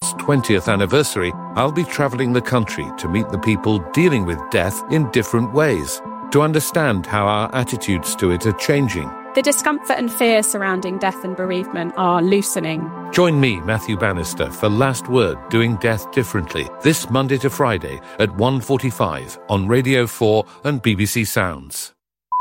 its 20th anniversary, I'll be travelling the country to meet the people dealing with death in different ways, to understand how our attitudes to it are changing. The discomfort and fear surrounding death and bereavement are loosening. Join me, Matthew Bannister, for Last Word, Doing Death Differently, this Monday to Friday at 1:45 on Radio 4 and BBC Sounds.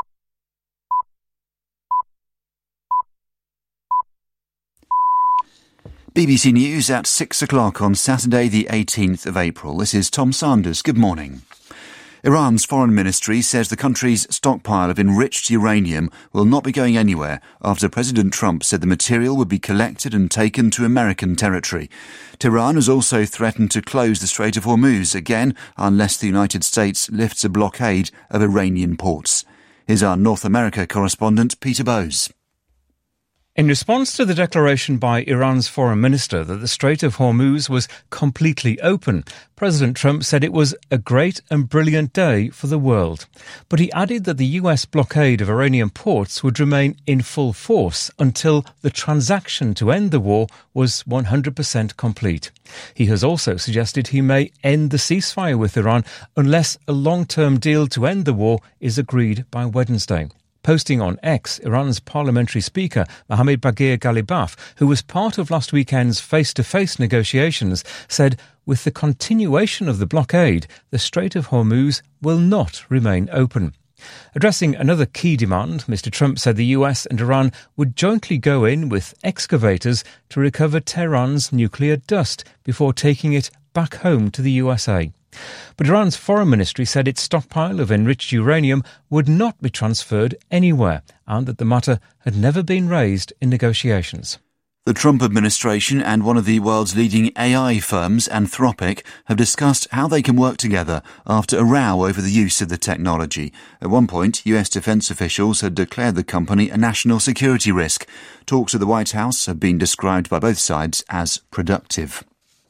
BBC News at 6 o'clock on Saturday the 18th of April. This is Tom Sanders. Good morning. Iran's foreign ministry says the country's stockpile of enriched uranium will not be going anywhere after President Trump said the material would be collected and taken to American territory. Tehran has also threatened to close the Strait of Hormuz again unless the United States lifts a blockade of Iranian ports. Here's our North America correspondent, Peter Bowes. In response to the declaration by Iran's foreign minister that the Strait of Hormuz was completely open, President Trump said it was a great and brilliant day for the world. But he added that the US blockade of Iranian ports would remain in full force until the transaction to end the war was 100% complete. He has also suggested he may end the ceasefire with Iran unless a long-term deal to end the war is agreed by Wednesday. Posting on X, Iran's parliamentary speaker, Mohammad Bagher Ghalibaf, who was part of last weekend's face-to-face negotiations, said, with the continuation of the blockade, the Strait of Hormuz will not remain open. Addressing another key demand, Mr. Trump said the US and Iran would jointly go in with excavators to recover Tehran's nuclear dust before taking it back home to the USA. But Iran's foreign ministry said its stockpile of enriched uranium would not be transferred anywhere and that the matter had never been raised in negotiations. The Trump administration and one of the world's leading AI firms, Anthropic, have discussed how they can work together after a row over the use of the technology. At one point, US defense officials had declared the company a national security risk. Talks at the White House have been described by both sides as productive.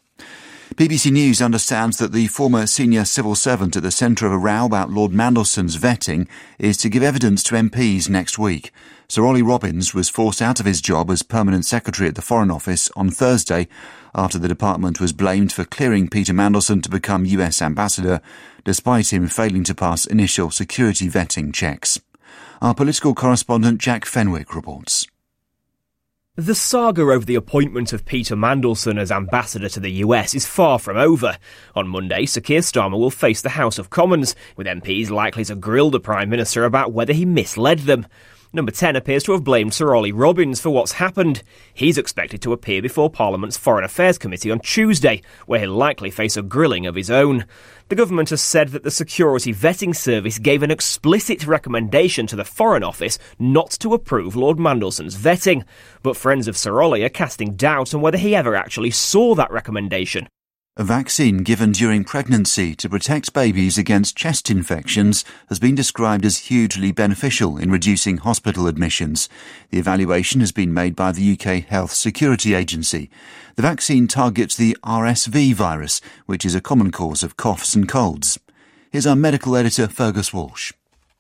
BBC News understands that the former senior civil servant at the centre of a row about Lord Mandelson's vetting is to give evidence to MPs next week. Sir Ollie Robbins was forced out of his job as Permanent Secretary at the Foreign Office on Thursday after the department was blamed for clearing Peter Mandelson to become US Ambassador, despite him failing to pass initial security vetting checks. Our political correspondent Jack Fenwick reports. The saga over the appointment of Peter Mandelson as ambassador to the US is far from over. On Monday, Sir Keir Starmer will face the House of Commons, with MPs likely to grill the Prime Minister about whether he misled them. Number 10 appears to have blamed Sir Ollie Robbins for what's happened. He's expected to appear before Parliament's Foreign Affairs Committee on Tuesday, where he'll likely face a grilling of his own. The government has said that the Security Vetting Service gave an explicit recommendation to the Foreign Office not to approve Lord Mandelson's vetting. But friends of Sir Ollie are casting doubt on whether he ever actually saw that recommendation. A vaccine given during pregnancy to protect babies against chest infections has been described as hugely beneficial in reducing hospital admissions. The evaluation has been made by the UK Health Security Agency. The vaccine targets the RSV virus, which is a common cause of coughs and colds. Here's our medical editor, Fergus Walsh.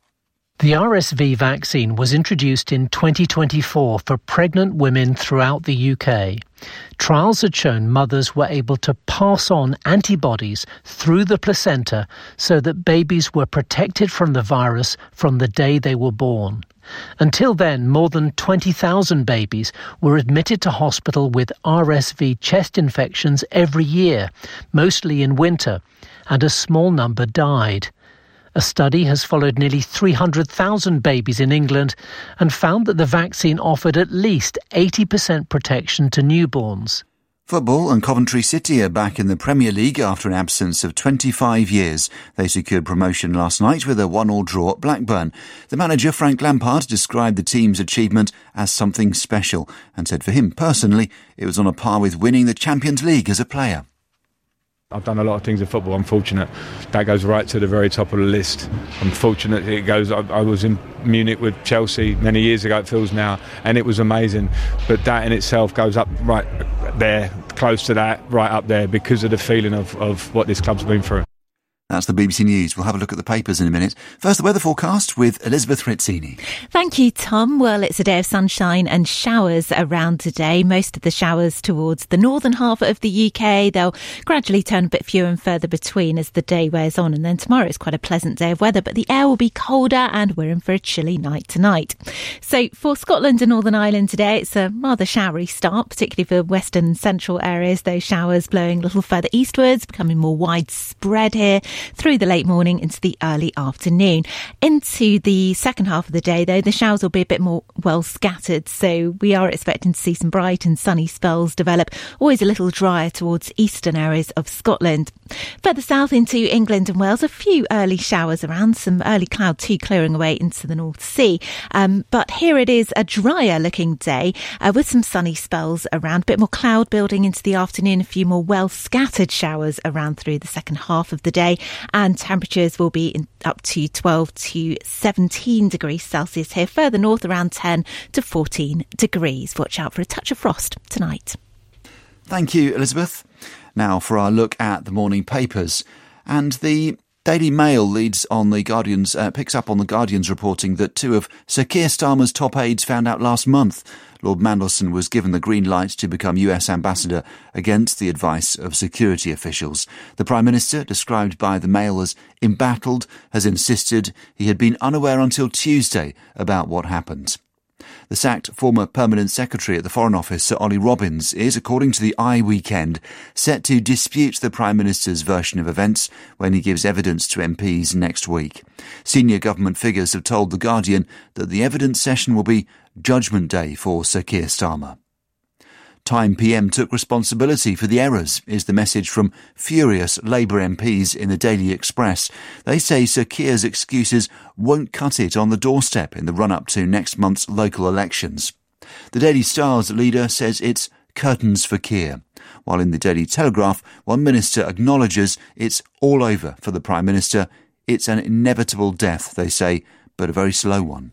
The RSV vaccine was introduced in 2024 for pregnant women throughout the UK. Trials had shown mothers were able to pass on antibodies through the placenta so that babies were protected from the virus from the day they were born. Until then, more than 20,000 babies were admitted to hospital with RSV chest infections every year, mostly in winter, and a small number died. A study has followed nearly 300,000 babies in England and found that the vaccine offered at least 80% protection to newborns. Football and Coventry City are back in the Premier League after an absence of 25 years. They secured promotion last night with a 1-1 draw at Blackburn. The manager, Frank Lampard, described the team's achievement as something special and said for him personally it was on a par with winning the Champions League as a player. I've done a lot of things in football. I'm fortunate. That goes right to the very top of the list. I'm fortunate it goes. I was in Munich with Chelsea many years ago, it feels now, and it was amazing. But that in itself goes up right there, close to that, right up there, because of the feeling of what this club's been through. That's the BBC News. We'll have a look at the papers in a minute. First, the weather forecast with Elizabeth Rizzini. Thank you, Tom. Well, it's a day of sunshine and showers around today. Most of the showers towards the northern half of the UK. They'll gradually turn a bit fewer and further between as the day wears on. And then tomorrow is quite a pleasant day of weather, but the air will be colder and we're in for a chilly night tonight. So for Scotland and Northern Ireland today, it's a rather showery start, particularly for western and central areas. Those showers blowing a little further eastwards, becoming more widespread here through the late morning into the early afternoon. Into the second half of the day, though, the showers will be a bit more well scattered. So we are expecting to see some bright and sunny spells develop, always a little drier towards eastern areas of Scotland. Further south into England and Wales, a few early showers around, some early cloud too clearing away into the North Sea. But here it is a drier looking day with some sunny spells around, a bit more cloud building into the afternoon, a few more well scattered showers around through the second half of the day. And temperatures will be up to 12 to 17 degrees Celsius here. Further north, around 10 to 14 degrees. Watch out for a touch of frost tonight. Thank you, Elizabeth. Now for our look at the morning papers. And the Daily Mail leads on the Guardian's, picks up on the Guardian's reporting that two of Sir Keir Starmer's top aides found out last month Lord Mandelson was given the green light to become US ambassador against the advice of security officials. The Prime Minister, described by the Mail as embattled, has insisted he had been unaware until Tuesday about what happened. The sacked former Permanent Secretary at the Foreign Office, Sir Ollie Robbins, is, according to the Eye Weekend, set to dispute the Prime Minister's version of events when he gives evidence to MPs next week. Senior government figures have told The Guardian that the evidence session will be Judgment Day for Sir Keir Starmer. Time PM took responsibility for the errors, is the message from furious Labour MPs in the Daily Express. They say Sir Keir's excuses won't cut it on the doorstep in the run-up to next month's local elections. The Daily Star's leader says it's curtains for Keir, while in the Daily Telegraph, one minister acknowledges it's all over for the Prime Minister. It's an inevitable death, they say, but a very slow one.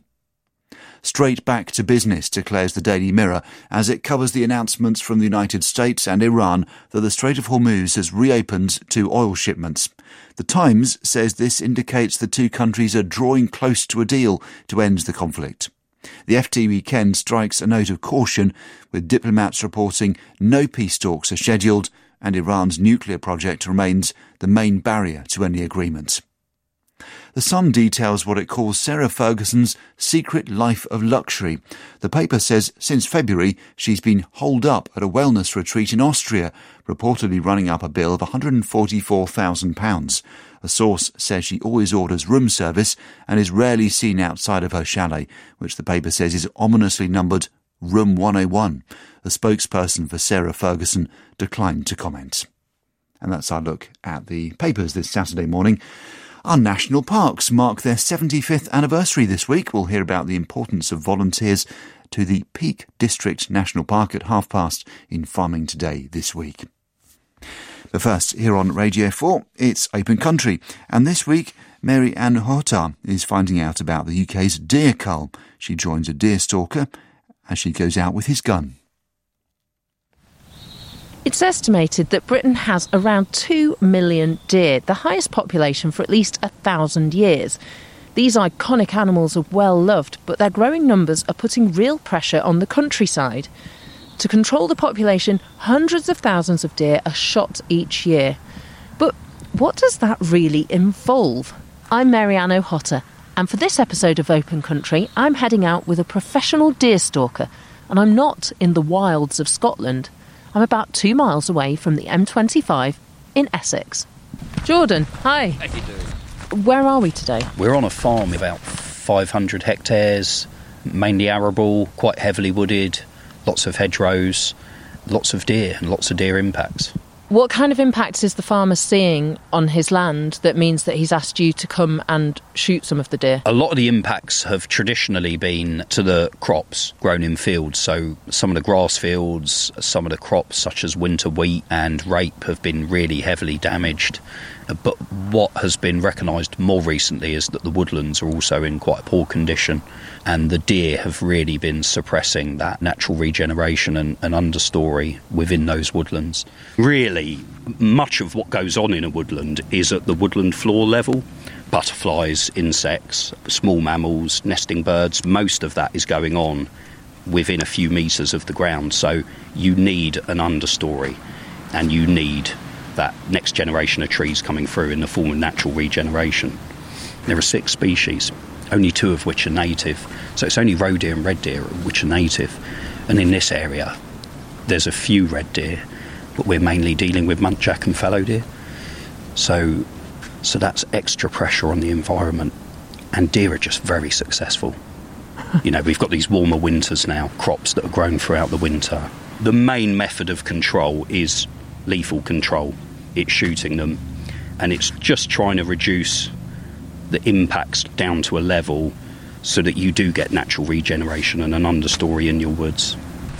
Straight back to business, declares the Daily Mirror, as it covers the announcements from the United States and Iran that the Strait of Hormuz has reopened to oil shipments. The Times says this indicates the two countries are drawing close to a deal to end the conflict. The FT Weekend strikes a note of caution, with diplomats reporting no peace talks are scheduled and Iran's nuclear project remains the main barrier to any agreement. The Sun details what it calls Sarah Ferguson's secret life of luxury. The paper says since February she's been holed up at a wellness retreat in Austria, reportedly running up a bill of £144,000. A source says she always orders room service and is rarely seen outside of her chalet, which the paper says is ominously numbered Room 101. A spokesperson for Sarah Ferguson declined to comment. And that's our look at the papers this Saturday morning. Our national parks mark their 75th anniversary this week. We'll hear about the importance of volunteers to the Peak District National Park at 1:30 in Farming Today this week. But first, here on Radio 4, it's Open Country. And this week, Mary Ann Hota is finding out about the UK's deer cull. She joins a deer stalker as she goes out with his gun. It's estimated that Britain has around 2 million deer, the highest population for at least 1,000 years. These iconic animals are well loved, but their growing numbers are putting real pressure on the countryside. To control the population, hundreds of thousands of deer are shot each year. But what does that really involve? I'm Mary Ann O'Hotter, and for this episode of Open Country, I'm heading out with a professional deer stalker, and I'm not in the wilds of Scotland. I'm about 2 miles away from the M25 in Essex. Jordan, hi. How you doing? Where are we today? We're on a farm about 500 hectares, mainly arable, quite heavily wooded, lots of hedgerows, lots of deer and lots of deer impacts. What kind of impacts is the farmer seeing on his land that means that he's asked you to come and shoot some of the deer? A lot of the impacts have traditionally been to the crops grown in fields. So some of the grass fields, some of the crops such as winter wheat and rape have been really heavily damaged. But what has been recognised more recently is that the woodlands are also in quite poor condition, and the deer have really been suppressing that natural regeneration and understory within those woodlands. Really, Much of what goes on in a woodland is at the woodland floor level. Butterflies, insects, small mammals, nesting birds, most of that is going on within a few metres of the ground. So you need an understory, and you need that next generation of trees coming through in the form of natural regeneration. There are 6 species, only 2 of which are native. So it's only roe deer and red deer which are native. And in this area, there's a few red deer, but we're mainly dealing with muntjac and fallow deer. So that's extra pressure on the environment. And deer are just very successful. You know, we've got these warmer winters now, crops that are grown throughout the winter. The main method of control is lethal control. It's shooting them, and it's just trying to reduce the impacts down to a level so that you do get natural regeneration and an understory in your woods.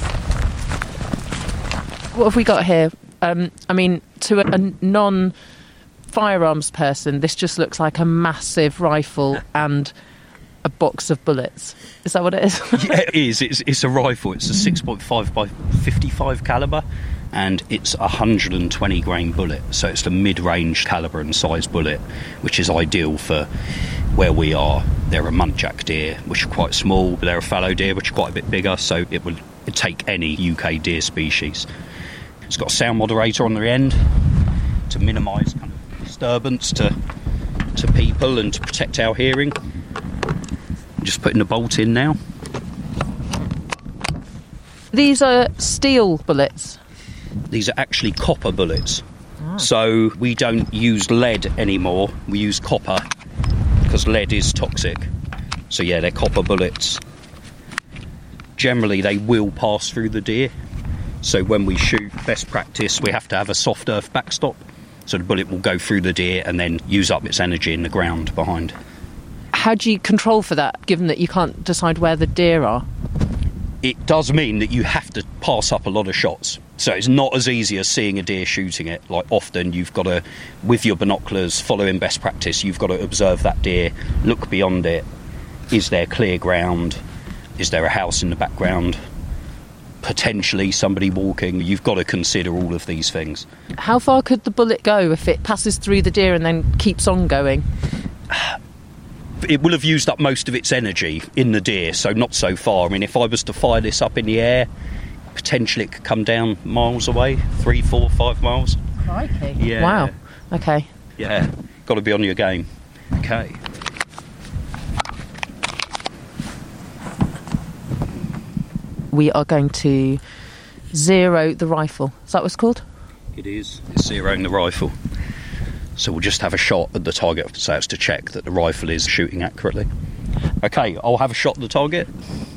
What have we got here? I mean, to a non-firearms person, this just looks like a massive rifle and a box of bullets. Is that what it is? Yeah, it is. It's a rifle. It's a 6.5 by 55 calibre, and it's a 120 grain bullet. So it's the mid-range calibre and size bullet, which is ideal for where we are. There are muntjac deer, which are quite small. There are fallow deer, which are quite a bit bigger. So it would take any UK deer species. It's got a sound moderator on the end to minimise kind of disturbance to people and to protect our hearing. Just putting the bolt in now. These are steel bullets. These are actually copper bullets. So we don't use lead anymore. We use copper because lead is toxic. So yeah, they're copper bullets. Generally, they will pass through the deer. So when we shoot, best practice, we have to have a soft earth backstop. So the bullet will go through the deer and then use up its energy in the ground behind. How do you control for that, given that you can't decide where the deer are? It does mean that you have to pass up a lot of shots. So it's not as easy as seeing a deer shooting it. Like often you've got to, with your binoculars, following best practice, you've got to observe that deer, look beyond it. Is there clear ground? Is there a house in the background? Potentially somebody walking. You've got to consider all of these things. How far could the bullet go if it passes through the deer and then keeps on going? It will have used up most of its energy in the deer, so not so far. I mean, if I was to fire this up in the air, potentially it could come down miles away, 3, 4, 5 miles. Crikey. Yeah. Wow. Okay. Yeah, got to be on your game. Okay. We are going to zero the rifle. Is that what it's called? It is. It's zeroing the rifle. So we'll just have a shot at the target, so it's to check that the rifle is shooting accurately. Okay, I'll have a shot at the target.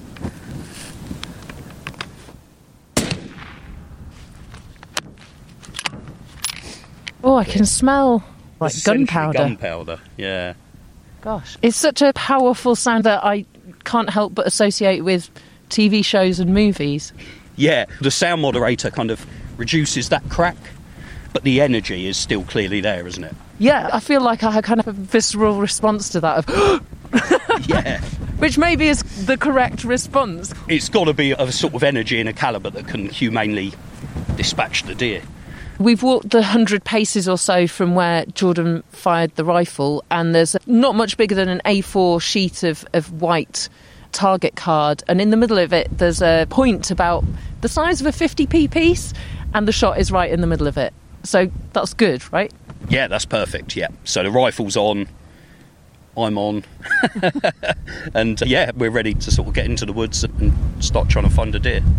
Oh, I can smell like gunpowder. Gunpowder, yeah. Gosh. It's such a powerful sound that I can't help but associate with TV shows and movies. Yeah, the sound moderator kind of reduces that crack, but the energy is still clearly there, isn't it? Yeah, I feel like I had kind of a visceral response to that of yeah. Which maybe is the correct response. It's got to be of a sort of energy and a calibre that can humanely dispatch the deer. We've walked the 100 paces or so from where Jordan fired the rifle, and there's not much bigger than an A4 sheet of white target card, and in the middle of it there's a point about the size of a 50p piece, and the shot is right in the middle of it. So that's good, right? Yeah, that's perfect, yeah. So the rifle's on, I'm on, and yeah, we're ready to sort of get into the woods and start trying to find a deer.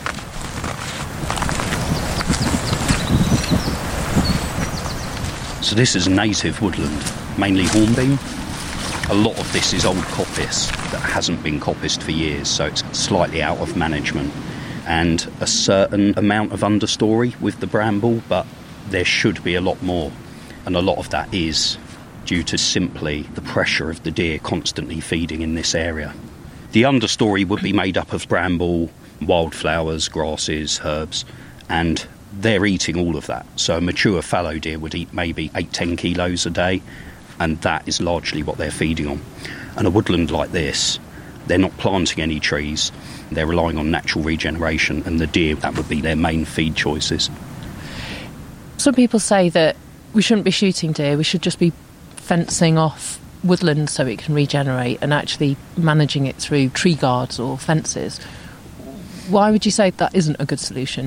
So this is native woodland, mainly hornbeam. A lot of this is old coppice that hasn't been coppiced for years, so it's slightly out of management. And a certain amount of understory with the bramble, but there should be a lot more. And a lot of that is due to simply the pressure of the deer constantly feeding in this area. The understory would be made up of bramble, wildflowers, grasses, herbs, and they're eating all of that. So a mature fallow deer would eat maybe 8-10 kilos a day, and that is largely what they're feeding on. And a woodland like this, they're not planting any trees, they're relying on natural regeneration, and the deer, that would be their main feed choices. Some people say that we shouldn't be shooting deer, we should just be fencing off woodland so it can regenerate and actually managing it through tree guards or fences. Why would you say that isn't a good solution?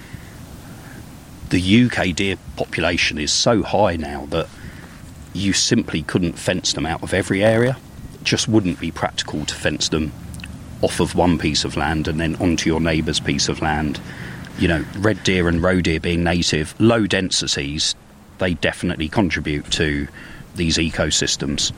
The UK deer population is so high now that you simply couldn't fence them out of every area. It just wouldn't be practical to fence them off of one piece of land and then onto your neighbour's piece of land. You know, red deer and roe deer being native, low densities, they definitely contribute to these ecosystems.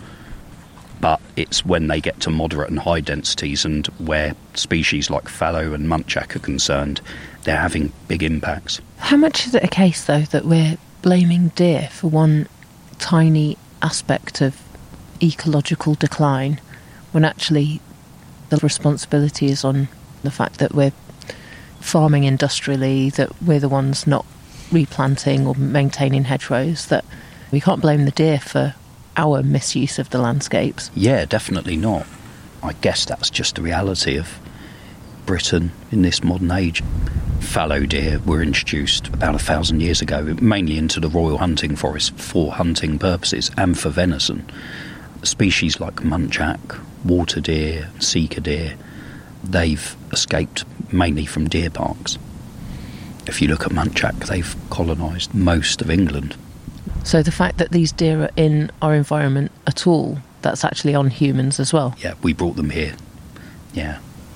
But it's when they get to moderate and high densities and where species like fallow and muntjac are concerned, they're having big impacts. How much is it a case, though, that we're blaming deer for one tiny aspect of ecological decline when actually the responsibility is on the fact that we're farming industrially, that we're the ones not replanting or maintaining hedgerows, that we can't blame the deer for our misuse of the landscapes? Yeah, definitely not. I guess that's just the reality of Britain in this modern age. Fallow deer were introduced about 1,000 years ago, mainly into the Royal Hunting Forest for hunting purposes and for venison. Species like muntjac, water deer, sika deer, they've escaped mainly from deer parks. If you look at muntjac, they've colonised most of England. So the fact that these deer are in our environment at all, that's actually on humans as well? Yeah, we brought them here. Yeah,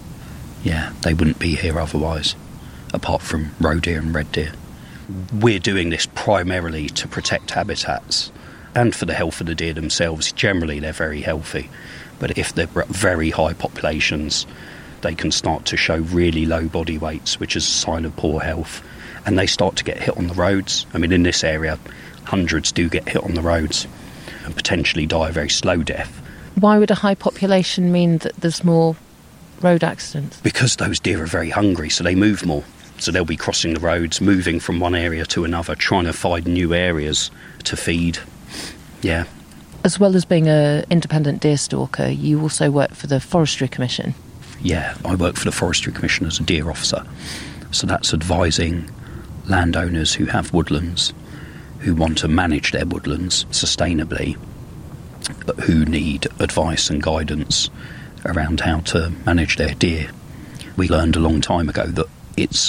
they wouldn't be here otherwise, apart from roe deer and red deer. We're doing this primarily to protect habitats and for the health of the deer themselves. Generally, they're very healthy, but if they're at very high populations, they can start to show really low body weights, which is a sign of poor health, and they start to get hit on the roads. I mean, in this area, hundreds do get hit on the roads and potentially die a very slow death. Why would a high population mean that there's more road accidents? Because those deer are very hungry, so they move more. So they'll be crossing the roads, moving from one area to another, trying to find new areas to feed. Yeah. As well as being an independent deer stalker, you also work for the Forestry Commission. Yeah, I work for the Forestry Commission as a deer officer. So that's advising landowners who have woodlands, who want to manage their woodlands sustainably, but who need advice and guidance around how to manage their deer. We learned a long time ago that it's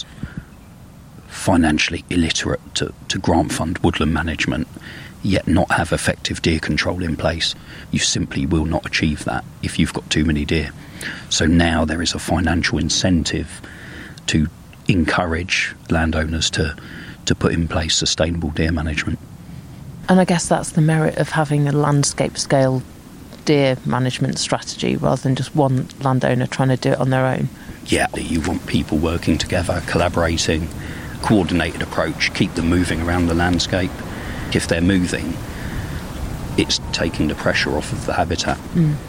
financially illiterate to grant fund woodland management, yet not have effective deer control in place. You simply will not achieve that if you've got too many deer. So now there is a financial incentive to encourage landowners to put in place sustainable deer management. And I guess that's the merit of having a landscape scale deer management strategy rather than just one landowner trying to do it on their own. Yeah, you want people working together, collaborating, coordinated approach, keep them moving around the landscape. If they're moving, it's taking the pressure off of the habitat.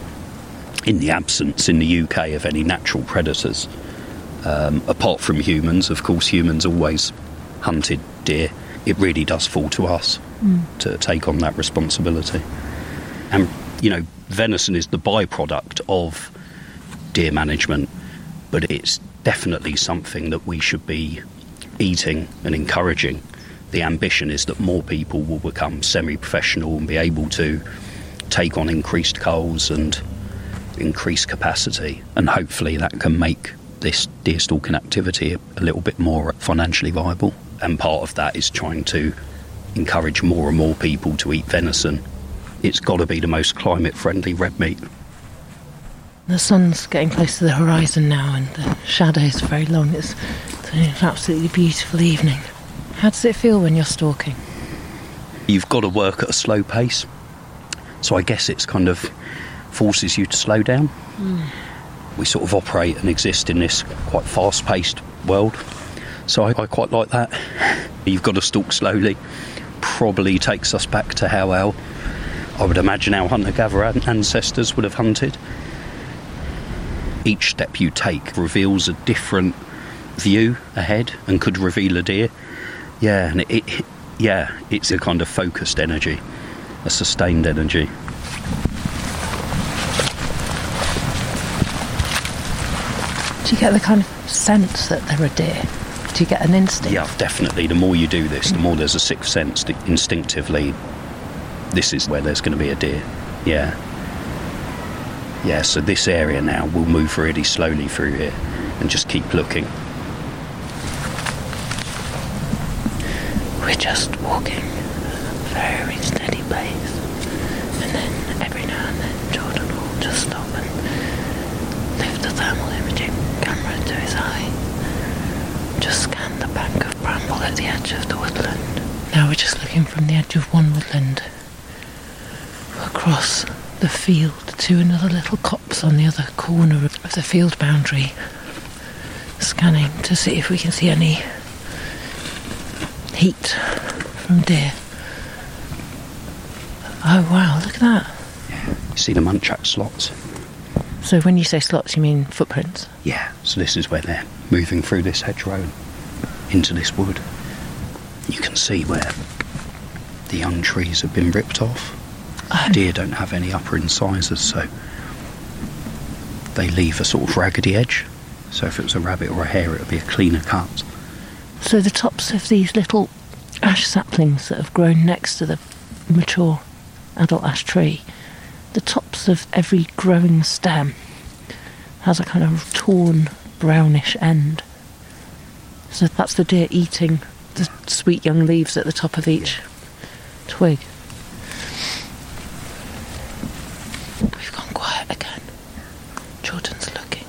In the absence in the UK of any natural predators, apart from humans, of course humans always hunted deer, it really does fall to us to take on that responsibility. And, you know, venison is the byproduct of deer management, but it's definitely something that we should be eating and encouraging. The ambition is that more people will become semi-professional and be able to take on increased culls and increase capacity, and hopefully that can make this deer stalking activity a little bit more financially viable. And part of that is trying to encourage more and more people to eat venison. It's got to be the most climate-friendly red meat. The sun's getting close to the horizon now and the shadows are very long. It's an absolutely beautiful evening. How does it feel when you're stalking? You've got to work at a slow pace, so I guess it's kind of forces you to slow down. We sort of operate and exist in this quite fast-paced world, so I quite like that. You've got to stalk slowly. Probably takes us back to how I would imagine our hunter-gatherer ancestors would have hunted. Each step you take reveals a different view ahead and could reveal a deer. Yeah, and it's a kind of focused energy, a sustained energy. Do you get the kind of sense that they're a deer? Do you get an instinct? Yeah, definitely. The more you do this, the more there's a sixth sense that instinctively this is where there's going to be a deer. Yeah. Yeah, so this area now, we'll move really slowly through here and just keep looking. We're just walking at a very steady pace, and then every now and then Jordan will just stop and lift the thermal imaging camera to his eye, just scan the bank of bramble at the edge of the woodland. Now we're just looking from the edge of one woodland across the field to another little copse on the other corner of the field boundary, scanning to see if we can see any heat from deer. Oh wow, look at that. Yeah. You see the muntjac slots? So when you say slots, you mean footprints? Yeah, so this is where they're moving through this hedgerow into this wood. You can see where the young trees have been ripped off. Deer don't have any upper incisors, so they leave a sort of raggedy edge. So if it was a rabbit or a hare, it would be a cleaner cut. So the tops of these little ash saplings that have grown next to the mature adult ash tree, the tops of every growing stem has a kind of torn brownish end. So that's the deer eating the sweet young leaves at the top of each twig. We've gone quiet again. Jordan's looking.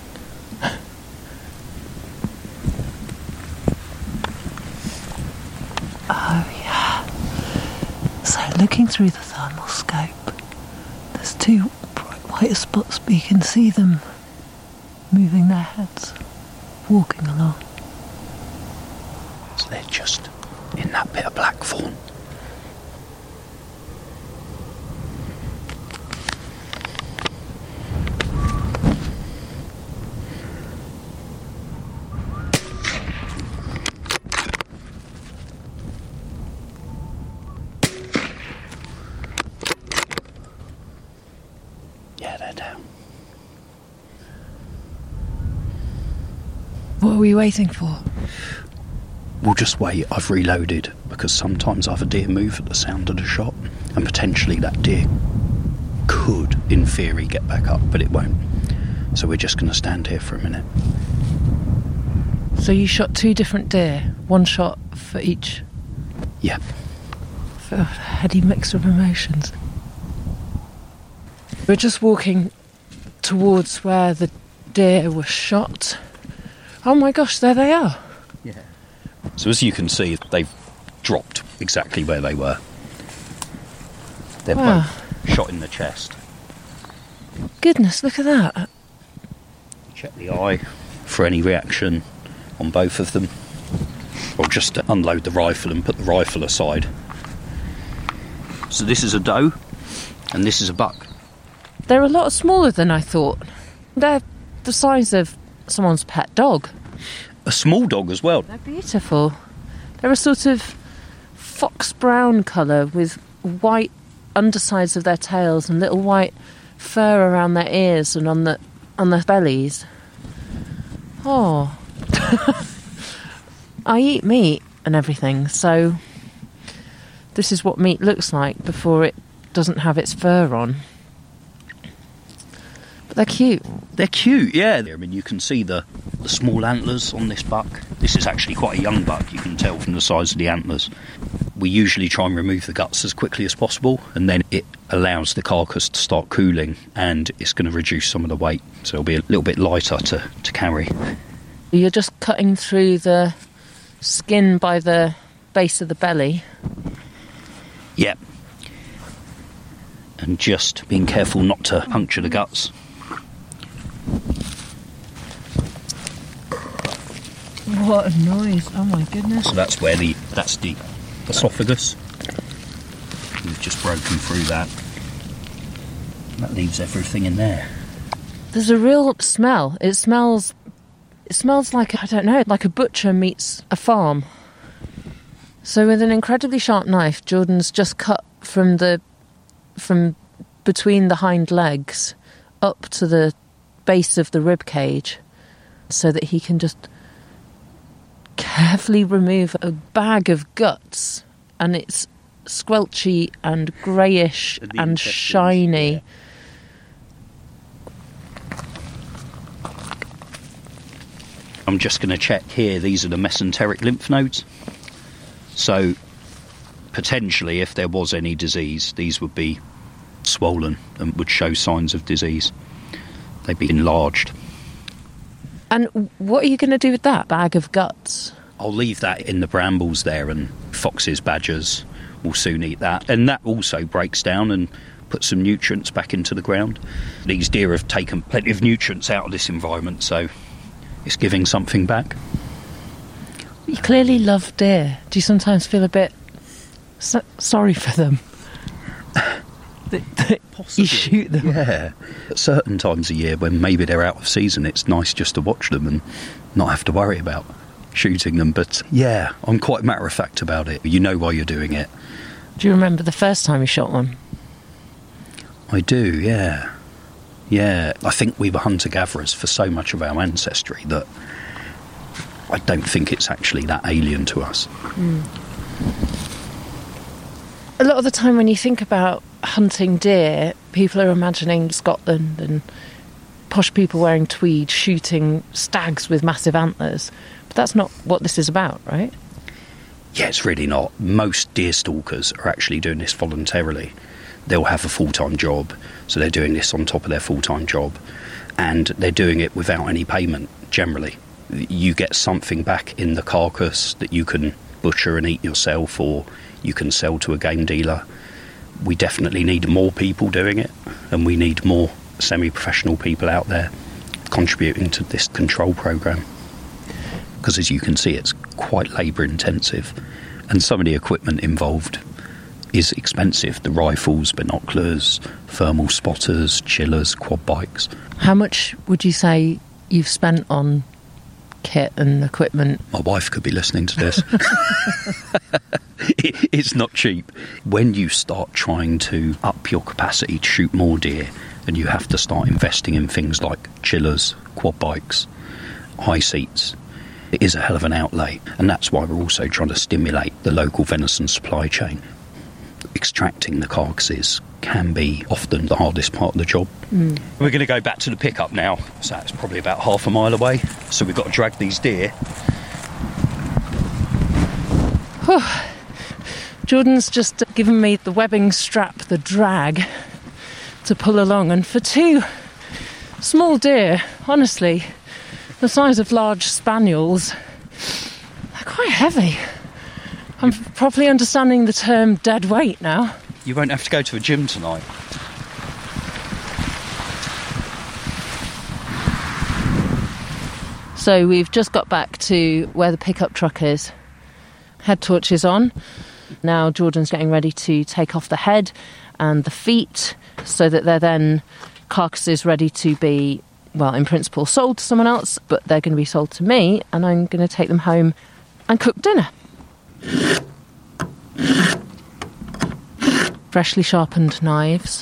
Oh yeah. So looking through the thermal scope, there's two bright white spots, but you can see them moving their heads, walking along. So they're just in that bit of blackthorn. Yeah, they're down. What are we waiting for? We'll just wait. I've reloaded because sometimes other deer move at the sound of the shot, and potentially that deer could, in theory, get back up, but it won't. So we're just going to stand here for a minute. So you shot two different deer, one shot for each? Yeah. For a heady mix of emotions. We're just walking towards where the deer was shot. Oh my gosh, there they are. Yeah. So as you can see, they've dropped exactly where they were. They're both shot in the chest. Goodness, look at that. Check the eye for any reaction on both of them. Or just unload the rifle and put the rifle aside. So this is a doe, and this is a buck. They're a lot smaller than I thought. They're the size of someone's pet dog. A small dog as well. They're beautiful. They're a sort of fox brown colour with white undersides of their tails and little white fur around their ears and on their bellies. Oh. I eat meat and everything, so this is what meat looks like before it doesn't have its fur on. But they're cute. They're cute, yeah. I mean, you can see the small antlers on this buck. This is actually quite a young buck, you can tell from the size of the antlers. We usually try and remove the guts as quickly as possible, and then it allows the carcass to start cooling, and it's going to reduce some of the weight, so it'll be a little bit lighter to carry. You're just cutting through the skin by the base of the belly. Yep. And just being careful not to puncture the guts. What a noise, oh my goodness. So that's the esophagus. We've just broken through that. That leaves everything in there. There's a real smell. It smells like, I don't know, like a butcher meets a farm. So with an incredibly sharp knife, Jordan's just cut from between the hind legs up to the base of the rib cage so that he can just carefully remove a bag of guts, and it's squelchy and greyish and shiny. Yeah. I'm just going to check here. These are the mesenteric lymph nodes. So potentially, if there was any disease, these would be swollen and would show signs of disease. They'd be enlarged. And what are you going to do with that bag of guts? I'll leave that in the brambles there, and foxes, badgers will soon eat that. And that also breaks down and puts some nutrients back into the ground. These deer have taken plenty of nutrients out of this environment, so it's giving something back. You clearly love deer. Do you sometimes feel a bit sorry for them? Possibly. You shoot them? Yeah. At certain times of year when maybe they're out of season, it's nice just to watch them and not have to worry about shooting them. But yeah, I'm quite matter-of-fact about it. You know why you're doing it. Do you remember the first time you shot one? I do, yeah. Yeah, I think we were hunter-gatherers for so much of our ancestry that I don't think it's actually that alien to us. A lot of the time when you think about hunting deer, people are imagining Scotland and posh people wearing tweed shooting stags with massive antlers. But that's not what this is about, right? Yeah, it's really not. Most deer stalkers are actually doing this voluntarily. They'll have a full-time job, so they're doing this on top of their full-time job, and they're doing it without any payment, generally. You get something back in the carcass that you can butcher and eat yourself, or you can sell to a game dealer. We definitely need more people doing it, and we need more semi-professional people out there contributing to this control programme. Because as you can see, it's quite labour-intensive, and some of the equipment involved is expensive. The rifles, binoculars, thermal spotters, chillers, quad bikes. How much would you say you've spent on kit and equipment? My wife could be listening to this. It's not cheap. When you start trying to up your capacity to shoot more deer, and you have to start investing in things like chillers, quad bikes, high seats, it is a hell of an outlay. And that's why we're also trying to stimulate the local venison supply chain. Extracting the carcasses can be often the hardest part of the job. We're going to go back to the pickup now, so it's probably about half a mile away, so we've got to drag these deer. Jordan's just given me the webbing strap, the drag, to pull along, and for two small deer, honestly, the size of large spaniels, they're quite heavy. I'm properly understanding the term dead weight now. You won't have to go to a gym tonight. So we've just got back to where the pickup truck is. Head torches on. Now Jordan's getting ready to take off the head and the feet so that they're then carcasses ready to be, well, in principle, sold to someone else, but they're going to be sold to me, and I'm going to take them home and cook dinner. Freshly sharpened knives.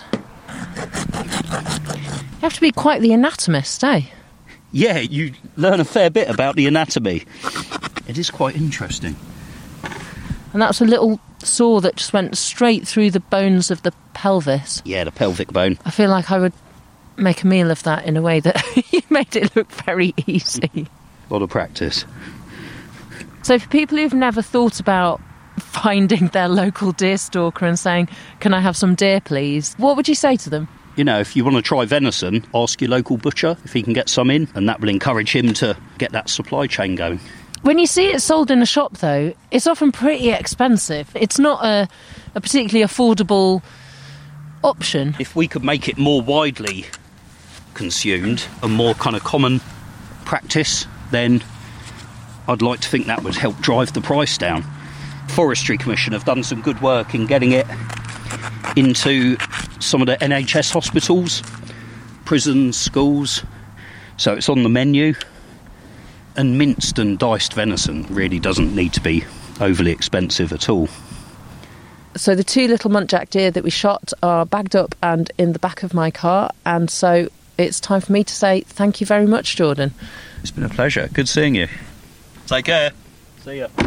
You have to be quite the anatomist, eh? Yeah, you learn a fair bit about the anatomy. It is quite interesting. And that's a little saw that just went straight through the bones of the pelvis. Yeah, the pelvic bone. I feel like I would make a meal of that in a way that you made it look very easy. A lot of practice. So for people who've never thought about finding their local deer stalker and saying, can I have some deer, please? What would you say to them? You know, if you want to try venison, ask your local butcher if he can get some in, and that will encourage him to get that supply chain going. When you see it sold in a shop, though, it's often pretty expensive. It's not a particularly affordable option. If we could make it more widely consumed and more kind of common practice, then I'd like to think that would help drive the price down. Forestry Commission have done some good work in getting it into some of the NHS hospitals, prisons, schools, so it's on the menu. And minced and diced venison really doesn't need to be overly expensive at all. So the two little muntjac deer that we shot are bagged up and in the back of my car, and so it's time for me to say thank you very much, Jordan. It's been a pleasure. Good seeing you. Take care. See ya.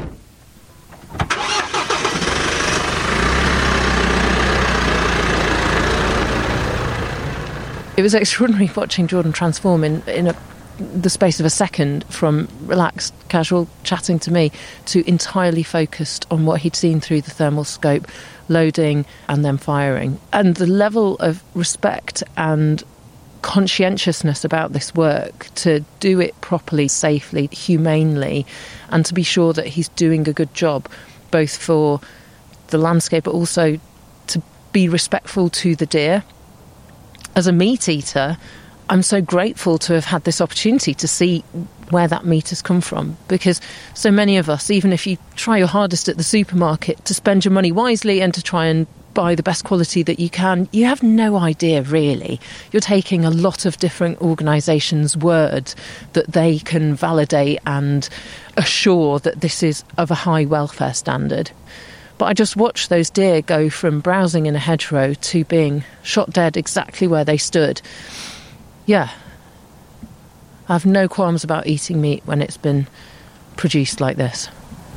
It was extraordinary watching Jordan transform in the space of a second from relaxed, casual chatting to me to entirely focused on what he'd seen through the thermal scope, loading and then firing. And the level of respect and conscientiousness about this work, to do it properly, safely, humanely, and to be sure that he's doing a good job, both for the landscape but also to be respectful to the deer. As a meat eater, I'm so grateful to have had this opportunity to see where that meat has come from, because so many of us, even if you try your hardest at the supermarket to spend your money wisely and to try and buy the best quality that you can, you have no idea really. You're taking a lot of different organisations' word that they can validate and assure that this is of a high welfare standard. But I just watched those deer go from browsing in a hedgerow to being shot dead exactly where they stood. Yeah, I have no qualms about eating meat when it's been produced like this.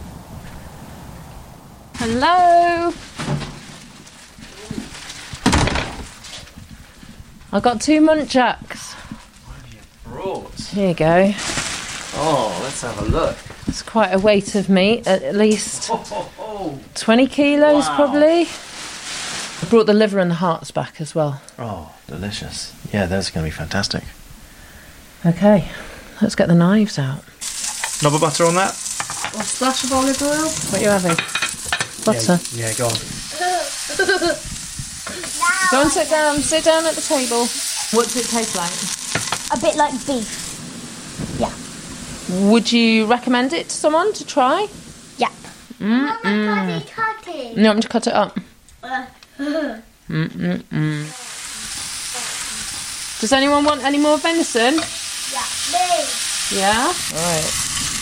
Hello! I've got 2 muntjacs. What have you brought? Here you go. Oh, let's have a look. It's quite a weight of meat, at least 20 kilos probably. I brought the liver and the hearts back as well. Oh, delicious. Yeah, those are going to be fantastic. Okay, let's get the knives out. Knob of butter on that? Or a splash of olive oil? What are you having? Butter? Yeah, go on. Go and sit down at the table. What does it taste like? A bit like beef. Yeah. Would you recommend it to someone to try? Yeah. You want me to cut it up? Does anyone want any more venison? Yeah, me. Yeah? Right.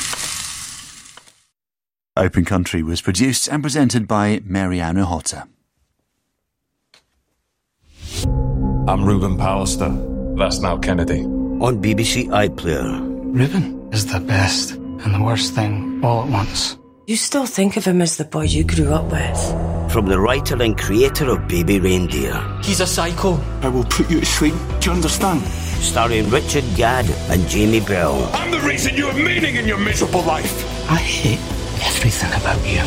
Open Country was produced and presented by Marianne Hotter. I'm Ruben Pallister. That's Mal Kennedy. On BBC iPlayer. Ruben is the best and the worst thing all at once. You still think of him as the boy you grew up with? From the writer and creator of Baby Reindeer. He's a psycho. I will put you to sleep. Do you understand? Starring Richard Gadd and Jamie Bell. I'm the reason you have meaning in your miserable life. I hate everything about you.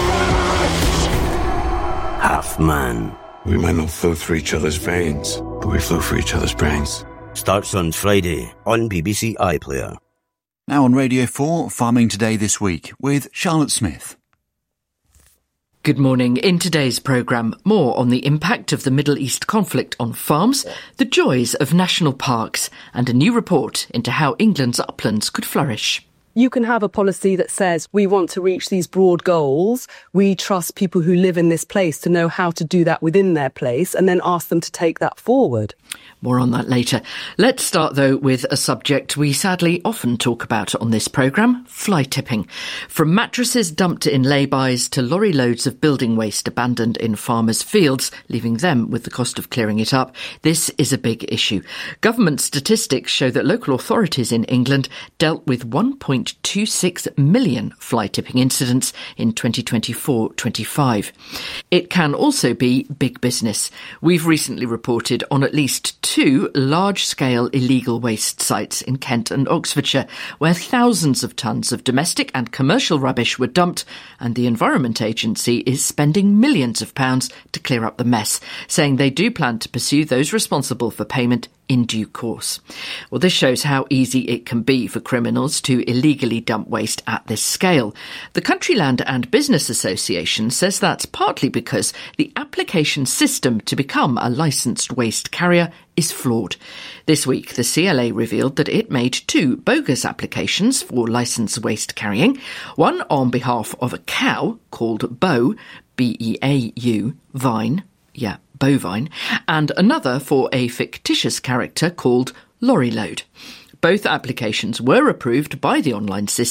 Half man. We might not flow through each other's veins, but we flow for each other's brains. Starts on Friday on BBC iPlayer. Now on Radio 4, Farming Today This Week with Charlotte Smith. Good morning. In today's programme, more on the impact of the Middle East conflict on farms, the joys of national parks, and a new report into how England's uplands could flourish. You can have a policy that says we want to reach these broad goals. We trust people who live in this place to know how to do that within their place and then ask them to take that forward. More on that later. Let's start, though, with a subject we sadly often talk about on this programme, fly tipping. From mattresses dumped in lay-bys to lorry loads of building waste abandoned in farmers' fields, leaving them with the cost of clearing it up, this is a big issue. Government statistics show that local authorities in England dealt with 1.26 million fly tipping incidents in 2024-25. It can also be big business. We've recently reported on at least 2 large-scale illegal waste sites in Kent and Oxfordshire, where thousands of tonnes of domestic and commercial rubbish were dumped, and the Environment Agency is spending millions of pounds to clear up the mess, saying they do plan to pursue those responsible for payment in due course. Well, this shows how easy it can be for criminals to illegally dump waste at this scale. The Countryland and Business Association says that's partly because the application system to become a licensed waste carrier is flawed. This week, the CLA revealed that it made 2 bogus applications for licensed waste carrying, one on behalf of a cow called Beau, B-E-A-U, Vine, bovine, and another for a fictitious character called Lorry Load. Both applications were approved by the online system,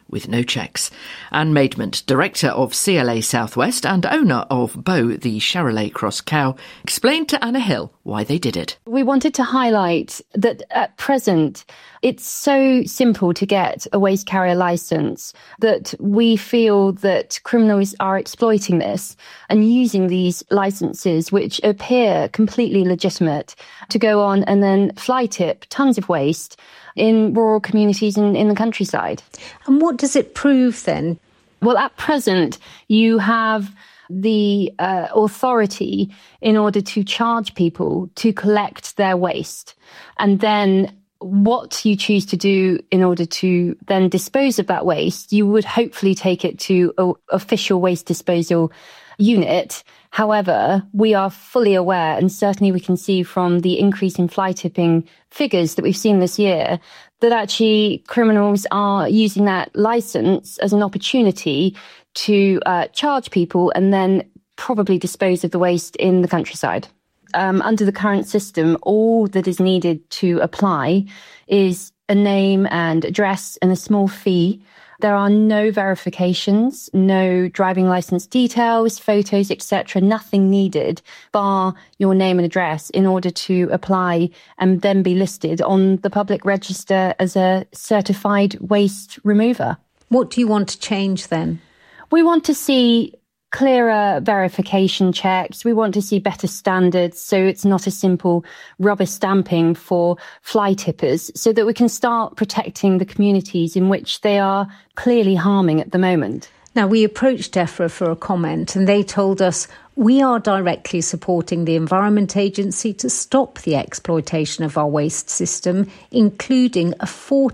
with no checks. Anne Maidment, Director of CLA Southwest and owner of Bow, the Charolais Cross cow, explained to Anna Hill why they did it. We wanted to highlight that at present it's so simple to get a waste carrier licence that we feel that criminals are exploiting this and using these licences, which appear completely legitimate, to go on and then fly tip tons of waste in rural communities in the countryside. And what does it prove then? Well, at present, you have the authority in order to charge people to collect their waste. And then what you choose to do in order to then dispose of that waste, you would hopefully take it to an official waste disposal unit. However, we are fully aware, and certainly we can see from the increase in fly tipping figures that we've seen this year, that actually criminals are using that licence as an opportunity to charge people and then probably dispose of the waste in the countryside. Under the current system, all that is needed to apply is a name and address and a small fee. There are no verifications, no driving licence details, photos, etc. Nothing needed, bar your name and address, in order to apply and then be listed on the public register as a certified waste remover. What do you want to change then? We want to see clearer verification checks. We want to see better standards, so it's not a simple rubber stamping for fly tippers, so that we can start protecting the communities in which they are clearly harming at the moment. Now, we approached DEFRA for a comment and they told us, we are directly supporting the Environment Agency to stop the exploitation of our waste system, including a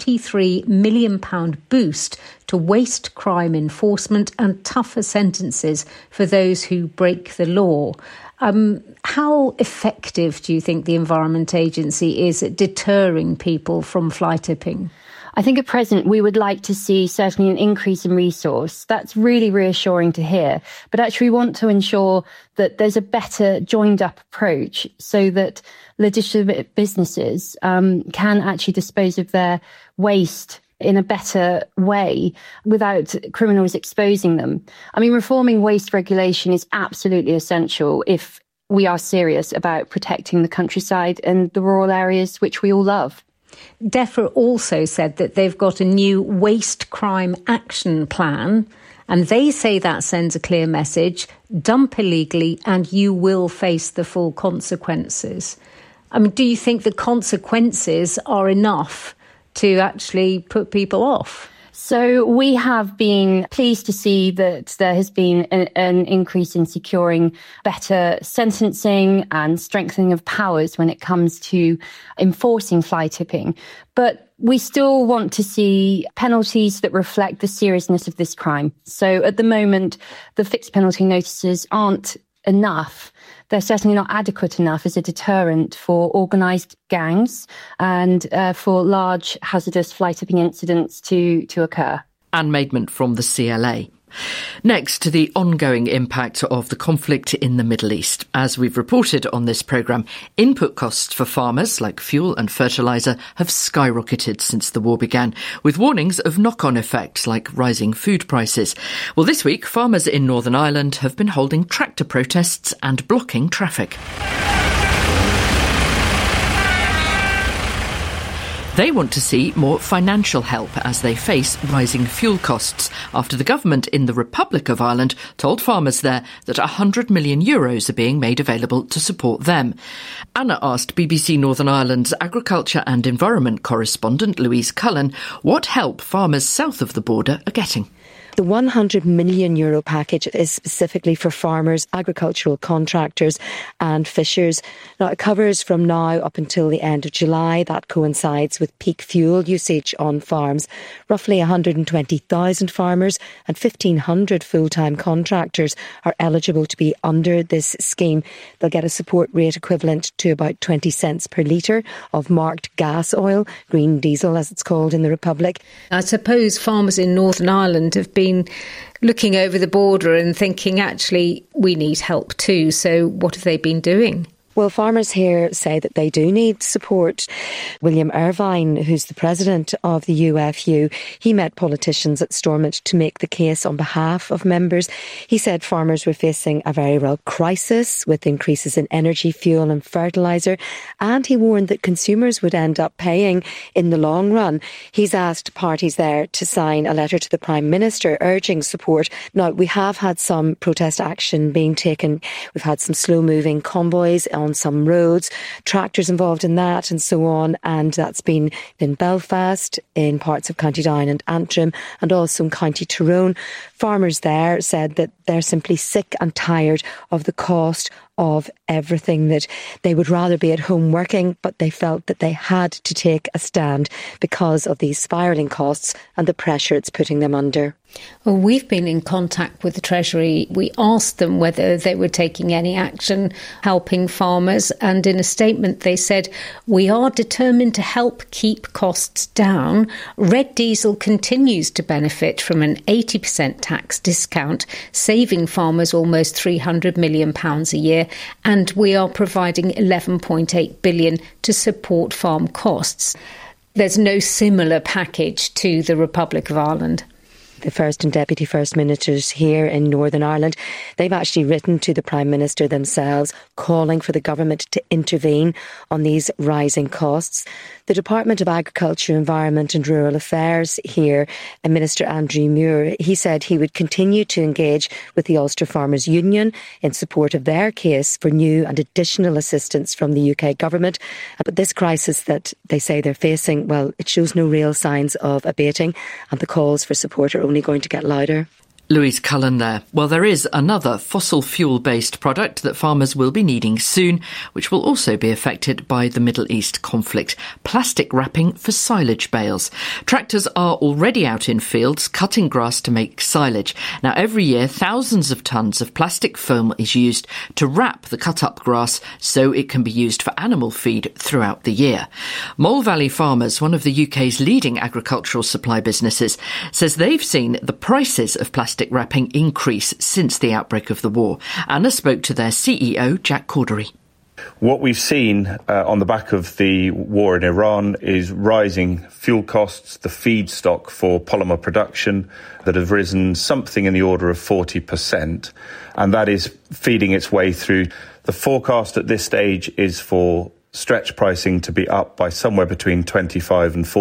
£43 million boost to waste crime enforcement and tougher sentences for those who break the law. How effective do you think the Environment Agency is at deterring people from fly tipping? I think at present we would like to see certainly an increase in resource. That's really reassuring to hear. But actually we want to ensure that there's a better joined up approach so that legitimate businesses can actually dispose of their waste in a better way without criminals exposing them. I mean, reforming waste regulation is absolutely essential if we are serious about protecting the countryside and the rural areas which we all love. DEFRA also said that they've got a new waste crime action plan, and they say that sends a clear message: dump illegally and you will face the full consequences. I mean, do you think the consequences are enough to actually put people off? So we have been pleased to see that there has been an increase in securing better sentencing and strengthening of powers when it comes to enforcing fly tipping. But we still want to see penalties that reflect the seriousness of this crime. So at the moment, the fixed penalty notices aren't enough. They're certainly not adequate enough as a deterrent for organised gangs and for large hazardous fly tipping incidents to occur. Anne Maidment from the CLA. Next, to the ongoing impact of the conflict in the Middle East. As we've reported on this programme, input costs for farmers, like fuel and fertiliser, have skyrocketed since the war began, with warnings of knock-on effects like rising food prices. Well, this week, farmers in Northern Ireland have been holding tractor protests and blocking traffic. They want to see more financial help as they face rising fuel costs after the government in the Republic of Ireland told farmers there that €100 million are being made available to support them. Anna asked BBC Northern Ireland's Agriculture and Environment correspondent Louise Cullen what help farmers south of the border are getting. The €100 million package is specifically for farmers, agricultural contractors and fishers. Now, it covers from now up until the end of July. That coincides with peak fuel usage on farms. Roughly 120,000 farmers and 1,500 full-time contractors are eligible to be under this scheme. They'll get a support rate equivalent to about 20 cents per litre of marked gas oil, green diesel as it's called in the Republic. I suppose farmers in Northern Ireland have been looking over the border and thinking, actually, we need help too. So what have they been doing? Well, farmers here say that they do need support. William Irvine, who's the president of the UFU, he met politicians at Stormont to make the case on behalf of members. He said farmers were facing a very real crisis with increases in energy, fuel and fertiliser, and he warned that consumers would end up paying in the long run. He's asked parties there to sign a letter to the Prime Minister urging support. Now, we have had some protest action being taken. We've had some slow-moving convoys on some roads, tractors involved in that and so on, and that's been in Belfast, in parts of County Down and Antrim, and also in County Tyrone. Farmers there said that they're simply sick and tired of the cost of everything, that they would rather be at home working, but they felt that they had to take a stand because of these spiralling costs and the pressure it's putting them under. Well, we've been in contact with the Treasury. We asked them whether they were taking any action helping farmers, and in a statement they said, "We are determined to help keep costs down. Red diesel continues to benefit from an 80% tax discount, saving farmers almost £300 million a year, and we are providing £11.8 billion to support farm costs." There's no similar package to the Republic of Ireland. The First and Deputy First Ministers here in Northern Ireland, they've actually written to the Prime Minister themselves calling for the government to intervene on these rising costs. The Department of Agriculture, Environment and Rural Affairs here, Minister Andrew Muir, he said he would continue to engage with the Ulster Farmers Union in support of their case for new and additional assistance from the UK government. But this crisis that they say they're facing, well, it shows no real signs of abating, and the calls for support are only going to get louder. Louise Cullen there. Well, there is another fossil fuel-based product that farmers will be needing soon, which will also be affected by the Middle East conflict: plastic wrapping for silage bales. Tractors are already out in fields cutting grass to make silage. Now, every year, thousands of tonnes of plastic foam is used to wrap the cut-up grass so it can be used for animal feed throughout the year. Mole Valley Farmers, one of the UK's leading agricultural supply businesses, says they've seen the prices of plastic wrapping increase since the outbreak of the war. Anna spoke to their CEO, Jack Cordery. What we've seen on the back of the war in Iran is rising fuel costs, the feedstock for polymer production that have risen something in the order of 40%, and that is feeding its way through. The forecast at this stage is for stretch pricing to be up by somewhere between 25 and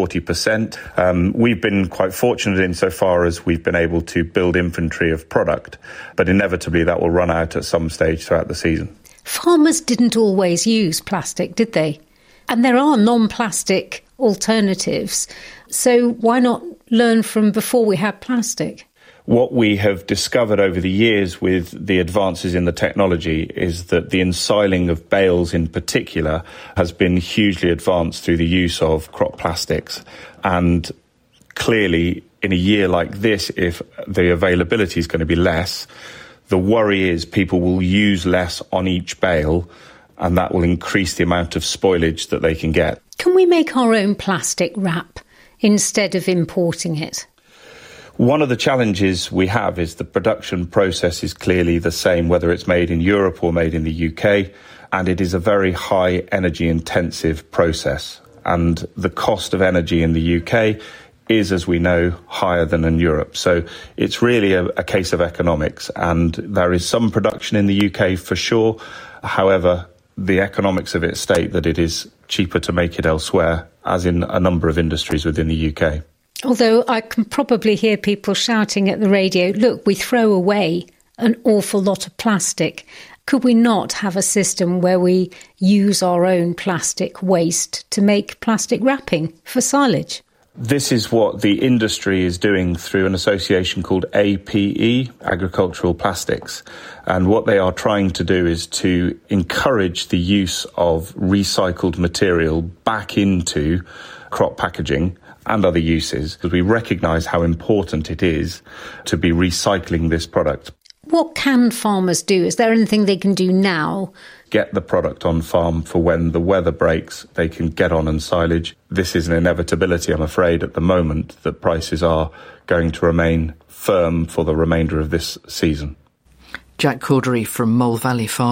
40%. We've been quite fortunate insofar as we've been able to build inventory of product, but inevitably that will run out at some stage throughout the season. Farmers didn't always use plastic, did they? And there are non-plastic alternatives. So why not learn from before we had plastic? What we have discovered over the years with the advances in the technology is that the ensiling of bales in particular has been hugely advanced through the use of crop plastics. And clearly, in a year like this, if the availability is going to be less, the worry is people will use less on each bale, and that will increase the amount of spoilage that they can get. Can we make our own plastic wrap instead of importing it? One of the challenges we have is the production process is clearly the same, whether it's made in Europe or made in the UK, and it is a very high energy intensive process. And the cost of energy in the UK is, as we know, higher than in Europe. So it's really a case of economics, and there is some production in the UK for sure. However, the economics of it state that it is cheaper to make it elsewhere, as in a number of industries within the UK. Although I can probably hear people shouting at the radio, look, we throw away an awful lot of plastic. Could we not have a system where we use our own plastic waste to make plastic wrapping for silage? This is what the industry is doing through an association called APE, Agricultural Plastics. And what they are trying to do is to encourage the use of recycled material back into crop packaging and other uses, because we recognise how important it is to be recycling this product. What can farmers do? Is there anything they can do now? Get the product on farm for when the weather breaks, they can get on and silage. This is an inevitability, I'm afraid, at the moment, that prices are going to remain firm for the remainder of this season. Jack Cordery from Mole Valley Farmers.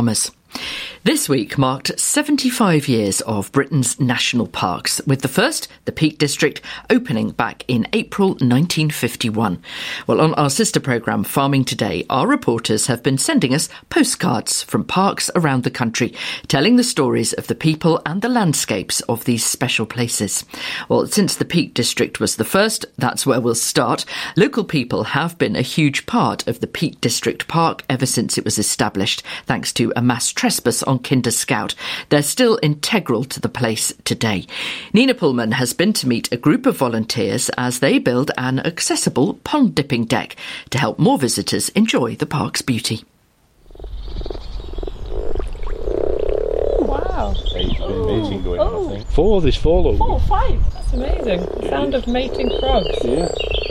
This week marked 75 years of Britain's national parks, with the first, the Peak District, opening back in April 1951. Well, on our sister programme, Farming Today, our reporters have been sending us postcards from parks around the country, telling the stories of the people and the landscapes of these special places. Well, since the Peak District was the first, that's where we'll start. Local people have been a huge part of the Peak District Park ever since it was established, thanks to a mass trespass on Kinder Scout. They're still integral to the place today. Nina Pullman has been to meet a group of volunteers as they build an accessible pond dipping deck to help more visitors enjoy the park's beauty. Wow. Mating going on, I think. 4, there's 4 over. 4 or 5. That's amazing. The sound of mating frogs. Yeah.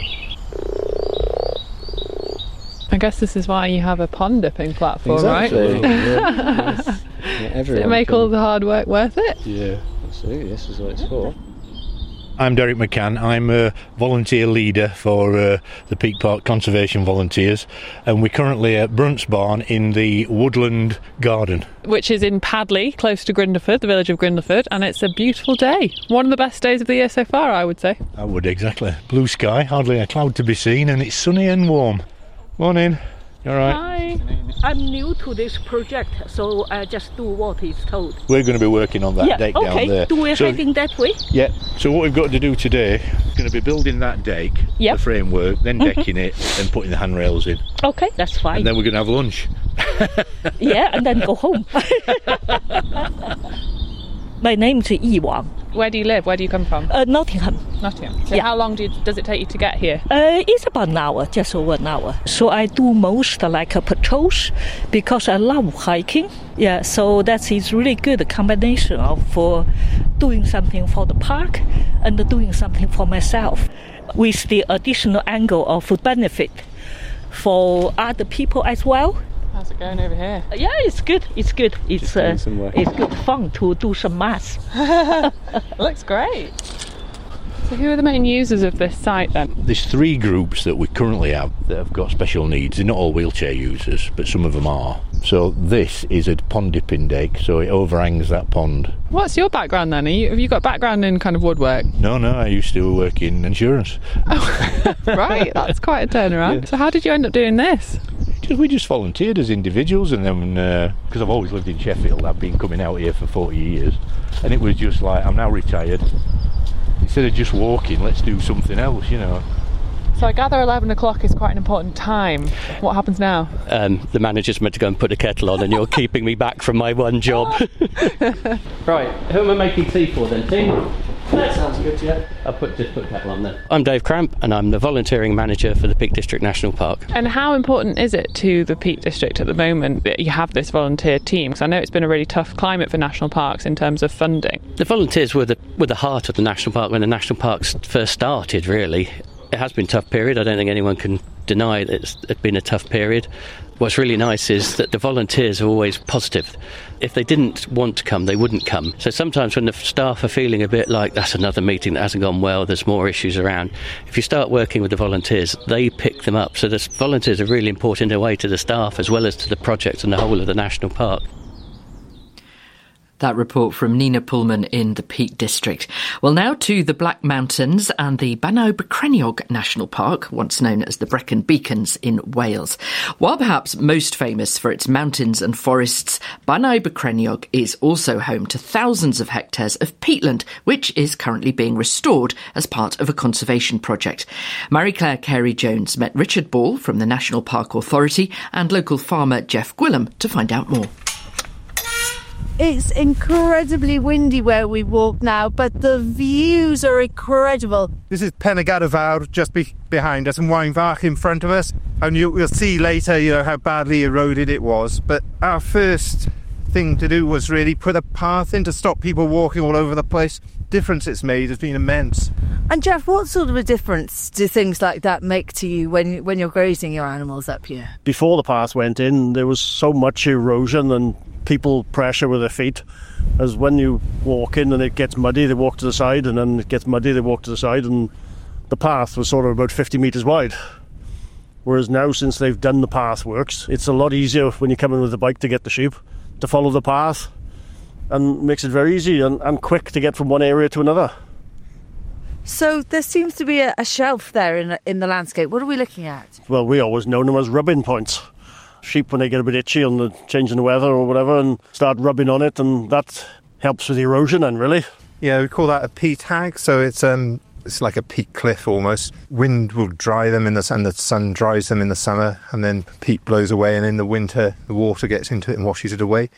I guess this is why you have a pond dipping platform, exactly. right? Yeah. Yes. Does it make all the hard work worth it? Yeah, absolutely. This is what it's for. I'm Derek McCann. I'm a volunteer leader for the Peak Park Conservation Volunteers, and we're currently at Brunts Barn in the Woodland Garden, which is in Padley, close to Grinderford, the village of Grinderford, and it's a beautiful day. One of the best days of the year so far, I would say. I would, exactly. Blue sky, hardly a cloud to be seen, and it's sunny and warm. Morning. You all right? Hi. I'm new to this project, so I just do what is told. We're going to be working on that deck down there. Do we heading that way? Yeah. So what we've got to do today, we're going to be building that deck, the framework, then decking it, then putting the handrails in. Okay, that's fine. And then we're going to have lunch. Yeah, and then go home. My name is Yi Wang. Where do you live? Where do you come from? Nottingham. Nottingham. So how long does it take you to get here? It's about an hour, just over an hour. So I do most patrols because I love hiking. Yeah, so that is really good combination of for doing something for the park and doing something for myself, with the additional angle of benefit for other people as well. How's it going over here? Yeah, it's good. It's good. It's good fun to do some maths. Looks great. So who are the main users of this site then? There's 3 groups that we currently have that have got special needs. They're not all wheelchair users, but some of them are. So this is a pond dipping deck, so it overhangs that pond. What's your background then? Have you got a background in kind of woodwork? No, I used to work in insurance. Oh, right, that's quite a turnaround. Yeah. So how did you end up doing this? We just volunteered as individuals, and then because I've always lived in Sheffield, I've been coming out here for 40 years, and it was just like, I'm now retired, instead of just walking, let's do something else, you know. So I gather 11 o'clock is quite an important time. What happens now? The manager's meant to go and put the kettle on, and you're keeping me back from my one job. Right, who am I making tea for then, team? That sounds good, yeah. I'll just put kettle on then. I'm Dave Cramp, and I'm the volunteering manager for the Peak District National Park. And how important is it to the Peak District at the moment that you have this volunteer team? Because I know it's been a really tough climate for national parks in terms of funding. The volunteers were the heart of the national park when the national parks first started, really. It has been a tough period. I don't think anyone can deny that it's been a tough period. What's really nice is that the volunteers are always positive. If they didn't want to come, they wouldn't come. So sometimes when the staff are feeling a bit like, that's another meeting that hasn't gone well, there's more issues around, if you start working with the volunteers, they pick them up. So the volunteers are really important in a way to the staff as well as to the project and the whole of the national park. That report from Nina Pullman in the Peak District. Well, now to the Black Mountains and the Banau Brycheiniog National Park, once known as the Brecon Beacons in Wales. While perhaps most famous for its mountains and forests, Banau Brycheiniog is also home to thousands of hectares of peatland, which is currently being restored as part of a conservation project. Marie-Claire Carey-Jones met Richard Ball from the National Park Authority and local farmer Jeff Gwilym to find out more. It's incredibly windy where we walk now, but the views are incredible. This is Pen y Gadafawr just behind us and Waenfach in front of us. And you'll see later, how badly eroded it was. But our first thing to do was really put a path in to stop people walking all over the place. Difference it's made has been immense. And Jeff, what sort of a difference do things like that make to you when you're grazing your animals up here? Before the path went in, there was so much erosion and people pressure with their feet, as when you walk in and it gets muddy, they walk to the side, and then it gets muddy, they walk to the side, and the path was sort of about 50 metres wide. Whereas now, since they've done the path works, it's a lot easier when you come in with the bike to get the sheep. to follow the path, and makes it very easy and quick to get from one area to another. So there seems to be a shelf there in the landscape. What are we looking at? Well, we always know them as rubbing points. Sheep, when they get a bit itchy on the changing the weather or whatever, and start rubbing on it, and that helps with erosion, and really. Yeah, we call that a peat hag, so it's like a peat cliff almost. Wind will dry them in the sun, the sun dries them in the summer, and then peat blows away, and in the winter the water gets into it and washes it away.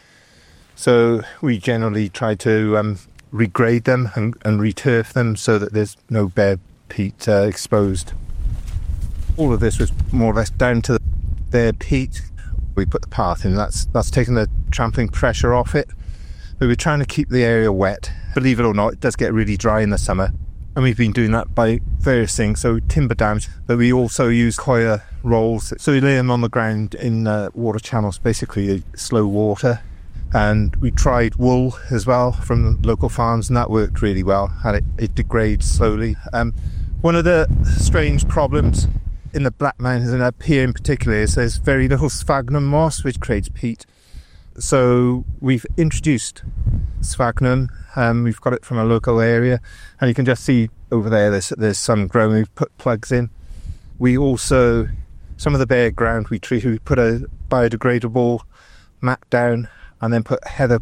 So we generally try to regrade them and returf them so that there's no bare peat exposed. All of this was more or less down to the bare peat. We put the path in, that's taken the trampling pressure off it. But we're trying to keep the area wet. Believe it or not, it does get really dry in the summer. And we've been doing that by various things, so timber dams, but we also use coir rolls. So we lay them on the ground in water channels, basically slow water. And we tried wool as well from local farms, and that worked really well, and it degrades slowly. One of the strange problems in the Black Mountains, and up here in particular, is there's very little sphagnum moss, which creates peat. So we've introduced sphagnum. We've got it from a local area, and you can just see over there there's some growing. We've put plugs in. We also, some of the bare ground we treat, we put a biodegradable mat down and then put heather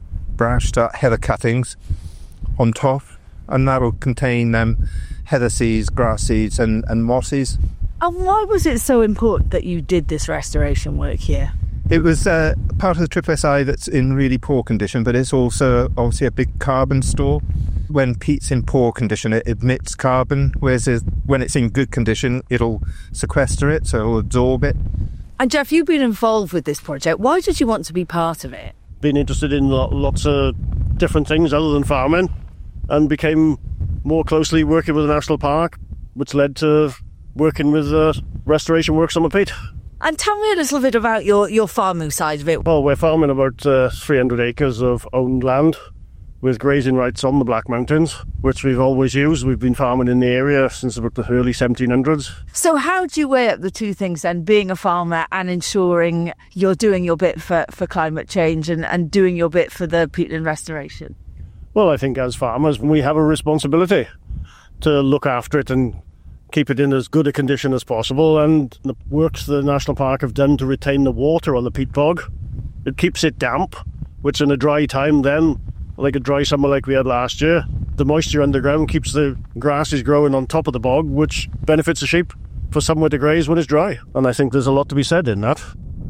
cuttings on top, and that will contain heather seeds, grass seeds and mosses. And why was it so important that you did this restoration work here? It was part of the SSSI that's in really poor condition, but it's also obviously a big carbon store. When peat's in poor condition, it emits carbon, whereas when it's in good condition, it'll sequester it, so it'll absorb it. And Jeff, you've been involved with this project. Why did you want to be part of it? Been interested in lots of different things other than farming, and became more closely working with the National Park, which led to working with restoration works on the peat. And tell me a little bit about your farming side of it. Well, we're farming about 300 acres of owned land with grazing rights on the Black Mountains, which we've always used. We've been farming in the area since about the early 1700s. So how do you weigh up the two things then, being a farmer and ensuring you're doing your bit for climate change and doing your bit for the peatland restoration? Well, I think as farmers, we have a responsibility to look after it and keep it in as good a condition as possible, and the works the National Park have done to retain the water on the peat bog. It keeps it damp, which in a dry time then, like a dry summer like we had last year, the moisture underground keeps the grasses growing on top of the bog, which benefits the sheep for somewhere to graze when it's dry. And I think there's a lot to be said in that.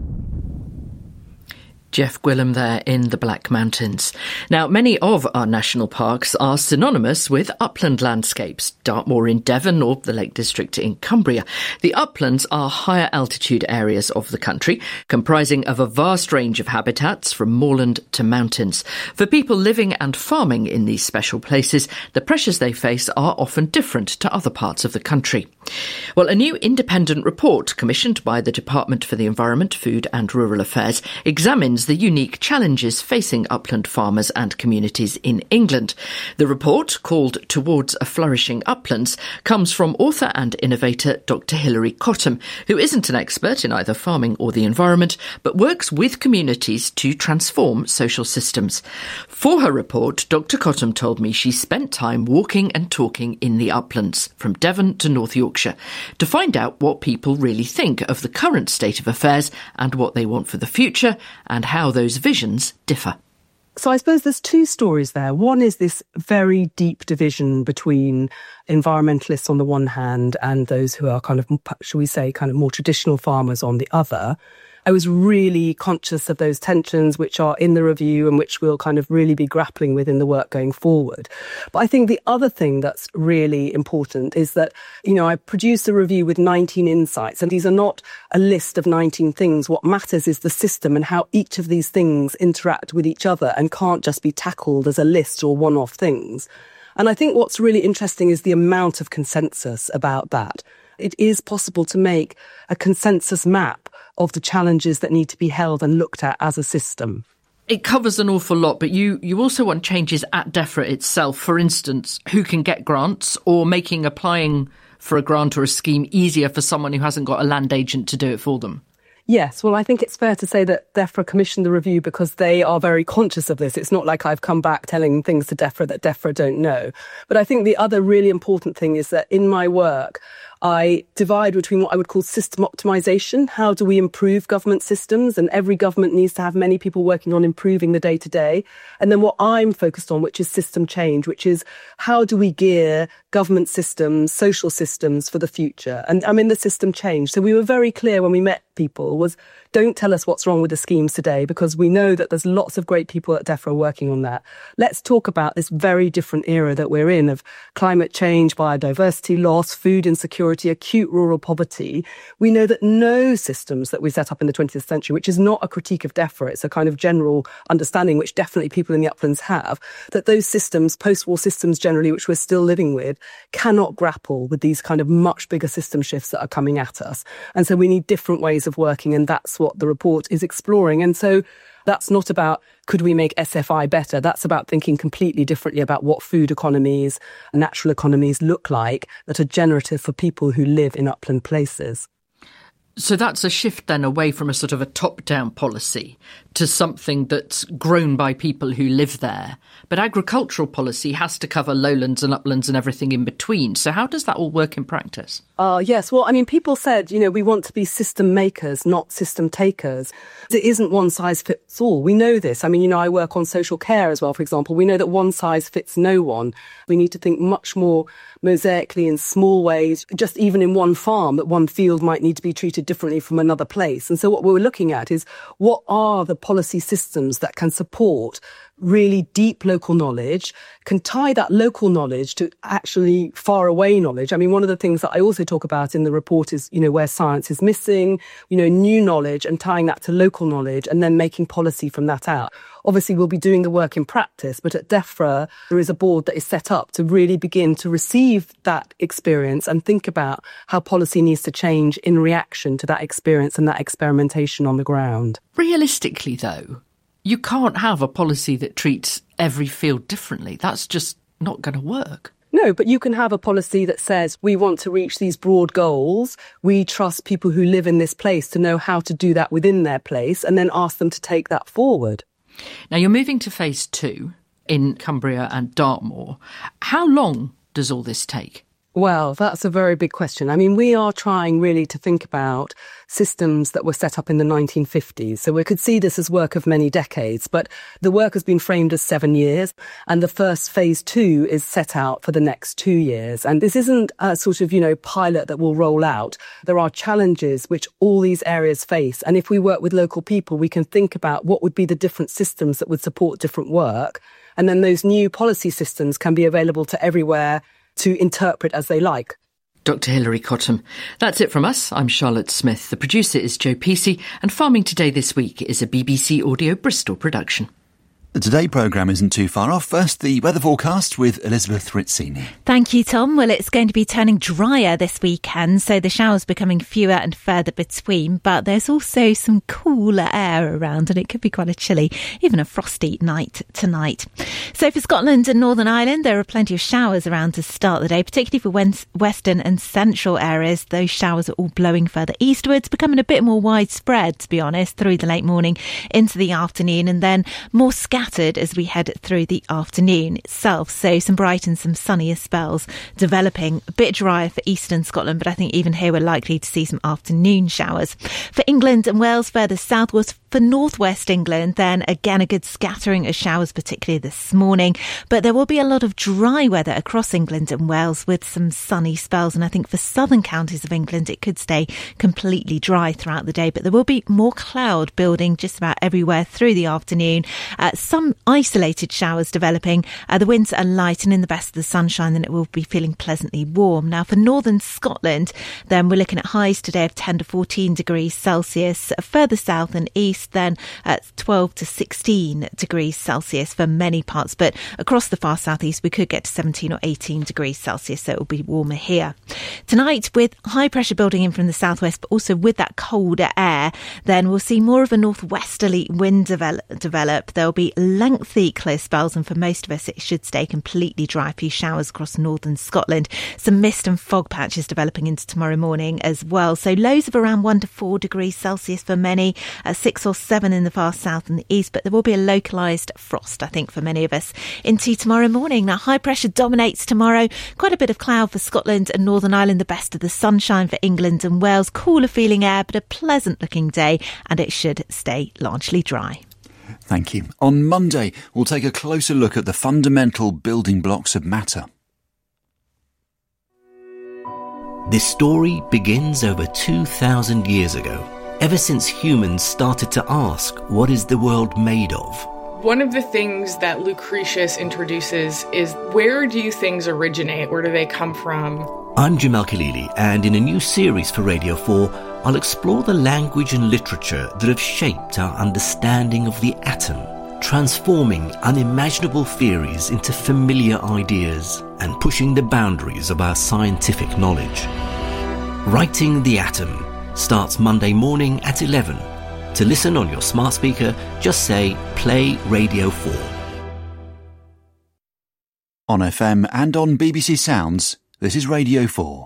Jeff Gwilym there in the Black Mountains. Now, many of our national parks are synonymous with upland landscapes, Dartmoor in Devon or the Lake District in Cumbria. The uplands are higher altitude areas of the country, comprising of a vast range of habitats from moorland to mountains. For people living and farming in these special places, the pressures they face are often different to other parts of the country. Well, a new independent report commissioned by the Department for the Environment, Food and Rural Affairs examines the unique challenges facing upland farmers and communities in England. The report, called Towards a Flourishing Uplands, comes from author and innovator Dr. Hilary Cottam, who isn't an expert in either farming or the environment, but works with communities to transform social systems. For her report, Dr. Cottam told me she spent time walking and talking in the uplands, from Devon to North Yorkshire, to find out what people really think of the current state of affairs and what they want for the future, and how those visions differ. So I suppose there's two stories there. One is this very deep division between environmentalists on the one hand and those who are kind of, shall we say, kind of more traditional farmers on the other. I was really conscious of those tensions which are in the review and which we'll kind of really be grappling with in the work going forward. But I think the other thing that's really important is that, I produced a review with 19 insights, and these are not a list of 19 things. What matters is the system and how each of these things interact with each other and can't just be tackled as a list or one-off things. And I think what's really interesting is the amount of consensus about that. It is possible to make a consensus map of the challenges that need to be held and looked at as a system. It covers an awful lot, but you also want changes at DEFRA itself. For instance, who can get grants, or making applying for a grant or a scheme easier for someone who hasn't got a land agent to do it for them. Yes, well, I think it's fair to say that DEFRA commissioned the review because they are very conscious of this. It's not like I've come back telling things to DEFRA that DEFRA don't know. But I think the other really important thing is that in my work, I divide between what I would call system optimization. How do we improve government systems? And every government needs to have many people working on improving the day-to-day. And then what I'm focused on, which is system change, which is how do we gear government systems, social systems for the future? And I'm in the system change. So we were very clear when we met people was don't tell us what's wrong with the schemes today, because we know that there's lots of great people at DEFRA working on that. Let's talk about this very different era that we're in of climate change, biodiversity loss, food insecurity, acute rural poverty. We know that no systems that we set up in the 20th century, which is not a critique of DEFRA, it's a kind of general understanding, which definitely people in the uplands have, that those systems, post-war systems generally, which we're still living with, cannot grapple with these kind of much bigger system shifts that are coming at us. And so we need different ways of working, and that's what the report is exploring. And so that's not about could we make SFI better? That's about thinking completely differently about what food economies, natural economies look like that are generative for people who live in upland places. So that's a shift then away from a sort of a top-down policy to something that's grown by people who live there. But agricultural policy has to cover lowlands and uplands and everything in between. So how does that all work in practice? Yes. Well, I mean, people said, we want to be system makers, not system takers. It isn't one size fits all. We know this. I mean, I work on social care as well, for example. We know that one size fits no one. We need to think much more mosaically in small ways, just even in one farm, that one field might need to be treated differently from another place. And so what we're looking at is what are the policy systems that can support really deep local knowledge, can tie that local knowledge to actually far away knowledge. I mean, one of the things that I also talk about in the report is, where science is missing, new knowledge and tying that to local knowledge and then making policy from that out. Obviously, we'll be doing the work in practice, but at DEFRA, there is a board that is set up to really begin to receive that experience and think about how policy needs to change in reaction to that experience and that experimentation on the ground. Realistically, though, you can't have a policy that treats every field differently. That's just not going to work. No, but you can have a policy that says we want to reach these broad goals. We trust people who live in this place to know how to do that within their place and then ask them to take that forward. Now, you're moving to phase 2 in Cumbria and Dartmoor. How long does all this take? Well, that's a very big question. I mean, we are trying really to think about systems that were set up in the 1950s. So we could see this as work of many decades, but the work has been framed as 7 years, and the first phase 2 is set out for the next 2 years. And this isn't a sort of, pilot that will roll out. There are challenges which all these areas face. And if we work with local people, we can think about what would be the different systems that would support different work. And then those new policy systems can be available to everywhere to interpret as they like. Dr. Hilary Cottam. That's it from us. I'm Charlotte Smith. The producer is Joe Pesey, and Farming Today this week is a BBC Audio Bristol production. The Today programme isn't too far off. First, the weather forecast with Elizabeth Rizzini. Thank you, Tom. Well, it's going to be turning drier this weekend, so the showers becoming fewer and further between, but there's also some cooler air around and it could be quite a chilly, even a frosty night tonight. So for Scotland and Northern Ireland, there are plenty of showers around to start the day, particularly for western and central areas. Those showers are all blowing further eastwards, becoming a bit more widespread, to be honest, through the late morning into the afternoon, and then more scattered as we head through the afternoon itself. So some bright and some sunnier spells developing, a bit drier for eastern Scotland, but I think even here we're likely to see some afternoon showers. For England and Wales further southwards, for northwest England, then again a good scattering of showers, particularly this morning. But there will be a lot of dry weather across England and Wales with some sunny spells. And I think for southern counties of England, it could stay completely dry throughout the day. But there will be more cloud building just about everywhere through the afternoon. Some isolated showers developing. The winds are light and in the best of the sunshine, then it will be feeling pleasantly warm. Now for northern Scotland, then we're looking at highs today of 10 to 14 degrees Celsius. Further south and east, then at 12 to 16 degrees Celsius for many parts, but across the far southeast we could get to 17 or 18 degrees Celsius, so it will be warmer here. Tonight, with high pressure building in from the southwest, but also with that colder air, then we'll see more of a northwesterly wind develop. There'll be lengthy clear spells, and for most of us it should stay completely dry. A few showers across northern Scotland, some mist and fog patches developing into tomorrow morning as well. So lows of around 1 to 4 degrees Celsius for many, 6 or 7 in the far south and the east, but there will be a localised frost, I think, for many of us into tomorrow morning. Now, high pressure dominates tomorrow. Quite a bit of cloud for Scotland and Northern Ireland, the best of the sunshine for England and Wales. Cooler feeling air, but a pleasant looking day, and it should stay largely dry. Thank you. On Monday, we'll take a closer look at the fundamental building blocks of matter. This story begins over 2,000 years ago, ever since humans started to ask, what is the world made of? One of the things that Lucretius introduces is, where do things originate? Where do they come from? I'm Jamal Khalili, and in a new series for Radio 4, I'll explore the language and literature that have shaped our understanding of the atom, transforming unimaginable theories into familiar ideas and pushing the boundaries of our scientific knowledge. Writing the Atom starts Monday morning at 11. To listen on your smart speaker, just say Play Radio 4. On FM and on BBC Sounds, this is Radio 4.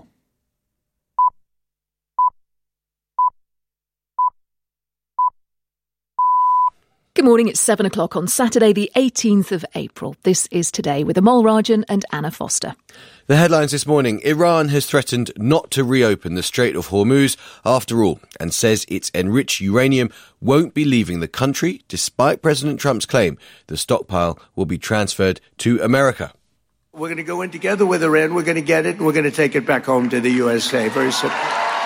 Good morning, it's 7 o'clock on Saturday the 18th of April. This is Today with Amal Rajan and Anna Foster. The headlines this morning: Iran has threatened not to reopen the Strait of Hormuz after all, and says its enriched uranium won't be leaving the country, despite President Trump's claim the stockpile will be transferred to America. We're going to go in together with Iran, we're going to get it, and we're going to take it back home to the USA. Very simple.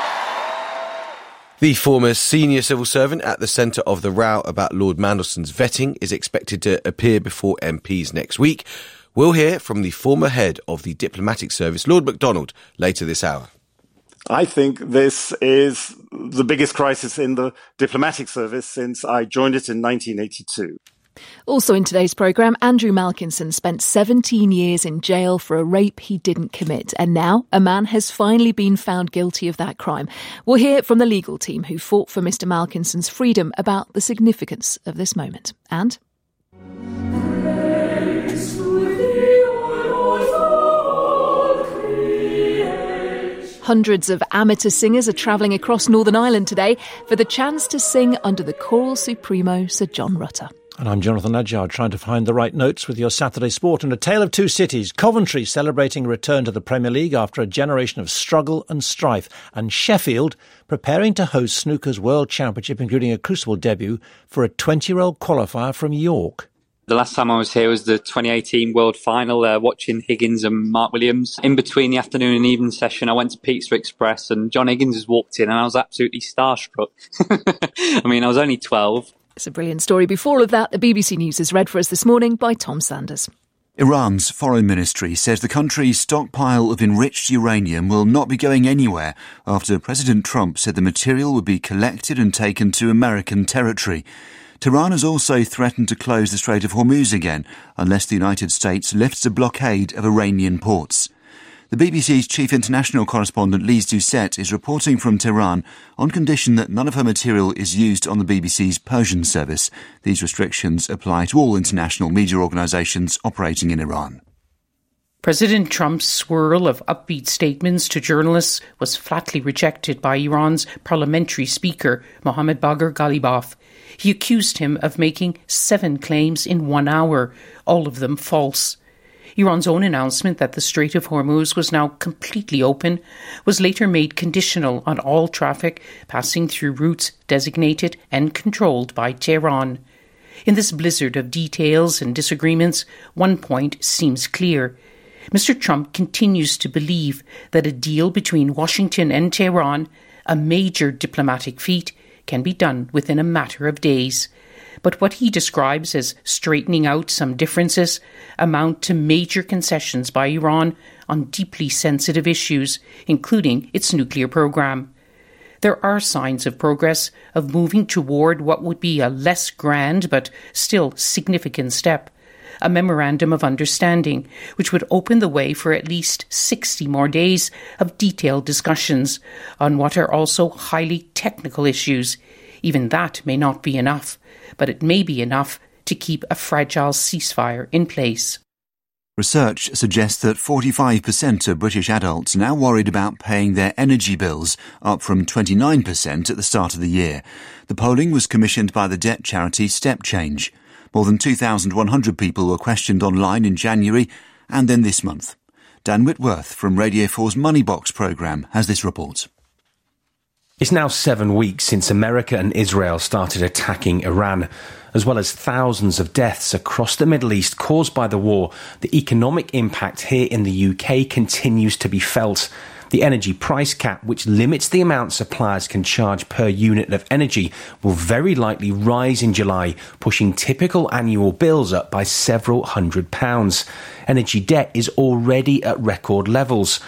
The former senior civil servant at the centre of the row about Lord Mandelson's vetting is expected to appear before MPs next week. We'll hear from the former head of the diplomatic service, Lord MacDonald, later this hour. I think this is the biggest crisis in the diplomatic service since I joined it in 1982. Also in today's programme, Andrew Malkinson spent 17 years in jail for a rape he didn't commit, and now a man has finally been found guilty of that crime. We'll hear from the legal team who fought for Mr Malkinson's freedom about the significance of this moment. And hundreds of amateur singers are travelling across Northern Ireland today for the chance to sing under the choral supremo Sir John Rutter. And I'm Jonathan Adjard, trying to find the right notes with your Saturday sport. And a tale of two cities: Coventry celebrating a return to the Premier League after a generation of struggle and strife, and Sheffield preparing to host snooker's World Championship, including a crucible debut for a 20-year-old qualifier from York. The last time I was here was the 2018 World Final, watching Higgins and Mark Williams. In between the afternoon and evening session, I went to Pizza Express and John Higgins has walked in and I was absolutely starstruck. I mean, I was only 12. It's a brilliant story. Before all of that, the BBC News is read for us this morning by Tom Sanders. Iran's foreign ministry says the country's stockpile of enriched uranium will not be going anywhere after President Trump said the material would be collected and taken to American territory. Tehran has also threatened to close the Strait of Hormuz again unless the United States lifts a blockade of Iranian ports. The BBC's chief international correspondent Lise Doucette is reporting from Tehran on condition that none of her material is used on the BBC's Persian service. These restrictions apply to all international media organisations operating in Iran. President Trump's swirl of upbeat statements to journalists was flatly rejected by Iran's parliamentary speaker, Mohammad Bagher Ghalibaf. He accused him of making 7 claims in 1 hour, all of them false. Iran's own announcement that the Strait of Hormuz was now completely open was later made conditional on all traffic passing through routes designated and controlled by Tehran. In this blizzard of details and disagreements, one point seems clear. Mr. Trump continues to believe that a deal between Washington and Tehran, a major diplomatic feat, can be done within a matter of days. But what he describes as straightening out some differences amount to major concessions by Iran on deeply sensitive issues, including its nuclear program. There are signs of progress, of moving toward what would be a less grand but still significant step, a memorandum of understanding, which would open the way for at least 60 more days of detailed discussions on what are also highly technical issues. Even that may not be enough, but it may be enough to keep a fragile ceasefire in place. Research suggests that 45% of British adults are now worried about paying their energy bills, up from 29% at the start of the year. The polling was commissioned by the debt charity Step Change. More than 2,100 people were questioned online in January and then this month. Dan Whitworth from Radio 4's Moneybox programme has this report. It's now 7 weeks since America and Israel started attacking Iran. As well as thousands of deaths across the Middle East caused by the war, the economic impact here in the UK continues to be felt. The energy price cap, which limits the amount suppliers can charge per unit of energy, will very likely rise in July, pushing typical annual bills up by several £100s. Energy debt is already at record levels.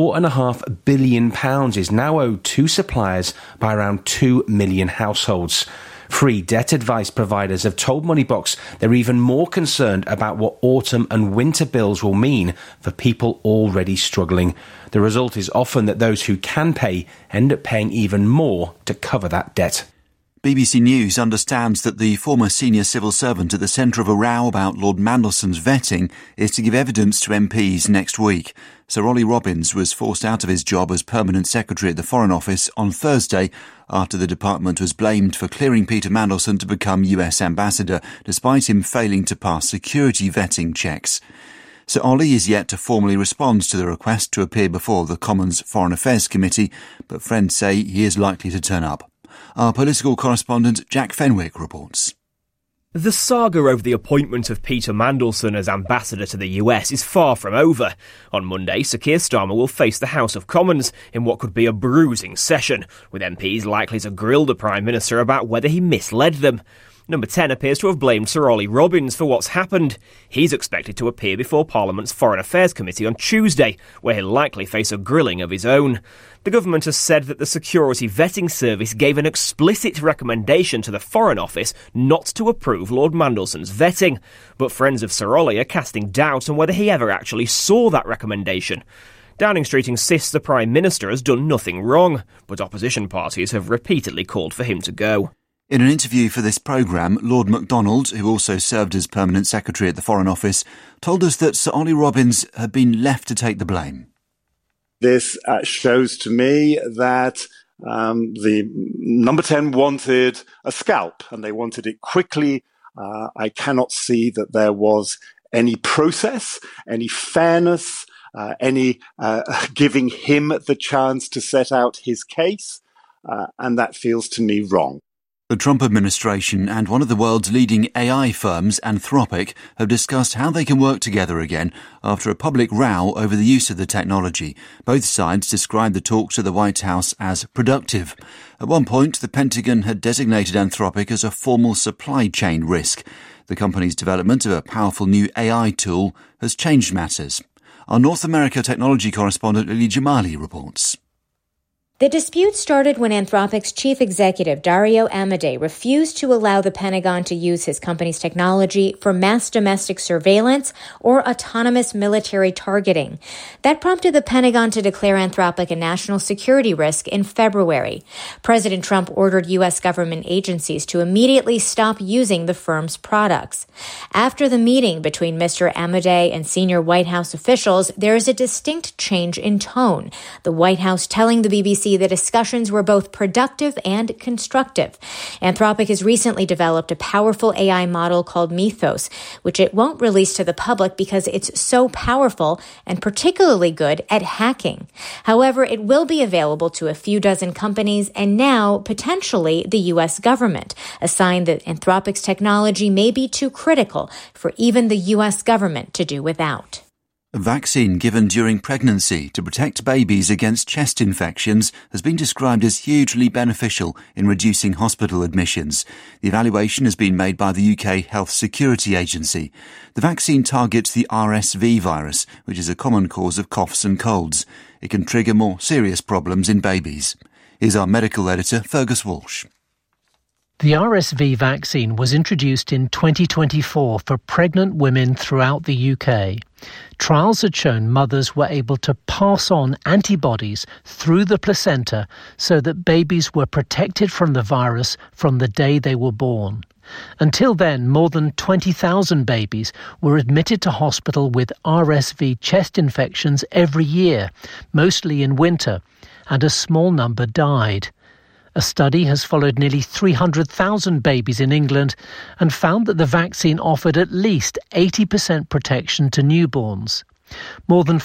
£4.5 billion is now owed to suppliers by around 2 million households. Free debt advice providers have told Moneybox they're even more concerned about what autumn and winter bills will mean for people already struggling. The result is often that those who can pay end up paying even more to cover that debt. BBC News understands that the former senior civil servant at the centre of a row about Lord Mandelson's vetting is to give evidence to MPs next week. Sir Ollie Robbins was forced out of his job as Permanent Secretary at the Foreign Office on Thursday after the department was blamed for clearing Peter Mandelson to become US Ambassador, despite him failing to pass security vetting checks. Sir Ollie is yet to formally respond to the request to appear before the Commons Foreign Affairs Committee, but friends say he is likely to turn up. Our political correspondent Jack Fenwick reports. The saga over the appointment of Peter Mandelson as ambassador to the US is far from over. On Monday, Sir Keir Starmer will face the House of Commons in what could be a bruising session, with MPs likely to grill the Prime Minister about whether he misled them. Number 10 appears to have blamed Sir Ollie Robbins for what's happened. He's expected to appear before Parliament's Foreign Affairs Committee on Tuesday, where he'll likely face a grilling of his own. The government has said that the Security Vetting Service gave an explicit recommendation to the Foreign Office not to approve Lord Mandelson's vetting. But friends of Sir Ollie are casting doubt on whether he ever actually saw that recommendation. Downing Street insists the Prime Minister has done nothing wrong, but opposition parties have repeatedly called for him to go. In an interview for this programme, Lord MacDonald, who also served as Permanent Secretary at the Foreign Office, told us that Sir Ollie Robbins had been left to take the blame. This shows to me that the number 10 wanted a scalp, and they wanted it quickly. I cannot see that there was any process, any fairness, any giving him the chance to set out his case, and that feels to me wrong. The Trump administration and one of the world's leading AI firms, Anthropic, have discussed how they can work together again after a public row over the use of the technology. Both sides described the talks at the White House as productive. At one point, the Pentagon had designated Anthropic as a formal supply chain risk. The company's development of a powerful new AI tool has changed matters. Our North America technology correspondent Lily Jamali reports. The dispute started when Anthropic's chief executive, Dario Amodei, refused to allow the Pentagon to use his company's technology for mass domestic surveillance or autonomous military targeting. That prompted the Pentagon to declare Anthropic a national security risk in February. President Trump ordered U.S. government agencies to immediately stop using the firm's products. After the meeting between Mr. Amodei and senior White House officials, there is a distinct change in tone. The White House telling the BBC the discussions were both productive and constructive. Anthropic has recently developed a powerful AI model called Mythos, which it won't release to the public because it's so powerful and particularly good at hacking. However, it will be available to a few dozen companies and now potentially the U.S. government, a sign that Anthropic's technology may be too critical for even the U.S. government to do without. A vaccine given during pregnancy to protect babies against chest infections has been described as hugely beneficial in reducing hospital admissions. The evaluation has been made by the UK Health Security Agency. The vaccine targets the RSV virus, which is a common cause of coughs and colds. It can trigger more serious problems in babies. Here's our medical editor, Fergus Walsh. The RSV vaccine was introduced in 2024 for pregnant women throughout the UK. Trials had shown mothers were able to pass on antibodies through the placenta so that babies were protected from the virus from the day they were born. Until then, more than 20,000 babies were admitted to hospital with RSV chest infections every year, mostly in winter, and a small number died. A study has followed nearly 300,000 babies in England and found that the vaccine offered at least 80% protection to newborns. More than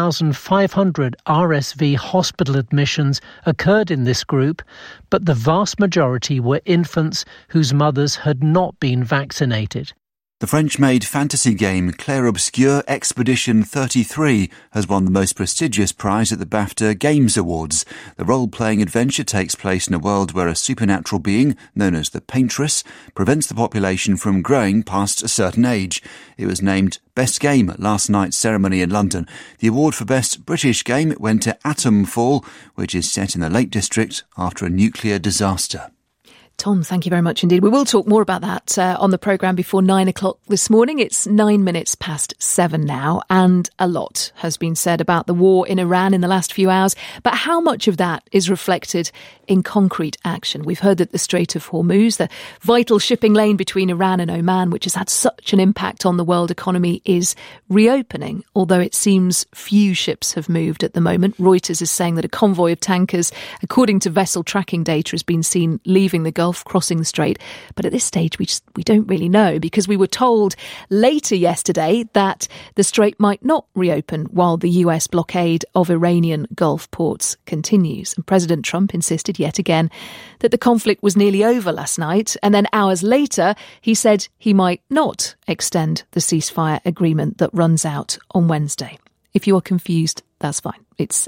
4,500 RSV hospital admissions occurred in this group, but the vast majority were infants whose mothers had not been vaccinated. The French-made fantasy game Clair Obscur Expedition 33 has won the most prestigious prize at the BAFTA Games Awards. The role-playing adventure takes place in a world where a supernatural being, known as the Paintress, prevents the population from growing past a certain age. It was named Best Game at last night's ceremony in London. The award for Best British Game went to Atomfall, which is set in the Lake District after a nuclear disaster. Tom, thank you very much indeed. We will talk more about that on the programme before 9 o'clock this morning. It's 9 minutes past 7 now, and a lot has been said about the war in Iran in the last few hours. But how much of that is reflected in concrete action? We've heard that the Strait of Hormuz, the vital shipping lane between Iran and Oman, which has had such an impact on the world economy, is reopening, although it seems few ships have moved at the moment. Reuters is saying that a convoy of tankers, according to vessel tracking data, has been seen leaving the Gulf, crossing the strait. But at this stage, we don't really know, because we were told later yesterday that the strait might not reopen while the US blockade of Iranian Gulf ports continues. And President Trump insisted yet again that the conflict was nearly over last night. And then hours later, he said he might not extend the ceasefire agreement that runs out on Wednesday. If you are confused, that's fine. It's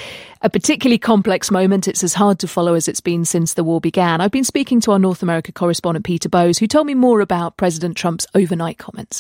a particularly complex moment. It's as hard to follow as it's been since the war began. I've been speaking to our North America correspondent, Peter Bowes, who told me more about President Trump's overnight comments.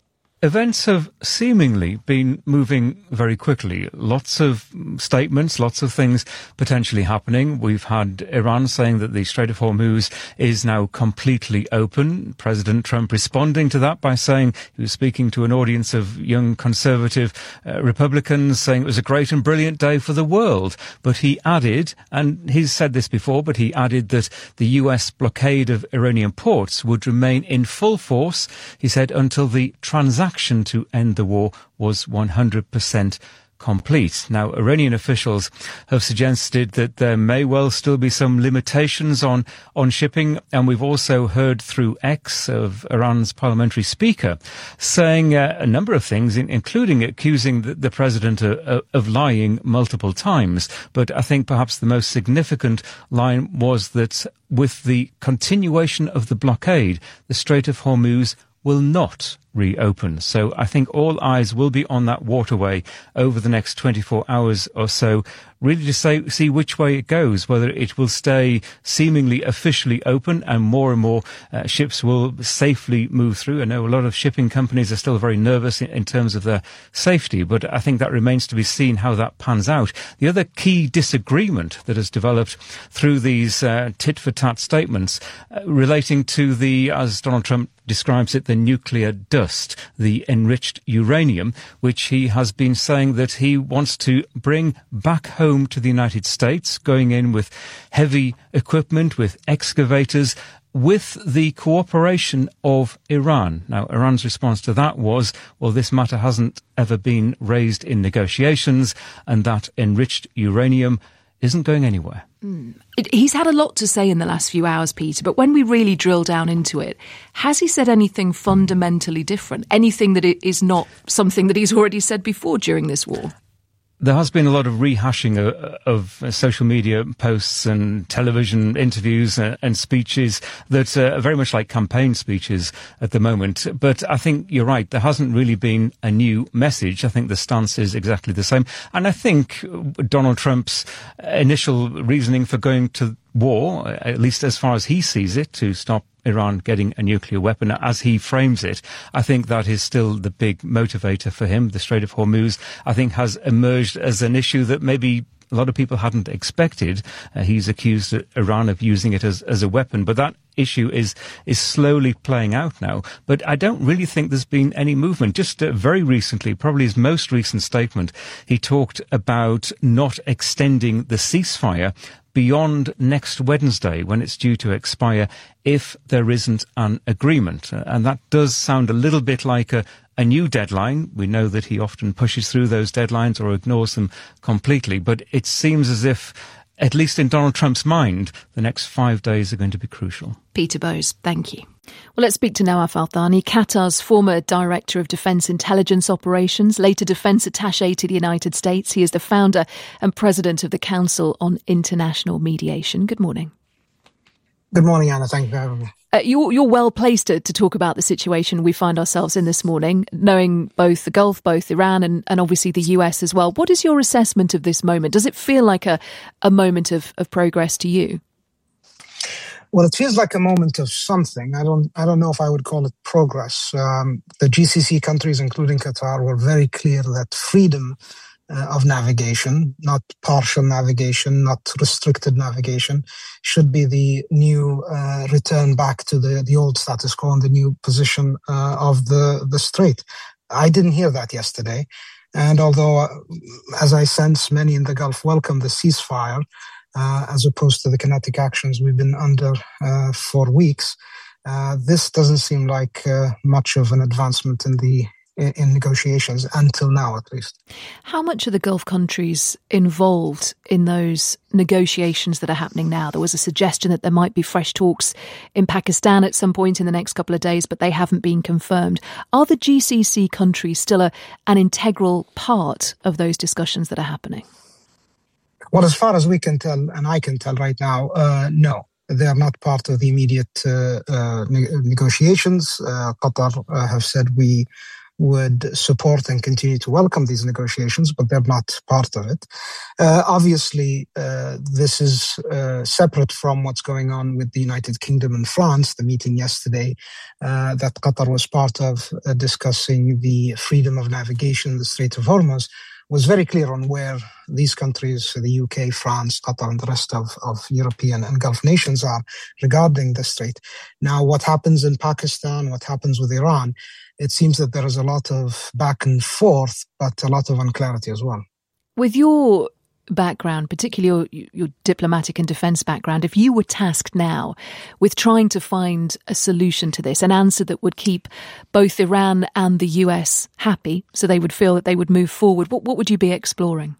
Events have seemingly been moving very quickly. Lots of statements, lots of things potentially happening. We've had Iran saying that the Strait of Hormuz is now completely open. President Trump responding to that by saying he was speaking to an audience of young conservative Republicans, saying it was a great and brilliant day for the world. But he added, and he's said this before, but he added that the US blockade of Iranian ports would remain in full force, he said, until the transaction to end the war was 100% complete. Now, Iranian officials have suggested that there may well still be some limitations on shipping, and we've also heard through X of Iran's parliamentary speaker saying a number of things, including accusing the president of lying multiple times. But I think perhaps the most significant line was that with the continuation of the blockade, the Strait of Hormuz will not reopen. So I think all eyes will be on that waterway over the next 24 hours or so, really to see which way it goes, whether it will stay seemingly officially open and more ships will safely move through. I know a lot of shipping companies are still very nervous in terms of their safety, but I think that remains to be seen how that pans out. The other key disagreement that has developed through these tit-for-tat statements relating to the, as Donald Trump describes it, the nuclear dust, the enriched uranium, which he has been saying that he wants to bring back home to the United States, going in with heavy equipment, with excavators, with the cooperation of Iran. Now, Iran's response to that was, well, this matter hasn't ever been raised in negotiations, and that enriched uranium isn't going anywhere. He's had a lot to say in the last few hours, Peter, but when we really drill down into it, has he said anything fundamentally different? Anything that is not something that he's already said before during this war? There has been a lot of rehashing of social media posts and television interviews and speeches that are very much like campaign speeches at the moment. But I think you're right. There hasn't really been a new message. I think the stance is exactly the same. And I think Donald Trump's initial reasoning for going to war, at least as far as he sees it, to stop Iran getting a nuclear weapon, as he frames it. I think that is still the big motivator for him. The Strait of Hormuz, I think, has emerged as an issue that maybe a lot of people hadn't expected. He's accused Iran of using it as a weapon, but that issue is slowly playing out now. But I don't really think there's been any movement. Just very recently, probably his most recent statement, he talked about not extending the ceasefire beyond next Wednesday, when it's due to expire, if there isn't an agreement. And that does sound a little bit like a new deadline. We know that he often pushes through those deadlines or ignores them completely, but it seems as if, at least in Donald Trump's mind, the next 5 days are going to be crucial. Peter Bowes, thank you. Well, let's speak to Nawaf Al-Thani, Qatar's former Director of Defence Intelligence Operations, later Defence Attaché to the United States. He is the founder and President of the Council on International Mediation. Good morning. Good morning, Anna. Thank you for having me. You're well placed to talk about the situation we find ourselves in this morning, knowing both the Gulf, both Iran and obviously the US as well. What is your assessment of this moment? Does it feel like a moment of progress to you? Well, it feels like a moment of something. I don't know if I would call it progress. The GCC countries, including Qatar, were very clear that freedom of navigation, not partial navigation, not restricted navigation, should be the new return back to the old status quo and the new position of the Strait. I didn't hear that yesterday. And although, as I sense, many in the Gulf welcome the ceasefire, as opposed to the kinetic actions we've been under for weeks, this doesn't seem like much of an advancement in negotiations until now, at least. How much are the Gulf countries involved in those negotiations that are happening now? There was a suggestion that there might be fresh talks in Pakistan at some point in the next couple of days, but they haven't been confirmed. Are the GCC countries still an integral part of those discussions that are happening? Well, as far as we can tell, and I can tell right now, no. They are not part of the immediate negotiations. Qatar have said we would support and continue to welcome these negotiations, but they're not part of it. Obviously, this is separate from what's going on with the United Kingdom and France. The meeting yesterday that Qatar was part of discussing the freedom of navigation in the Strait of Hormuz was very clear on where these countries, the UK, France, Qatar, and the rest of European and Gulf nations are regarding the Strait. Now, what happens in Pakistan, what happens with Iran, it seems that there is a lot of back and forth, but a lot of unclarity as well. With your background, particularly your diplomatic and defence background, if you were tasked now with trying to find a solution to this, an answer that would keep both Iran and the US happy, so they would feel that they would move forward, what would you be exploring?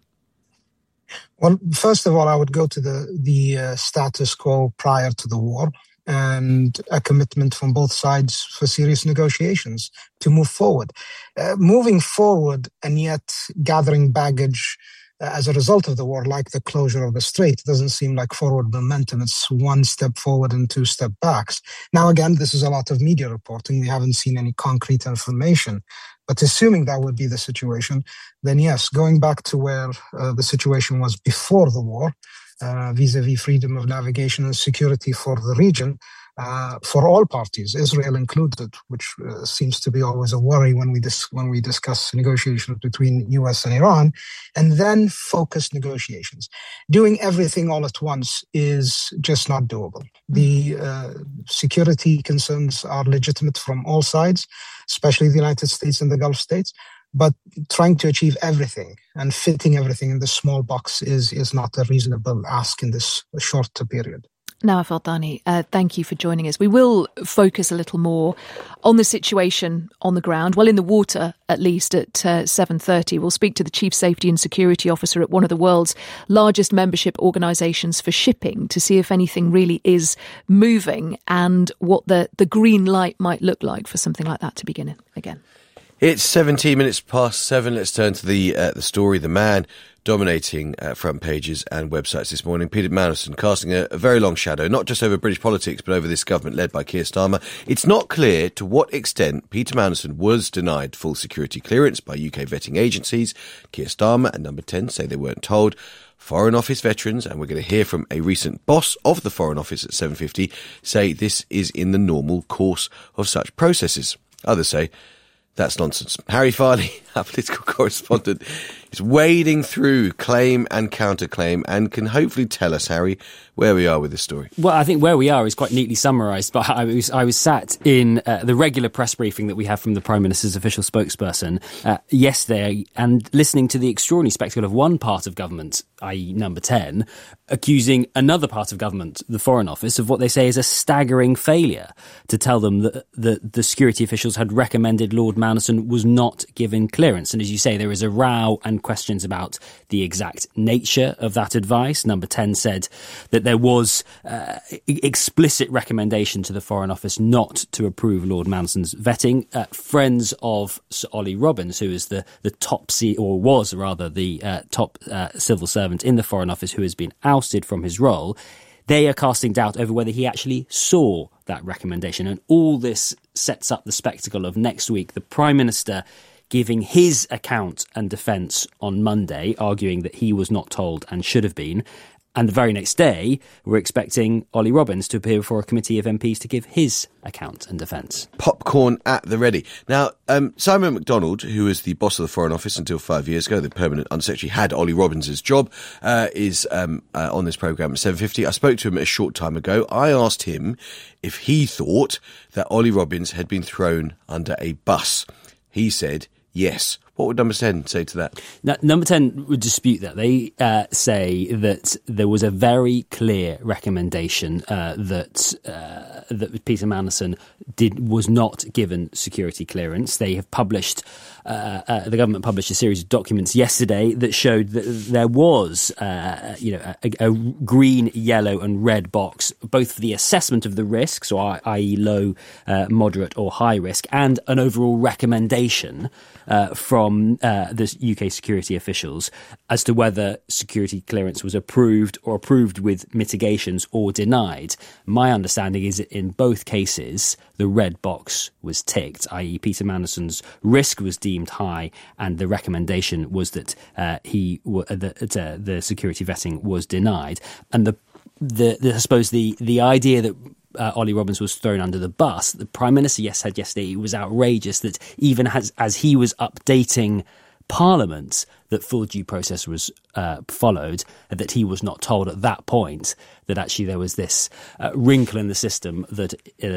Well, first of all, I would go to the status quo prior to the war, and a commitment from both sides for serious negotiations to move forward. Moving forward and yet gathering baggage as a result of the war, like the closure of the Strait, doesn't seem like forward momentum. It's one step forward and two step backs. Now, again, this is a lot of media reporting. We haven't seen any concrete information. But assuming that would be the situation, then yes, going back to where the situation was before the war, vis-a-vis freedom of navigation and security for the region, for all parties, Israel included, which seems to be always a worry when we discuss negotiations between US and Iran, and then focused negotiations. Doing everything all at once is just not doable. The security concerns are legitimate from all sides, especially the United States and the Gulf states. But trying to achieve everything and fitting everything in this small box is not a reasonable ask in this short period. Nawaf Al-Thani, thank you for joining us. We will focus a little more on the situation on the ground, well, in the water, at least, at 7:30. We'll speak to the Chief Safety and Security Officer at one of the world's largest membership organisations for shipping to see if anything really is moving and what the green light might look like for something like that to begin again. It's 17 minutes past 7. Let's turn to the story, the man dominating front pages and websites this morning. Peter Mandelson casting a very long shadow, not just over British politics, but over this government led by Keir Starmer. It's not clear to what extent Peter Mandelson was denied full security clearance by UK vetting agencies. Keir Starmer and Number 10 say they weren't told. Foreign Office veterans, and we're going to hear from a recent boss of the Foreign Office at 7:50, say this is in the normal course of such processes. Others say that's nonsense. Harry Farley, our political correspondent, is wading through claim and counterclaim and can hopefully tell us, Harry, where we are with this story. Well, I think where we are is quite neatly summarised. But I was sat in the regular press briefing that we have from the Prime Minister's official spokesperson yesterday and listening to the extraordinary spectacle of one part of government, i.e. Number 10, accusing another part of government, the Foreign Office, of what they say is a staggering failure to tell them that the security officials had recommended Lord Mandelson was not given clearance. And as you say, there is a row and questions about the exact nature of that advice. Number 10 said that there was explicit recommendation to the Foreign Office not to approve Lord Mandelson's vetting. Friends of Sir Ollie Robbins, who is the top top civil servant in the Foreign Office who has been ousted from his role, they are casting doubt over whether he actually saw that recommendation. And all this sets up the spectacle of next week, the Prime Minister giving his account and defence on Monday, arguing that he was not told and should have been. And the very next day, we're expecting Ollie Robbins to appear before a committee of MPs to give his account and defence. Popcorn at the ready. Now, Simon MacDonald, who was the boss of the Foreign Office until 5 years ago, the permanent Undersecretary, had Ollie Robbins' job, is on this programme at 7:50. I spoke to him a short time ago. I asked him if he thought that Ollie Robbins had been thrown under a bus. He said yes. What would Number 10 say to that? Now, Number 10 would dispute that. They say that there was a very clear recommendation that Peter Mandelson was not given security clearance. They have published, the government published a series of documents yesterday that showed that there was, a green, yellow and red box, both for the assessment of the risks, or i.e. low, moderate or high risk, and an overall recommendation from the UK security officials as to whether security clearance was approved with mitigations or denied. My understanding is that in both cases, the red box was ticked, i.e. Peter Mandelson's risk was deemed high and the recommendation was that the security vetting was denied. And I suppose the idea that Ollie Robbins was thrown under the bus, the Prime Minister said yesterday it was outrageous that even as he was updating Parliament that full due process was followed, that he was not told at that point that actually there was this wrinkle in the system that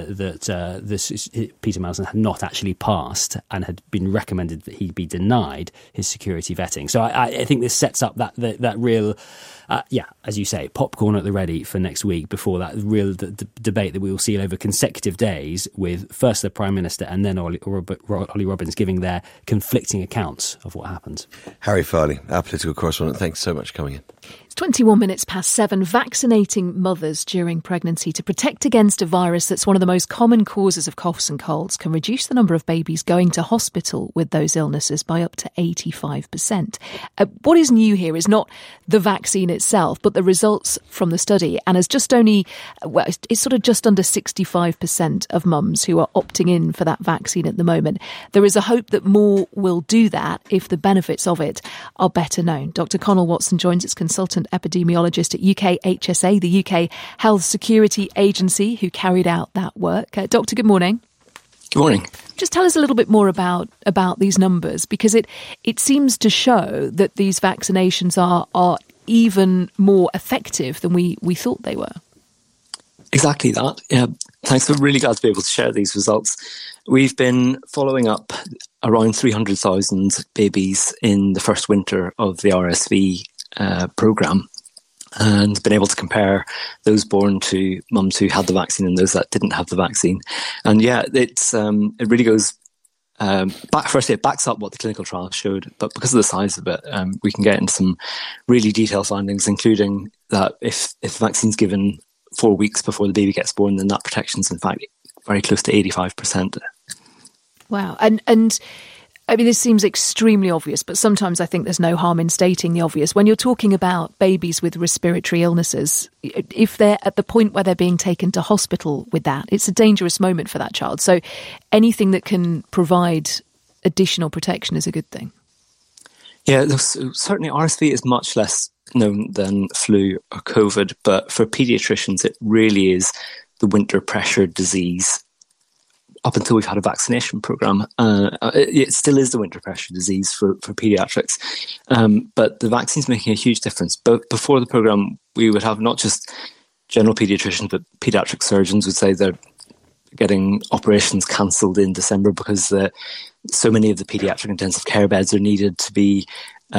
Peter Mandelson had not actually passed and had been recommended that he be denied his security vetting. So I think this sets up that real, as you say, popcorn at the ready for next week before that real debate that we will see over consecutive days with first the Prime Minister and then Ollie Robbins giving their conflicting accounts of what happened. Harry Farley, our political correspondent, thanks so much for coming in. It's 21 minutes past 7. Vaccinating mothers during pregnancy to protect against a virus that's one of the most common causes of coughs and colds can reduce the number of babies going to hospital with those illnesses by up to 85%. What is new here is not the vaccine itself, but the results from the study. And as it's sort of just under 65% of mums who are opting in for that vaccine at the moment. There is a hope that more will do that if the benefits of it are better known. Dr. Conal Watson joins us, consultant epidemiologist at UK HSA, the UK Health Security Agency, who carried out that work. Doctor, good morning. Good morning. Just tell us a little bit more about these numbers, because it seems to show that these vaccinations are even more effective than we thought they were. Exactly that. Yeah. Thanks. We're really glad to be able to share these results. We've been following up around 300,000 babies in the first winter of the RSV programme and been able to compare those born to mums who had the vaccine and those that didn't have the vaccine. And it really goes back. Firstly, it backs up what the clinical trial showed, but because of the size of it, we can get into some really detailed findings, including that if the vaccine's given 4 weeks before the baby gets born, then that protection's in fact very close to 85%. Wow. And I mean, this seems extremely obvious, but sometimes I think there's no harm in stating the obvious. When you're talking about babies with respiratory illnesses, if they're at the point where they're being taken to hospital with that, it's a dangerous moment for that child. So anything that can provide additional protection is a good thing. Yeah, certainly RSV is much less known than flu or COVID, but for paediatricians, it really is the winter pressure disease. Up until we've had a vaccination programme, it still is the winter pressure disease for paediatrics. But the vaccine's making a huge difference. But before the programme, we would have not just general paediatricians, but paediatric surgeons would say they're getting operations cancelled in December because so many of the paediatric intensive care beds are needed to be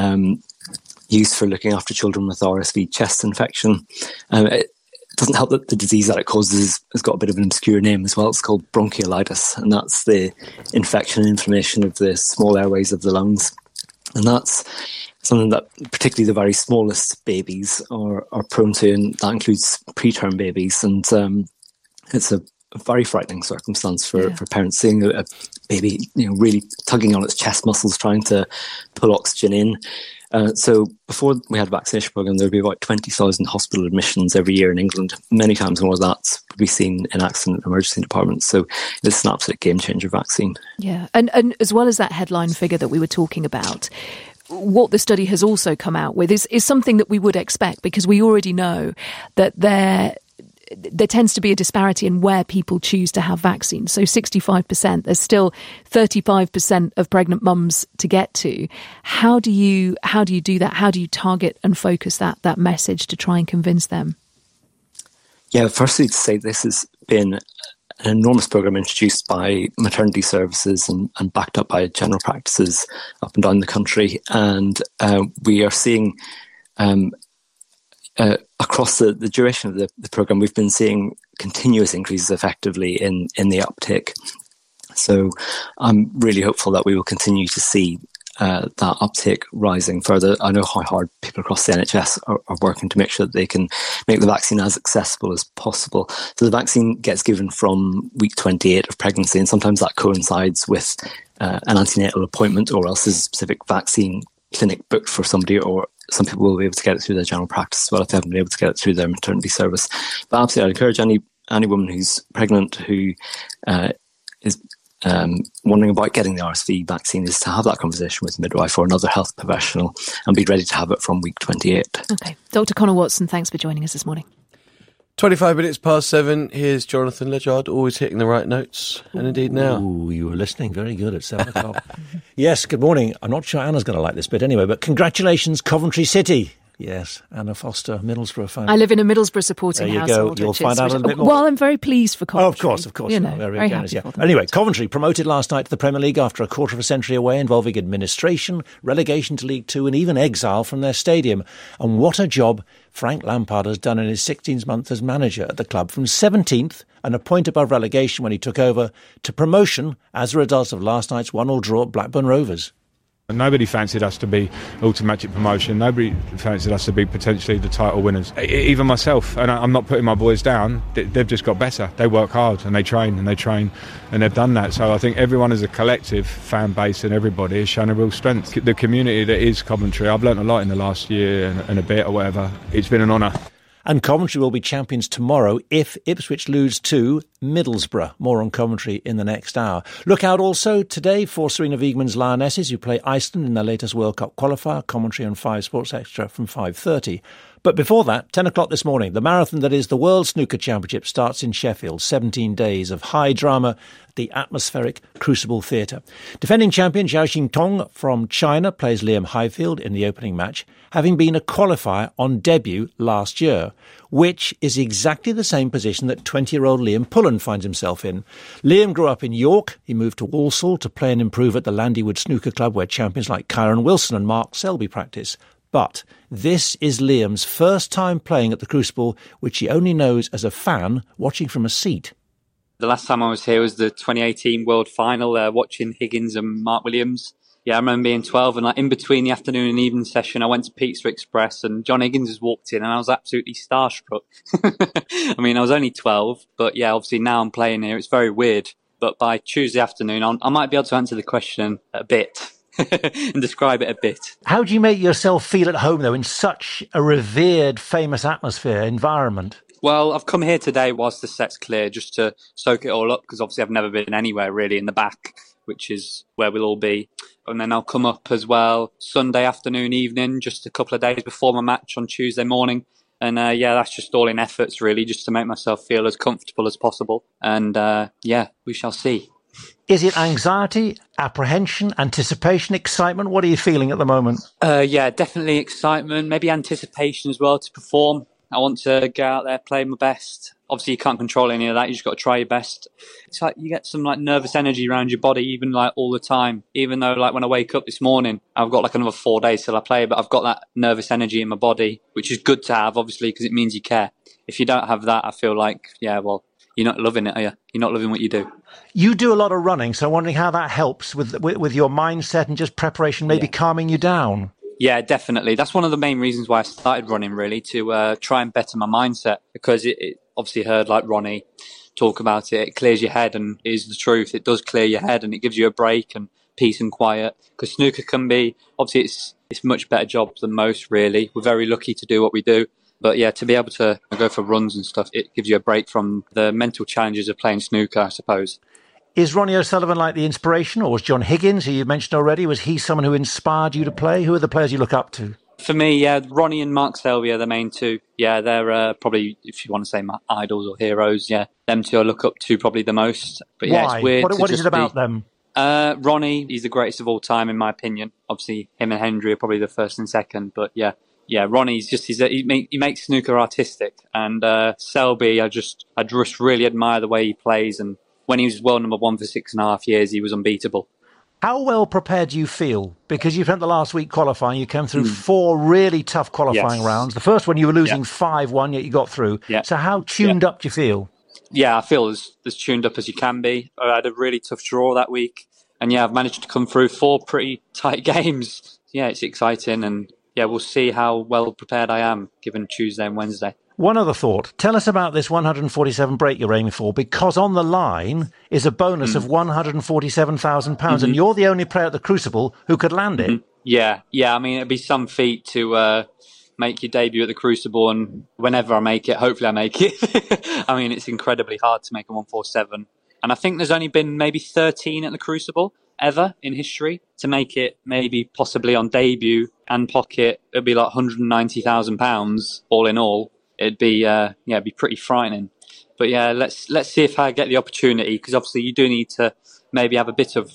used for looking after children with RSV chest infection. It doesn't help that the disease that it causes has got a bit of an obscure name as well. It's called bronchiolitis, and that's the infection and inflammation of the small airways of the lungs. And that's something that particularly the very smallest babies are prone to, and that includes preterm babies. And it's a very frightening circumstance for parents seeing a baby, really tugging on its chest muscles, trying to pull oxygen in. So before we had a vaccination programme, there would be about 20,000 hospital admissions every year in England. Many times more of that would be seen in accident emergency departments. So it's an absolute game changer vaccine. Yeah, and as well as that headline figure that we were talking about, what the study has also come out with is something that we would expect, because we already know that there tends to be a disparity in where people choose to have vaccines. So 65%, there's still 35% of pregnant mums to get to. How do you do that? How do you target and focus that message to try and convince them? Yeah, firstly to say this has been an enormous programme introduced by maternity services and backed up by general practices up and down the country. And we are seeing across the duration of the programme, we've been seeing continuous increases effectively in the uptake. So I'm really hopeful that we will continue to see that uptake rising further. I know how hard people across the NHS are working to make sure that they can make the vaccine as accessible as possible. So the vaccine gets given from week 28 of pregnancy, and sometimes that coincides with an antenatal appointment, or else there's a specific vaccine clinic booked for somebody, or some people will be able to get it through their general practice as well if they haven't been able to get it through their maternity service. But absolutely, I'd encourage any woman who's pregnant who is wondering about getting the RSV vaccine is to have that conversation with a midwife or another health professional and be ready to have it from week 28. Okay. Dr. Conor Watson, thanks for joining us this morning. 25 minutes past 7. Here's Jonathan Ledyard, always hitting the right notes. And indeed now. Ooh, you were listening very good at 7 o'clock. Yes, good morning. I'm not sure Anna's going to like this bit anyway, but congratulations, Coventry City. Yes, Anna Foster, Middlesbrough fan. I live in a Middlesbrough supporting household. There you go. You'll find out a little bit more. Well, I'm very pleased for Coventry. Oh, of course. Very generous, yeah. Anyway, Coventry promoted last night to the Premier League after a quarter of a century away, involving administration, relegation to League Two, and even exile from their stadium. And what a job Frank Lampard has done in his 16th month as manager at the club, from 17th and a point above relegation when he took over, to promotion as a result of last night's 1-1 draw at Blackburn Rovers. Nobody fancied us to be automatic promotion. Nobody fancied us to be potentially the title winners. Even myself, and I'm not putting my boys down, they've just got better. They work hard and they train and they've done that. So I think everyone as a collective, fan base and everybody, has shown a real strength. The community that is Coventry, I've learnt a lot in the last year and a bit or whatever. It's been an honour. And Coventry will be champions tomorrow if Ipswich lose to Middlesbrough. More on Coventry in the next hour. Look out also today for Serena Wiegmann's Lionesses, who play Iceland in their latest World Cup qualifier. Commentary on 5 Sports Extra from 5:30. But before that, 10 o'clock this morning, the marathon that is the World Snooker Championship starts in Sheffield. 17 days of high drama at the atmospheric Crucible Theatre. Defending champion Zhao Xintong from China plays Liam Highfield in the opening match, having been a qualifier on debut last year, which is exactly the same position that 20-year-old Liam Pullen finds himself in. Liam grew up in York. He moved to Walsall to play and improve at the Landywood Snooker Club, where champions like Kyron Wilson and Mark Selby practice. But this is Liam's first time playing at the Crucible, which he only knows as a fan watching from a seat. The last time I was here was the 2018 World Final, watching Higgins and Mark Williams. Yeah, I remember being 12 and in between the afternoon and evening session, I went to Pizza Express and John Higgins has walked in and I was absolutely starstruck. I mean, I was only 12, but yeah, obviously now I'm playing here. It's very weird. But by Tuesday afternoon, I might be able to answer the question a bit and describe it a bit. How do you make yourself feel at home, though, in such a revered, famous atmosphere, environment? Well, I've come here today whilst the set's clear just to soak it all up, because obviously I've never been anywhere really in the back, which is where we'll all be. And then I'll come up as well Sunday afternoon, evening, just a couple of days before my match on Tuesday morning. And that's just all in efforts really, just to make myself feel as comfortable as possible. And we shall see. Is it anxiety, apprehension, anticipation, excitement? What are you feeling at the moment? Definitely excitement, maybe anticipation as well to perform. I want to get out there, play my best. Obviously, you can't control any of that. You just got to try your best. It's like you get some like nervous energy around your body, even like all the time. Even though like when I wake up this morning, I've got like another 4 days till I play, but I've got that nervous energy in my body, which is good to have, obviously, because it means you care. If you don't have that, I feel like, you're not loving it, are you? You're not loving what you do. You do a lot of running, so I'm wondering how that helps with your mindset and just preparation, maybe calming you down. Yeah, definitely. That's one of the main reasons why I started running, really, to try and better my mindset, because it obviously heard like Ronnie talk about it. It clears your head, and it is the truth. It does clear your head and it gives you a break and peace and quiet, because snooker can be, obviously it's a much better job than most, really. We're very lucky to do what we do. But yeah, to be able to go for runs and stuff, it gives you a break from the mental challenges of playing snooker, I suppose. Is Ronnie O'Sullivan like the inspiration, or was John Higgins, who you mentioned already, was he someone who inspired you to play? Who are the players you look up to? For me, Ronnie and Mark Selby are the main two. Yeah, they're probably, if you want to say my idols or heroes, them two I look up to probably the most. But yeah, Why? It's weird. What is it about them? Ronnie, he's the greatest of all time, in my opinion. Obviously, him and Hendry are probably the first and second, but yeah, Ronnie's just he makes snooker artistic, and Selby, I just really admire the way he plays, and when he was world number one for 6.5 years, he was unbeatable. How well prepared do you feel? Because you've had the last week qualifying, you came through 4 really tough qualifying rounds. The first one you were losing 5-1, yet you got through. Yeah. So how tuned up do you feel? Yeah, I feel as tuned up as you can be. I had a really tough draw that week, and I've managed to come through 4 pretty tight games. Yeah, it's exciting, and we'll see how well prepared I am given Tuesday and Wednesday. One other thought. Tell us about this 147 break you're aiming for, because on the line is a bonus of £147,000, and you're the only player at the Crucible who could land it. Yeah. I mean, it'd be some feat to make your debut at the Crucible, and whenever I make it, hopefully I make it. I mean, it's incredibly hard to make a 147. And I think there's only been maybe 13 at the Crucible ever in history to make it, maybe possibly on debut and pocket. It'd be like £190,000 all in all. It'd be be pretty frightening. But let's see if I get the opportunity, because obviously you do need to maybe have a bit of,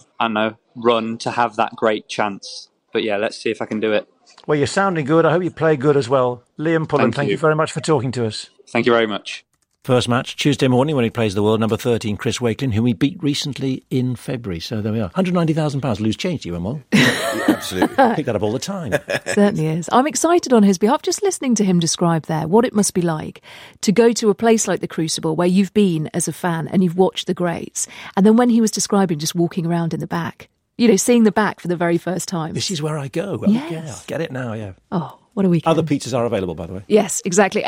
run to have that great chance. But let's see if I can do it. Well, you're sounding good. I hope you play good as well. Liam Pullen, thank you very much for talking to us. Thank you very much. First match, Tuesday morning, when he plays the world number 13, Chris Wakelin, whom he beat recently in February. So there we are. £190,000 loose change to you, Emil. Absolutely. Pick that up all the time. Certainly is. I'm excited on his behalf, just listening to him describe there what it must be like to go to a place like the Crucible where you've been as a fan and you've watched the greats. And then when he was describing just walking around in the back, seeing the back for the very first time. This is where I go. Yes. Oh, yeah. Get it now, yeah. Oh, what a weekend. Other pizzas are available, by the way. Yes, exactly.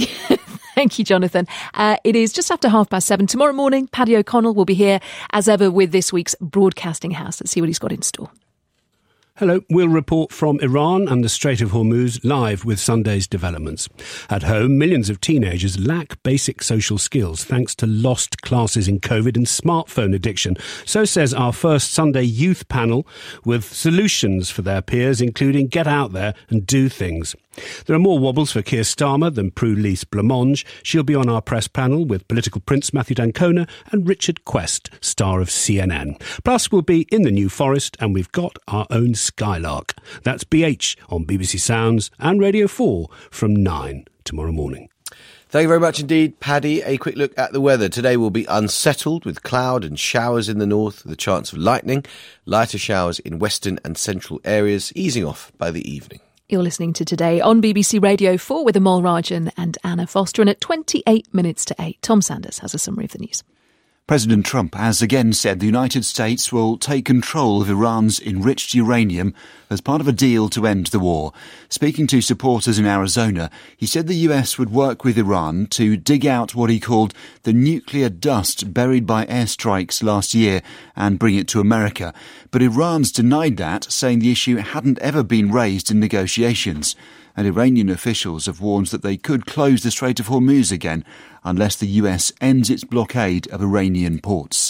Thank you, Jonathan. It is just after 7:30. Tomorrow morning, Paddy O'Connell will be here, as ever, with this week's Broadcasting House. Let's see what he's got in store. Hello, we'll report from Iran and the Strait of Hormuz live with Sunday's developments. At home, millions of teenagers lack basic social skills thanks to lost classes in COVID and smartphone addiction. So says our first Sunday youth panel, with solutions for their peers, including get out there and do things. There are more wobbles for Keir Starmer than Prue-Lise Blancmange. She'll be on our press panel with political prince Matthew D'Ancona and Richard Quest, star of CNN. Plus, we'll be in the New Forest, and we've got our own Skylark. That's BH on BBC Sounds and Radio 4 from 9 tomorrow morning. Thank you very much indeed, Paddy. A quick look at the weather. Today will be unsettled with cloud and showers in the north, with a chance of lightning. Lighter showers in western and central areas, easing off by the evening. You're listening to Today on BBC Radio 4 with Amol Rajan and Anna Foster. And at 28 minutes to 8, Tom Sanders has a summary of the news. President Trump has again said the United States will take control of Iran's enriched uranium as part of a deal to end the war. Speaking to supporters in Arizona, he said the US would work with Iran to dig out what he called the nuclear dust buried by airstrikes last year and bring it to America. But Iran's denied that, saying the issue hadn't ever been raised in negotiations. And Iranian officials have warned that they could close the Strait of Hormuz again unless the US ends its blockade of Iranian ports.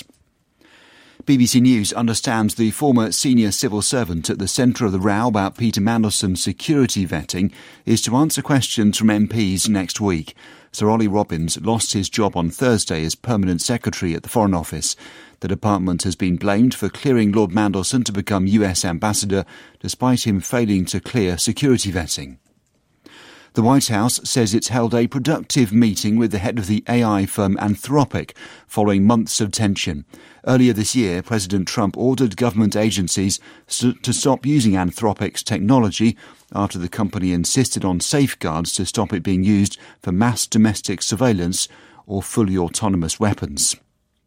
BBC News understands the former senior civil servant at the centre of the row about Peter Mandelson's security vetting is to answer questions from MPs next week. Sir Ollie Robbins lost his job on Thursday as permanent secretary at the Foreign Office. The department has been blamed for clearing Lord Mandelson to become US ambassador, despite him failing to clear security vetting. The White House says it's held a productive meeting with the head of the AI firm Anthropic following months of tension. Earlier this year, President Trump ordered government agencies to stop using Anthropic's technology after the company insisted on safeguards to stop it being used for mass domestic surveillance or fully autonomous weapons.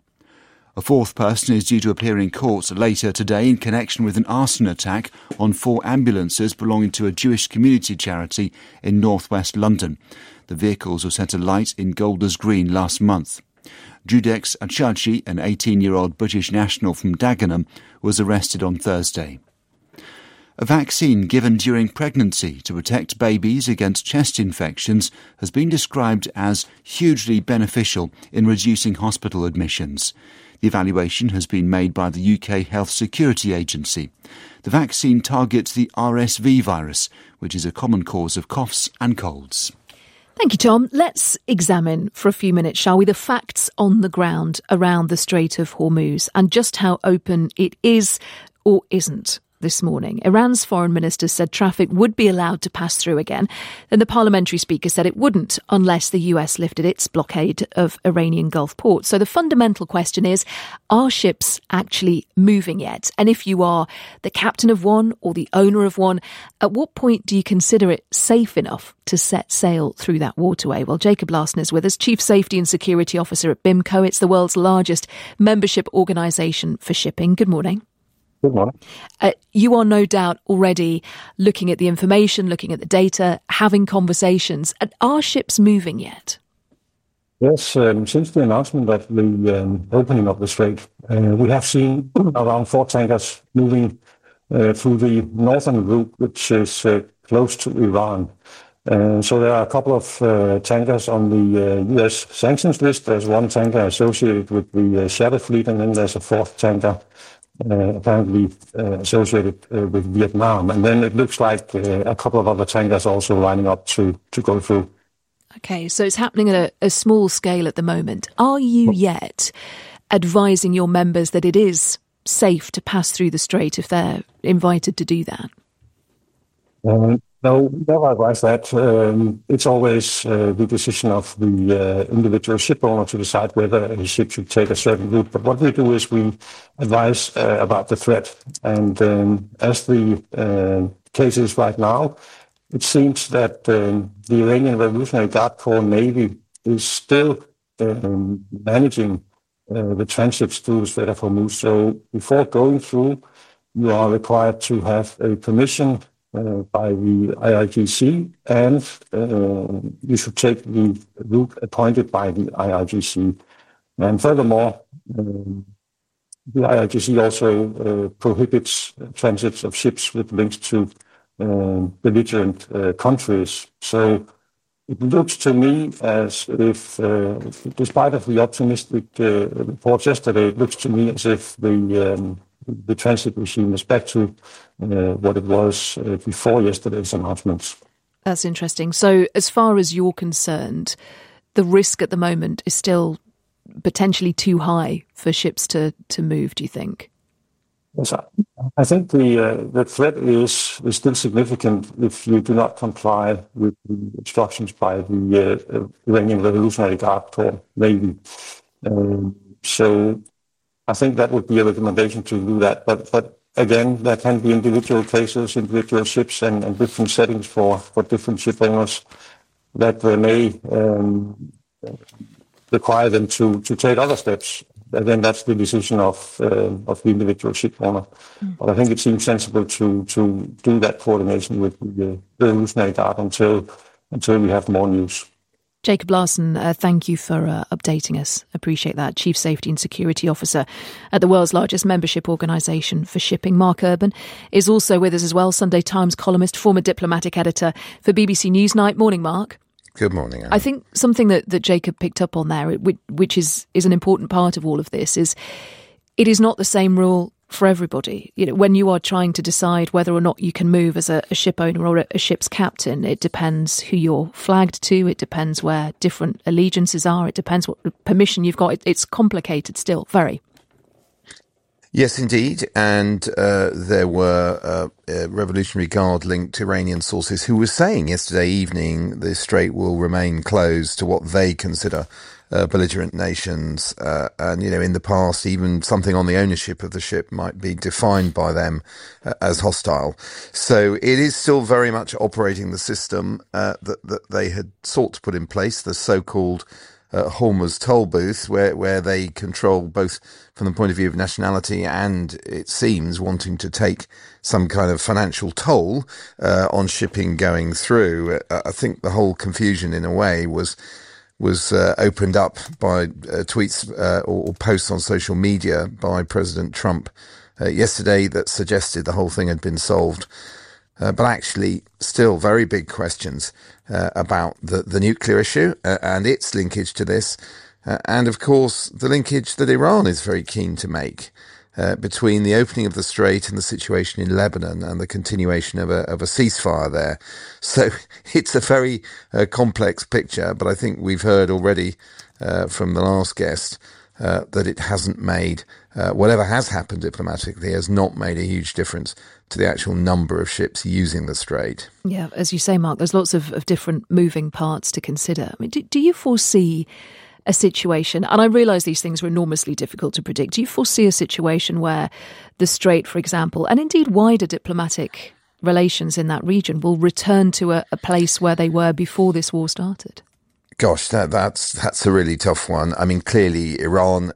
A fourth person is due to appear in court later today in connection with an arson attack on 4 ambulances belonging to a Jewish community charity in northwest London. The vehicles were set alight in Golders Green last month. Judex Achachi, an 18-year-old British national from Dagenham, was arrested on Thursday. A vaccine given during pregnancy to protect babies against chest infections has been described as hugely beneficial in reducing hospital admissions. The evaluation has been made by the UK Health Security Agency. The vaccine targets the RSV virus, which is a common cause of coughs and colds. Thank you, Tom. Let's examine for a few minutes, shall we, the facts on the ground around the Strait of Hormuz and just how open it is or isn't this morning. Iran's foreign minister said traffic would be allowed to pass through again. Then the parliamentary speaker said it wouldn't unless the US lifted its blockade of Iranian Gulf ports. So the fundamental question is, are ships actually moving yet? And if you are the captain of one or the owner of one, at what point do you consider it safe enough to set sail through that waterway? Well, Jacob Larson is with us, Chief Safety and Security Officer at BIMCO. It's the world's largest membership organisation for shipping. Good morning. Good morning. You are no doubt already looking at the information, looking at the data, having conversations. Are ships moving yet? Yes, since the announcement of the opening of the strait, we have seen around 4 tankers moving through the northern route, which is close to Iran. So there are a couple of tankers on the US sanctions list. There's 1 tanker associated with the Shadow Fleet, and then there's a 4th tanker apparently associated with Vietnam. And then it looks like a couple of other tankers also lining up to go through. Okay, so it's happening at a small scale at the moment. Are you yet advising your members that it is safe to pass through the strait if they're invited to do that? No, never advise that. It's always the decision of the individual ship owner to decide whether a ship should take a certain route. But what we do is we advise about the threat. And as the case is right now, it seems that the Iranian Revolutionary Guard Corps Navy is still managing the transits through the Strait of Hormuz. So before going through, you are required to have a permission by the IRGC, and you should take the route appointed by the IRGC. And furthermore, the IRGC also prohibits transits of ships with links to belligerent countries. So it looks to me as if, despite of the optimistic reports yesterday, it looks to me as if the transit regime is back to what it was before yesterday's announcements. That's interesting. So as far as you're concerned, the risk at the moment is still potentially too high for ships to move, do you think? Yes, I think the threat is still significant if you do not comply with the instructions by the Iranian Revolutionary Guard Corps Navy. So I think that would be a recommendation to do that. But again, there can be individual cases, individual ships, and different settings for different ship owners that may require them to take other steps. then that's the decision of the individual ship owner. But I think it seems sensible to do that coordination with the Evolutionary Guard until we have more news. Jacob Larson, thank you for updating us. Appreciate that. Chief Safety and Security Officer at the world's largest membership organisation for shipping. Mark Urban is also with us as well, Sunday Times columnist, former diplomatic editor for BBC Newsnight. Morning, Mark. Good morning, Anne. I think something that Jacob picked up on there, which is an important part of all of this, is it is not the same rule for everybody. You know, when you are trying to decide whether or not you can move as a ship owner or a ship's captain, it depends who you're flagged to, it depends where different allegiances are, it depends what permission you've got. It's complicated still, very. Yes, indeed. And there were Revolutionary Guard-linked Iranian sources who were saying yesterday evening the Strait will remain closed to what they consider belligerent nations. And, you know, in the past, even something on the ownership of the ship might be defined by them as hostile. So it is still very much operating the system that they had sought to put in place, the so-called Hormuz toll booth, where they control both from the point of view of nationality and, it seems, wanting to take some kind of financial toll on shipping going through. I think the whole confusion, in a way, was opened up by tweets or posts on social media by President Trump yesterday that suggested the whole thing had been solved. But actually, still very big questions about the nuclear issue and its linkage to this. And, of course, the linkage that Iran is very keen to make between the opening of the Strait and the situation in Lebanon and the continuation of a ceasefire there. So it's a very complex picture, but I think we've heard already from the last guest that it hasn't made, whatever has happened diplomatically, has not made a huge difference to the actual number of ships using the Strait. Yeah, as you say, Mark, there's lots of different moving parts to consider. I mean, do you foresee a situation, and I realise these things are enormously difficult to predict, do you foresee a situation where the Strait, for example, and indeed wider diplomatic relations in that region will return to a place where they were before this war started? Gosh, that's a really tough one. I mean, clearly Iran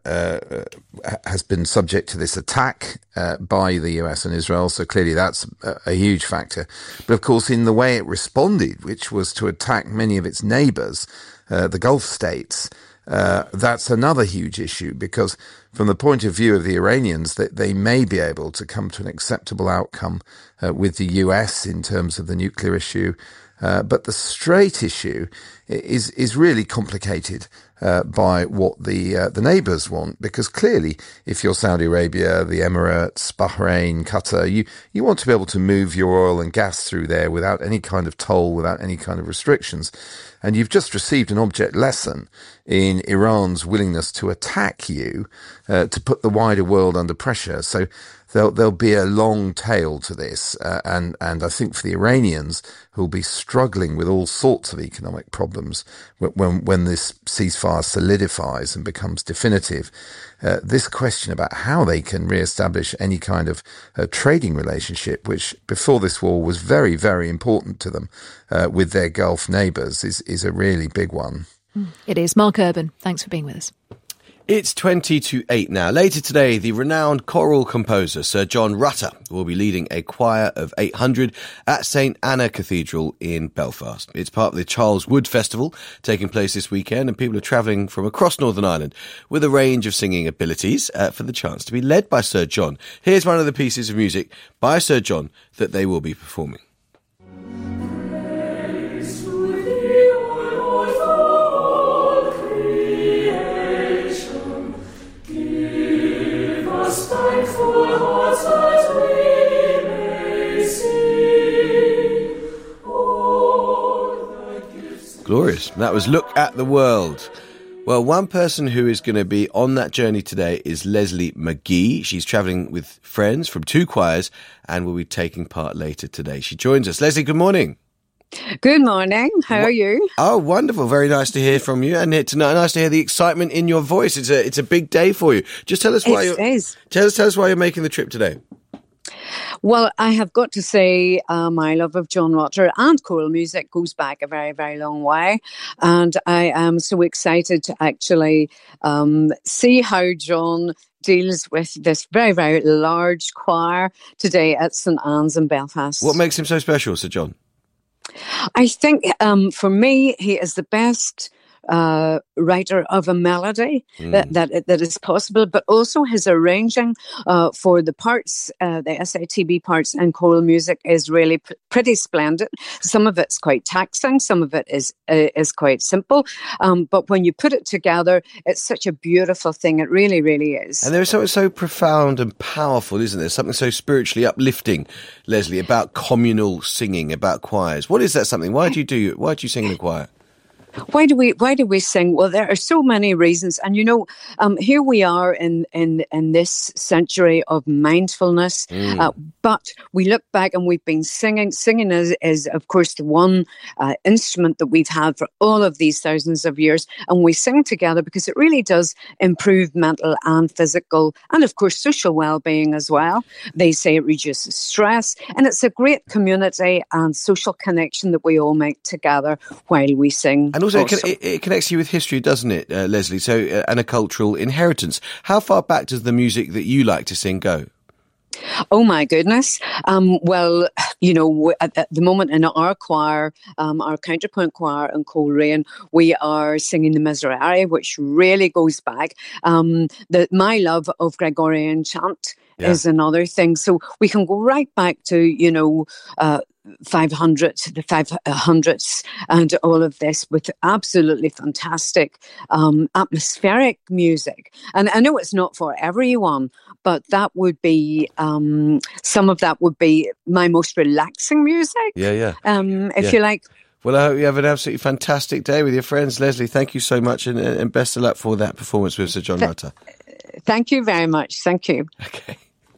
has been subject to this attack by the US and Israel, so clearly that's a huge factor. But of course, in the way it responded, which was to attack many of its neighbours, the Gulf states, that's another huge issue, because from the point of view of the Iranians, that they may be able to come to an acceptable outcome with the US in terms of the nuclear issue. But the Strait issue is really complicated by what the neighbours want, because clearly, if you're Saudi Arabia, the Emirates, Bahrain, Qatar, you want to be able to move your oil and gas through there without any kind of toll, without any kind of restrictions. And you've just received an object lesson in Iran's willingness to attack you, to put the wider world under pressure. So there'll be a long tail to this, and I think for the Iranians, who'll be struggling with all sorts of economic problems when this ceasefire solidifies and becomes definitive, this question about how they can re-establish any kind of trading relationship, which before this war was very, very important to them with their Gulf neighbours, is a really big one. It is. Mark Urban, thanks for being with us. It's 20 to 8 now. Later today, the renowned choral composer Sir John Rutter will be leading a choir of 800 at St Anna Cathedral in Belfast. It's part of the Charles Wood Festival taking place this weekend, and people are travelling from across Northern Ireland with a range of singing abilities for the chance to be led by Sir John. Here's one of the pieces of music by Sir John that they will be performing. Glorious. That was Look at the World. Well, one person who is going to be on that journey today is Leslie McGee. She's travelling with friends from 2 choirs and will be taking part later today. She joins us. Leslie, good morning. Good morning. How are you? Oh, wonderful. Very nice to hear from you, and nice to hear the excitement in your voice. It's a big day for you. Just tell us why tell us why you're making the trip today. Well, I have got to say my love of John Rutter and choral music goes back a very, very long way. And I am so excited to actually see how John deals with this very, very large choir today at St Anne's in Belfast. What makes him so special, Sir John? I think for me, he is the best writer of a melody that is possible, but also his arranging for the parts, the SATB parts and choral music is really pretty splendid. Some of it's quite taxing, some of it is quite simple, but when you put it together, it's such a beautiful thing. It really, really is. And there is something so profound and powerful, isn't there? Something so spiritually uplifting, Leslie, about communal singing, about choirs. What is that something? Why do you sing in a choir? Why do we sing? Well, there are so many reasons, and here we are in this century of mindfulness. But we look back and we've been singing. Singing is of course the one instrument that we've had for all of these thousands of years, and we sing together because it really does improve mental and physical, and of course social well-being as well. They say it reduces stress, and it's a great community and social connection that we all make together while we sing. And also, it connects you with history, doesn't it, Leslie? So, and a cultural inheritance. How far back does the music that you like to sing go? Oh, my goodness. Well, at the moment in our choir, our counterpoint choir in Coleraine, we are singing the Miserere, which really goes back. My love of Gregorian chant is another thing. So we can go right back to, 500s and all of this with absolutely fantastic atmospheric music. And I know it's not for everyone, but that would be some of that would be my most relaxing music. If you like. Well, I hope you have an absolutely fantastic day with your friends. Leslie, thank you so much, and best of luck for that performance with Sir John Rutter. Thank you very much. Thank you. Okay.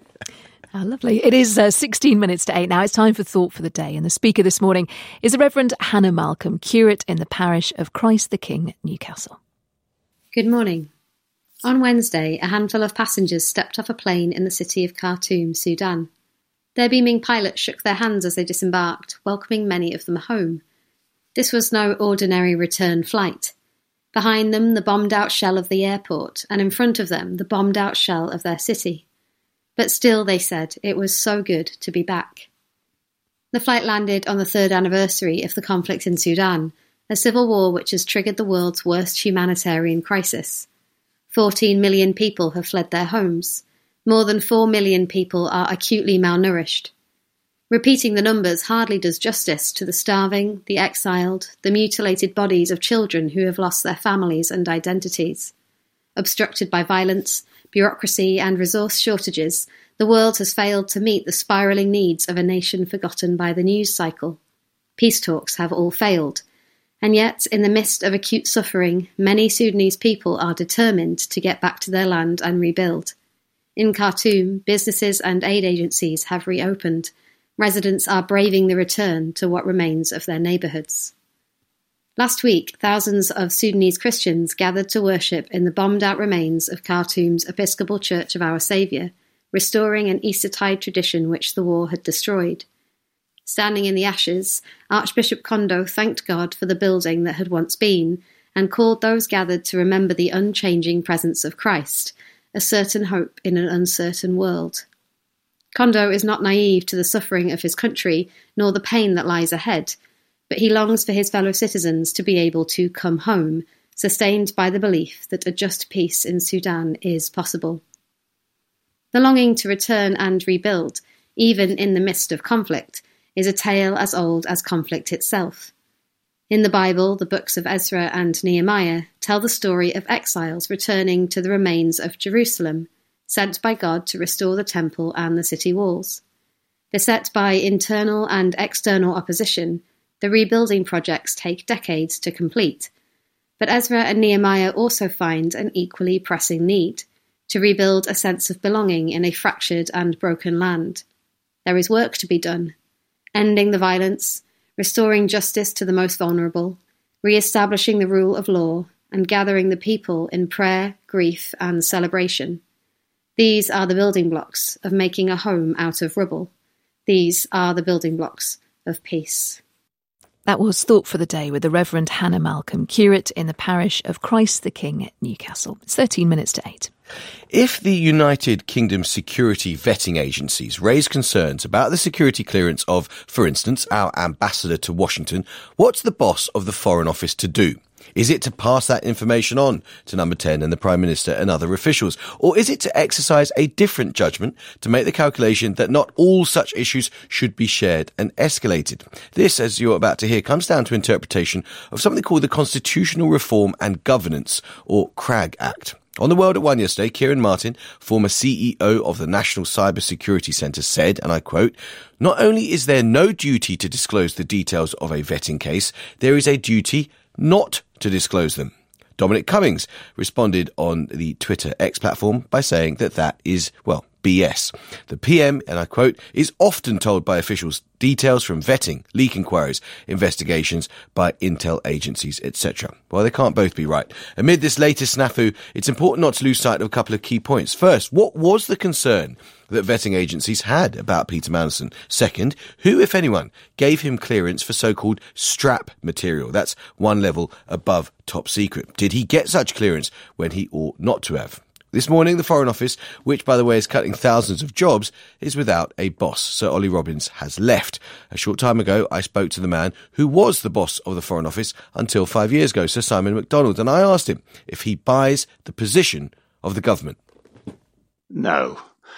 Oh, lovely. It is 16 minutes to 8 now. It's time for Thought for the Day. And the speaker this morning is the Reverend Hannah Malcolm, curate in the parish of Christ the King, Newcastle. Good morning. On Wednesday, a handful of passengers stepped off a plane in the city of Khartoum, Sudan. Their beaming pilots shook their hands as they disembarked, welcoming many of them home. This was no ordinary return flight. Behind them, the bombed-out shell of the airport, and in front of them, the bombed-out shell of their city. But still, they said, it was so good to be back. The flight landed on the 3rd anniversary of the conflict in Sudan, a civil war which has triggered the world's worst humanitarian crisis. 14 million people have fled their homes. More than 4 million people are acutely malnourished. Repeating the numbers hardly does justice to the starving, the exiled, the mutilated bodies of children who have lost their families and identities. Obstructed by violence, bureaucracy and resource shortages, the world has failed to meet the spiralling needs of a nation forgotten by the news cycle. Peace talks have all failed. And yet, in the midst of acute suffering, many Sudanese people are determined to get back to their land and rebuild. In Khartoum, businesses and aid agencies have reopened. Residents are braving the return to what remains of their neighbourhoods. Last week, thousands of Sudanese Christians gathered to worship in the bombed-out remains of Khartoum's Episcopal Church of Our Saviour, restoring an Eastertide tradition which the war had destroyed. Standing in the ashes, Archbishop Kondo thanked God for the building that had once been, and called those gathered to remember the unchanging presence of Christ, a certain hope in an uncertain world. Kondo is not naive to the suffering of his country, nor the pain that lies ahead, but he longs for his fellow citizens to be able to come home, sustained by the belief that a just peace in Sudan is possible. The longing to return and rebuild, even in the midst of conflict, is a tale as old as conflict itself. In the Bible, the books of Ezra and Nehemiah tell the story of exiles returning to the remains of Jerusalem, sent by God to restore the temple and the city walls. Beset by internal and external opposition, the rebuilding projects take decades to complete. But Ezra and Nehemiah also find an equally pressing need to rebuild a sense of belonging in a fractured and broken land. There is work to be done, ending the violence, restoring justice to the most vulnerable, re-establishing the rule of law, and gathering the people in prayer, grief, and celebration. These are the building blocks of making a home out of rubble. These are the building blocks of peace. That was Thought for the Day with the Reverend Hannah Malcolm, curate in the parish of Christ the King at Newcastle. It's 13 minutes to 8. If the United Kingdom security vetting agencies raise concerns about the security clearance of, for instance, our ambassador to Washington, what's the boss of the Foreign Office to do? Is it to pass that information on to Number 10 and the Prime Minister and other officials? Or is it to exercise a different judgment to make the calculation that not all such issues should be shared and escalated? This, as you're about to hear, comes down to interpretation of something called the Constitutional Reform and Governance, or CRAG Act. On The World at One yesterday, Kieran Martin, former CEO of the National Cyber Security Centre, said, and I quote, "Not only is there no duty to disclose the details of a vetting case, there is a duty not to disclose them." Dominic Cummings responded on the Twitter X platform by saying that is, well, BS. The PM, and I quote, "is often told by officials details from vetting, leak inquiries, investigations by intel agencies, etc." Well, they can't both be right. Amid this latest snafu, it's important not to lose sight of a couple of key points. First, what was the concern that vetting agencies had about Peter Mandelson? Second, who, if anyone, gave him clearance for so-called strap material? That's one level above top secret. Did he get such clearance when he ought not to have? This morning, the Foreign Office, which, by the way, is cutting thousands of jobs, is without a boss. Sir Ollie Robbins has left. A short time ago, I spoke to the man who was the boss of the Foreign Office until 5 years ago, Sir Simon MacDonald, and I asked him if he buys the position of the government. No,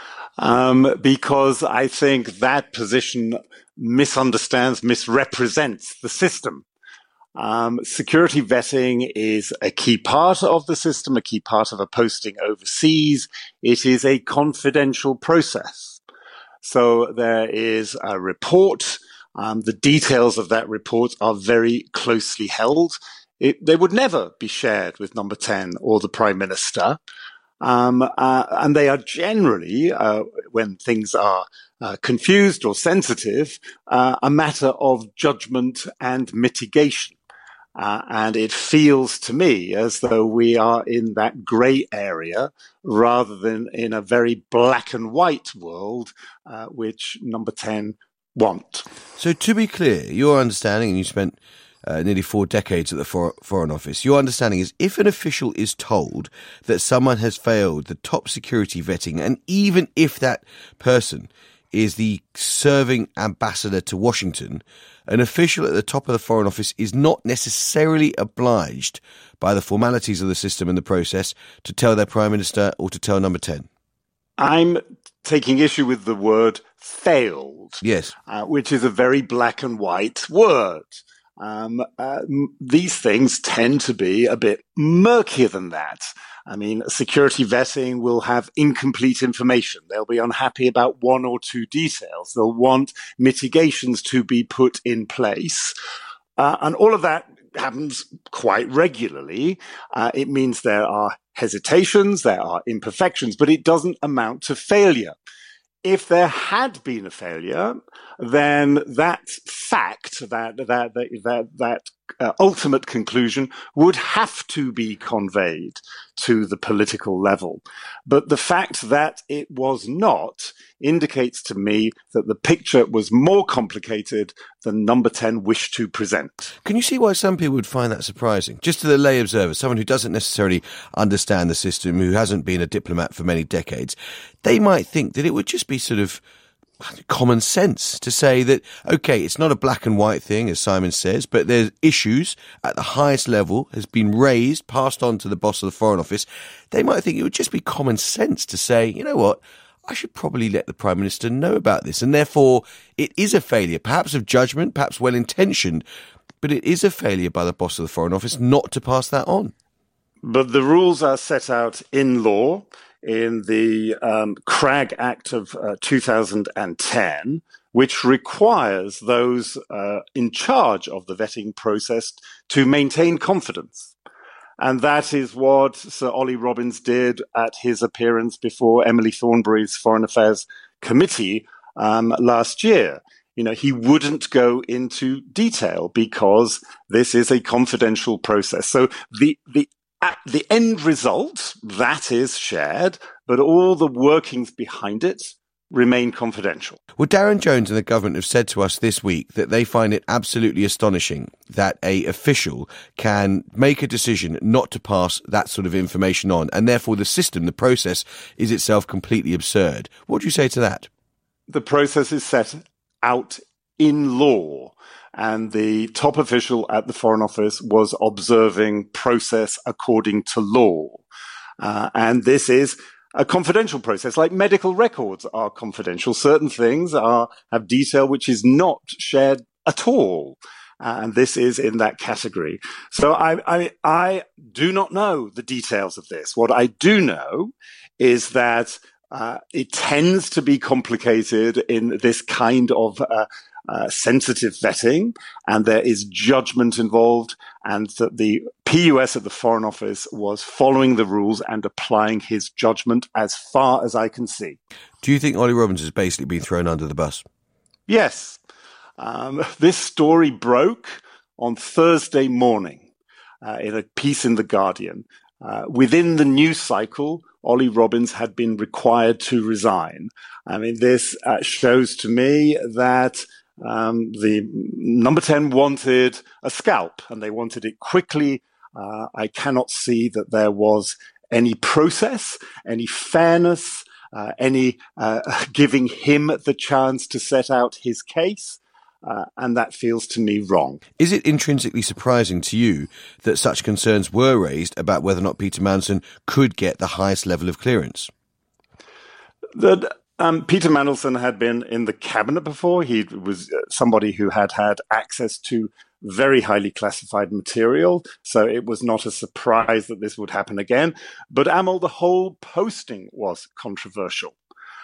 because I think that position misunderstands, misrepresents the system. Security vetting is a key part of the system, a key part of a posting overseas. It is a confidential process. So there is a report. The details of that report are very closely held. They would never be shared with Number 10 or the Prime Minister. And they are generally, when things are confused or sensitive, a matter of judgment and mitigation. And it feels to me as though we are in that grey area rather than in a very black and white world, which Number 10 want. So to be clear, your understanding, and you spent nearly 4 decades at the Foreign Office, your understanding is if an official is told that someone has failed the top security vetting, and even if that person is the serving ambassador to Washington, an official at the top of the Foreign Office is not necessarily obliged by the formalities of the system and the process to tell their Prime Minister or to tell Number 10. I'm taking issue with the word failed. Yes. Which is a very black and white word. These things tend to be a bit murkier than that. I mean, security vetting will have incomplete information. They'll be unhappy about 1 or 2 details. They'll want mitigations to be put in place. And all of that happens quite regularly. It means there are hesitations, there are imperfections, but it doesn't amount to failure. If there had been a failure, then that fact, that ultimate conclusion would have to be conveyed to the political level. But the fact that it was not indicates to me that the picture was more complicated than Number 10 wished to present. Can you see why some people would find that surprising? Just to the lay observer, someone who doesn't necessarily understand the system, who hasn't been a diplomat for many decades, they might think that it would just be sort of common sense to say that, okay, it's not a black and white thing, as Simon says, but there's issues at the highest level, has been raised, passed on to the boss of the Foreign Office. They might think it would just be common sense to say, you know what, I should probably let the Prime Minister know about this. And therefore, it is a failure, perhaps of judgment, perhaps well-intentioned, but it is a failure by the boss of the Foreign Office not to pass that on. But the rules are set out in law, in the CRAG Act of 2010, which requires those in charge of the vetting process to maintain confidence. And that is what Sir Ollie Robbins did at his appearance before Emily Thornberry's Foreign Affairs Committee last year. You know, he wouldn't go into detail because this is a confidential process. So the the end result, that is shared, but all the workings behind it remain confidential. Well, Darren Jones and the government have said to us this week that they find it absolutely astonishing that a official can make a decision not to pass that sort of information on, and therefore the system, the process, is itself completely absurd. What do you say to that? The process is set out in law, and the top official at the Foreign Office was observing process according to law. And this is a confidential process, like medical records are confidential. Certain things have detail which is not shared at all. And this is in that category. So I do not know the details of this. What I do know is that it tends to be complicated in this kind of sensitive vetting, and there is judgment involved, and that the PUS at the Foreign Office was following the rules and applying his judgment as far as I can see. Do you think Ollie Robbins has basically been thrown under the bus? Yes. This story broke on Thursday morning in a piece in The Guardian. Within the news cycle, Ollie Robbins had been required to resign. I mean, this shows to me that the number 10 wanted a scalp, and they wanted it quickly. I cannot see that there was any process, any fairness, any giving him the chance to set out his case. And that feels to me wrong. Is it intrinsically surprising to you that such concerns were raised about whether or not Peter Mandelson could get the highest level of clearance? That Peter Mandelson had been in the cabinet before. He was somebody who had had access to very highly classified material, so it was not a surprise that this would happen again. But Amol, the whole posting was controversial.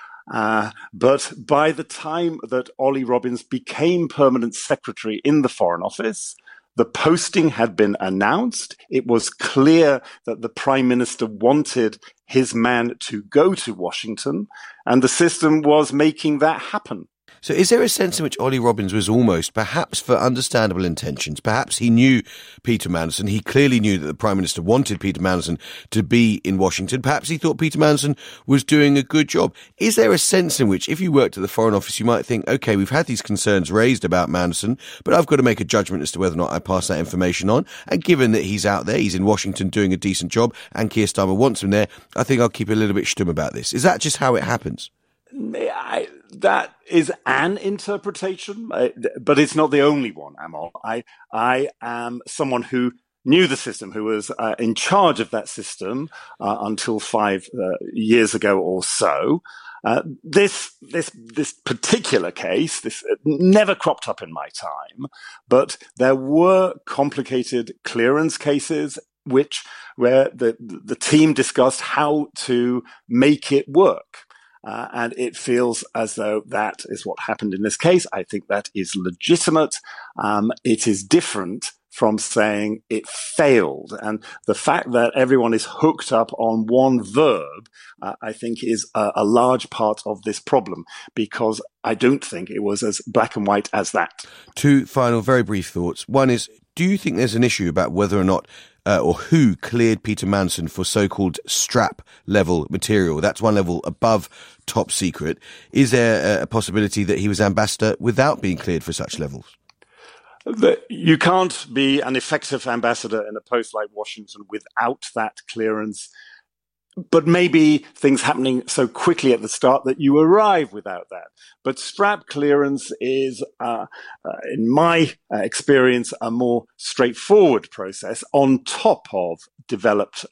But by the time that Ollie Robbins became permanent secretary in the Foreign Office, the posting had been announced. It was clear that the Prime Minister wanted his man to go to Washington, and the system was making that happen. So is there a sense in which Ollie Robbins was almost, perhaps for understandable intentions, perhaps he knew Peter Mandelson, he clearly knew that the Prime Minister wanted Peter Mandelson to be in Washington, perhaps he thought Peter Mandelson was doing a good job. Is there a sense in which, if you worked at the Foreign Office, you might think, OK, we've had these concerns raised about Mandelson, but I've got to make a judgment as to whether or not I pass that information on, and given that he's out there, he's in Washington doing a decent job, and Keir Starmer wants him there, I think I'll keep a little bit stum about this. Is that just how it happens? That is an interpretation, but it's not the only one, Amol. I am someone who knew the system, who was in charge of that system until 5 years ago or so. This particular case, this never cropped up in my time, but there were complicated clearance cases where the team discussed how to make it work. And it feels as though that is what happened in this case. I think that is legitimate. It is different from saying it failed. And the fact that everyone is hooked up on one verb, I think is a large part of this problem, because I don't think it was as black and white as that. Two final very brief thoughts. One is, do you think there's an issue about whether or not or who cleared Peter Mandelson for so-called strap level material? That's one level above top secret. Is there a possibility that he was ambassador without being cleared for such levels? You can't be an effective ambassador in a post like Washington without that clearance. But maybe things happening so quickly at the start that you arrive without that. But strap clearance is, in my experience, a more straightforward process on top of developed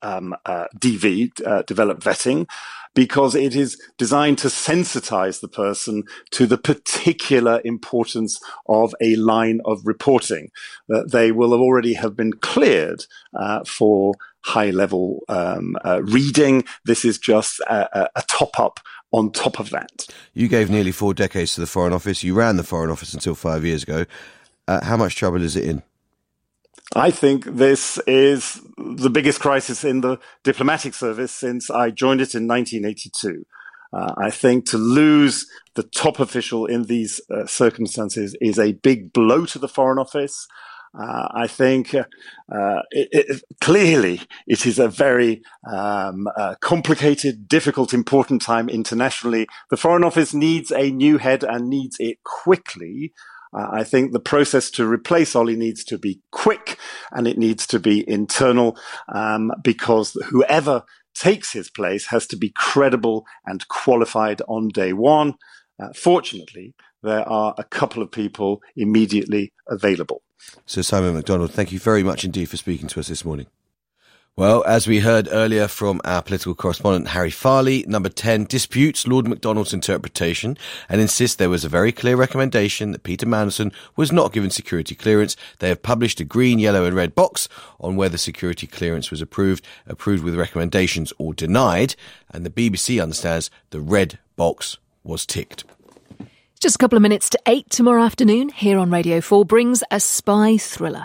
developed vetting, because it is designed to sensitize the person to the particular importance of a line of reporting. That they will already have been cleared for high-level reading. This is just a top-up on top of that. You gave nearly 4 decades to the Foreign Office. You ran the Foreign Office until 5 years ago. How much trouble is it in? I think this is the biggest crisis in the diplomatic service since I joined it in 1982. I think to lose the top official in these circumstances is a big blow to the Foreign Office. I think clearly it is a very complicated, difficult, important time internationally. The Foreign Office needs a new head and needs it quickly. I think the process to replace Ollie needs to be quick and it needs to be internal, because whoever takes his place has to be credible and qualified on day one. Fortunately, there are a couple of people immediately available. Sir Simon McDonald, thank you very much indeed for speaking to us this morning. Well, as we heard earlier from our political correspondent Harry Farley, Number 10 disputes Lord Macdonald's interpretation and insists there was a very clear recommendation that Peter Mandelson was not given security clearance. They have published a green, yellow and red box on whether security clearance was approved with recommendations or denied, and the BBC understands the red box was ticked. Just a couple of minutes to 8 tomorrow afternoon here on Radio 4 brings a spy thriller.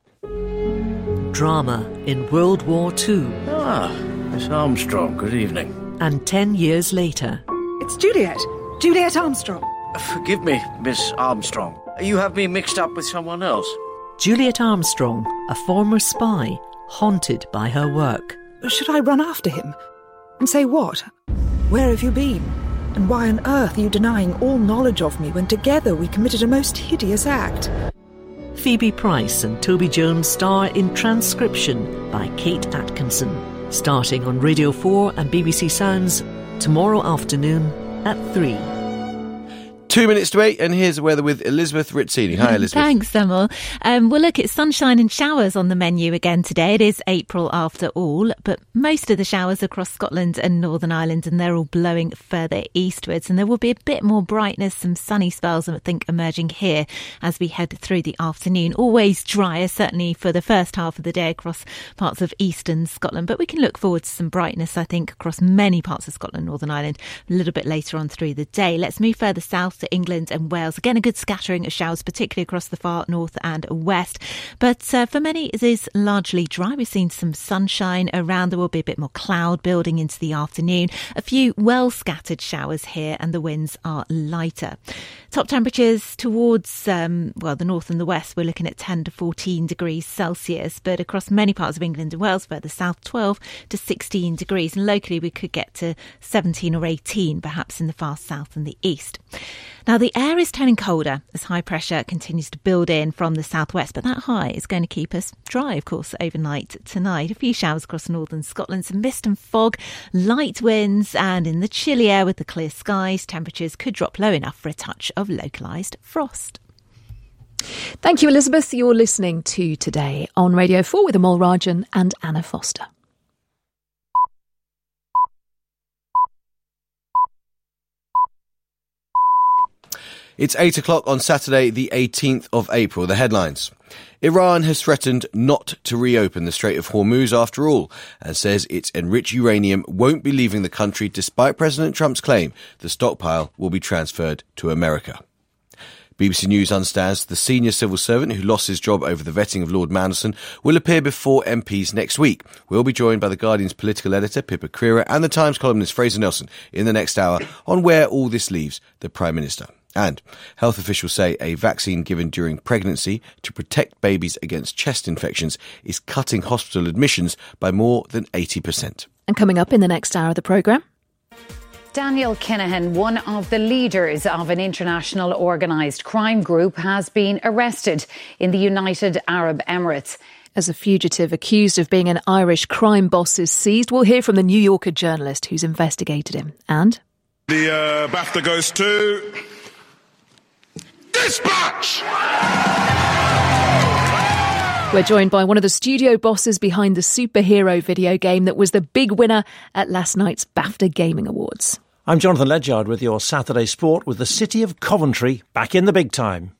Drama in World War II. Miss Armstrong, good evening. And 10 years later. It's Juliet. Juliet Armstrong. Forgive me, Miss Armstrong. You have me mixed up with someone else. Juliet Armstrong, a former spy, haunted by her work. Should I run after him? And say what? Where have you been? And why on earth are you denying all knowledge of me when together we committed a most hideous act? Phoebe Price and Toby Jones star in Transcription by Kate Atkinson, starting on Radio 4 and BBC Sounds tomorrow afternoon at 3. 2 minutes to 8, and here's the weather with Elizabeth Rizzini. Hi, Elizabeth. Thanks, Samuel. We'll look at sunshine and showers on the menu again today. It is April after all, but most of the showers across Scotland and Northern Ireland, and they're all blowing further eastwards. And there will be a bit more brightness, some sunny spells, I think, emerging here as we head through the afternoon. Always drier, certainly for the first half of the day across parts of eastern Scotland. But we can look forward to some brightness, I think, across many parts of Scotland and Northern Ireland a little bit later on through the day. Let's move further south to England and Wales. Again, a good scattering of showers, particularly across the far north and west. But for many, it is largely dry. We've seen some sunshine around. There will be a bit more cloud building into the afternoon. A few well-scattered showers here, and the winds are lighter. Top temperatures towards, the north and the west, we're looking at 10 to 14 degrees Celsius. But across many parts of England and Wales, further south, 12 to 16 degrees. And locally, we could get to 17 or 18, perhaps in the far south and the east. Now, the air is turning colder as high pressure continues to build in from the southwest, but that high is going to keep us dry, of course, overnight tonight. A few showers across northern Scotland, some mist and fog, light winds, and in the chilly air with the clear skies, temperatures could drop low enough for a touch of localised frost. Thank you, Elizabeth. You're listening to Today on Radio 4 with Amol Rajan and Anna Foster. It's 8 o'clock on Saturday, the 18th of April. The headlines. Iran has threatened not to reopen the Strait of Hormuz after all, and says its enriched uranium won't be leaving the country despite President Trump's claim the stockpile will be transferred to America. BBC News understands the senior civil servant who lost his job over the vetting of Lord Mandelson will appear before MPs next week. We'll be joined by The Guardian's political editor, Pippa Crerar, and The Times columnist Fraser Nelson in the next hour on where all this leaves the Prime Minister. And health officials say a vaccine given during pregnancy to protect babies against chest infections is cutting hospital admissions by more than 80%. And coming up in the next hour of the programme, Daniel Kinahan, one of the leaders of an international organised crime group, has been arrested in the United Arab Emirates. As a fugitive accused of being an Irish crime boss is seized, we'll hear from the New Yorker journalist who's investigated him. And the BAFTA goes to Dispatch! We're joined by one of the studio bosses behind the superhero video game that was the big winner at last night's BAFTA Gaming Awards. I'm Jonathan Ledyard with your Saturday Sport with the City of Coventry back in the big time.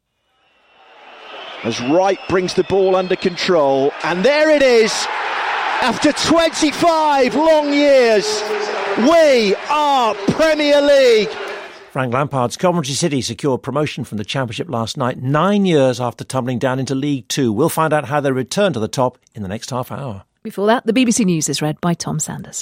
As Wright brings the ball under control, and there it is. After 25 long years, we are Premier League. Frank Lampard's Coventry City secured promotion from the Championship last night, 9 years after tumbling down into League Two. We'll find out how they return to the top in the next half hour. Before that, the BBC News is read by Tom Sanders.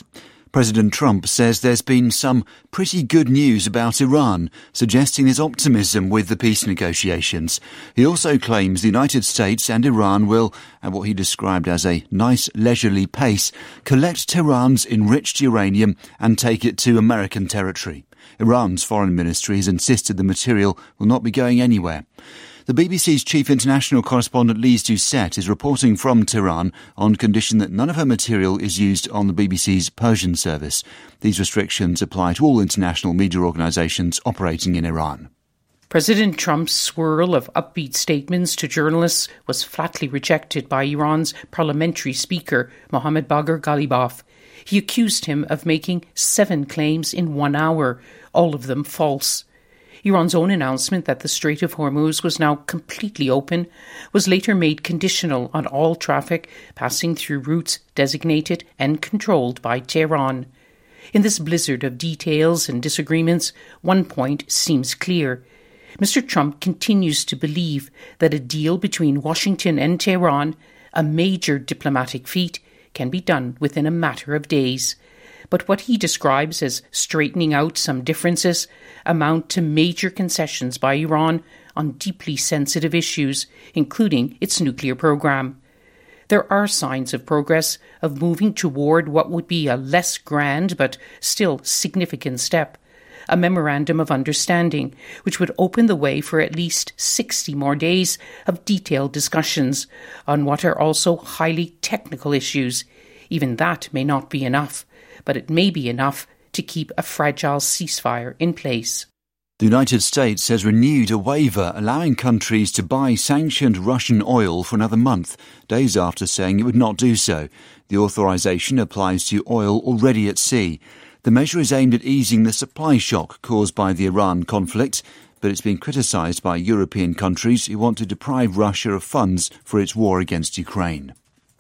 President Trump says there's been some pretty good news about Iran, suggesting there's optimism with the peace negotiations. He also claims the United States and Iran will, at what he described as a nice leisurely pace, collect Tehran's enriched uranium and take it to American territory. Iran's foreign ministry has insisted the material will not be going anywhere. The BBC's chief international correspondent Lise Doucette is reporting from Tehran on condition that none of her material is used on the BBC's Persian service. These restrictions apply to all international media organisations operating in Iran. President Trump's swirl of upbeat statements to journalists was flatly rejected by Iran's parliamentary speaker, Mohammad Bagher Ghalibaf. He accused him of making 7 claims in 1 hour, all of them false. Iran's own announcement that the Strait of Hormuz was now completely open was later made conditional on all traffic passing through routes designated and controlled by Tehran. In this blizzard of details and disagreements, one point seems clear. Mr. Trump continues to believe that a deal between Washington and Tehran, a major diplomatic feat, can be done within a matter of days. But what he describes as straightening out some differences amount to major concessions by Iran on deeply sensitive issues, including its nuclear program. There are signs of progress, of moving toward what would be a less grand but still significant step, a memorandum of understanding, which would open the way for at least 60 more days of detailed discussions on what are also highly technical issues. Even that may not be enough, but it may be enough to keep a fragile ceasefire in place. The United States has renewed a waiver allowing countries to buy sanctioned Russian oil for another month, days after saying it would not do so. The authorization applies to oil already at sea. The measure is aimed at easing the supply shock caused by the Iran conflict, but it's been criticised by European countries who want to deprive Russia of funds for its war against Ukraine.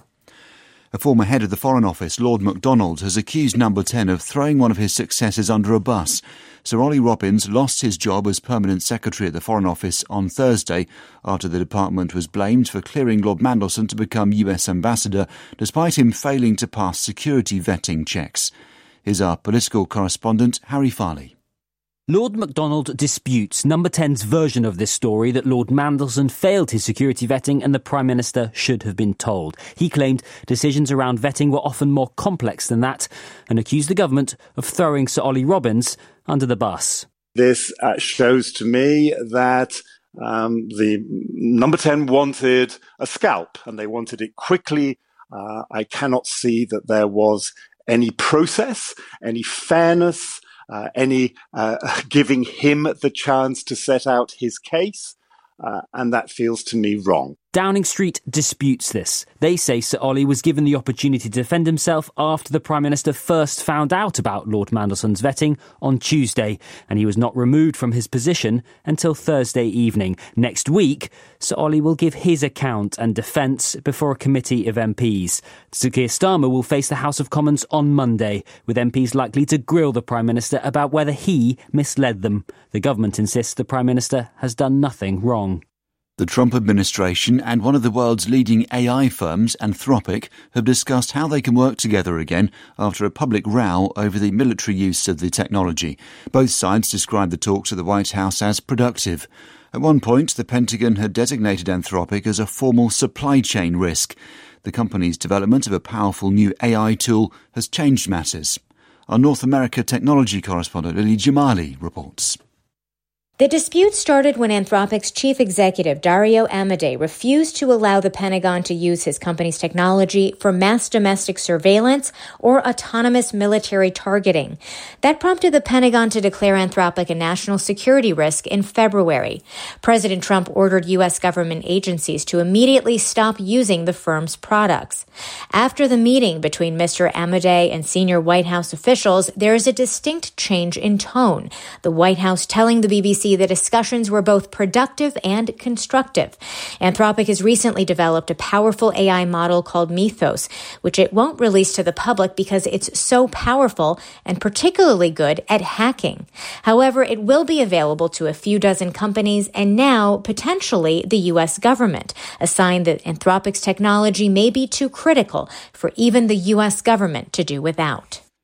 A former head of the Foreign Office, Lord MacDonald, has accused Number 10 of throwing one of his successors under a bus. Sir Ollie Robbins lost his job as Permanent Secretary at the Foreign Office on Thursday after the department was blamed for clearing Lord Mandelson to become US Ambassador, despite him failing to pass security vetting checks. Here's our political correspondent, Harry Farley. Lord MacDonald disputes Number 10's version of this story that Lord Mandelson failed his security vetting and the Prime Minister should have been told. He claimed decisions around vetting were often more complex than that and accused the government of throwing Sir Ollie Robbins under the bus. This shows to me that the Number 10 wanted a scalp and they wanted it quickly. I cannot see that there was any process, any fairness, any giving him the chance to set out his case, and that feels to me wrong. Downing Street disputes this. They say Sir Ollie was given the opportunity to defend himself after the Prime Minister first found out about Lord Mandelson's vetting on Tuesday, and he was not removed from his position until Thursday evening. Next week, Sir Ollie will give his account and defence before a committee of MPs. Sir Keir Starmer will face the House of Commons on Monday, with MPs likely to grill the Prime Minister about whether he misled them. The government insists the Prime Minister has done nothing wrong. The Trump administration and one of the world's leading AI firms, Anthropic, have discussed how they can work together again after a public row over the military use of the technology. Both sides described the talks at the White House as productive. At one point, the Pentagon had designated Anthropic as a formal supply chain risk. The company's development of a powerful new AI tool has changed matters. Our North America technology correspondent Lily Jamali reports. The dispute started when Anthropic's chief executive, Dario Amodei, refused to allow the Pentagon to use his company's technology for mass domestic surveillance or autonomous military targeting. That prompted the Pentagon to declare Anthropic a national security risk in February. President Trump ordered U.S. government agencies to immediately stop using the firm's products. After the meeting between Mr. Amodei and senior White House officials, there is a distinct change in tone. The White House telling the BBC the discussions were both productive and constructive. Anthropic has recently developed a powerful AI model called Mythos, which it won't release to the public because it's so powerful and particularly good at hacking. However, it will be available to a few dozen companies and now potentially the U.S. government, a sign that Anthropic's technology may be too critical for even the U.S. government to do without.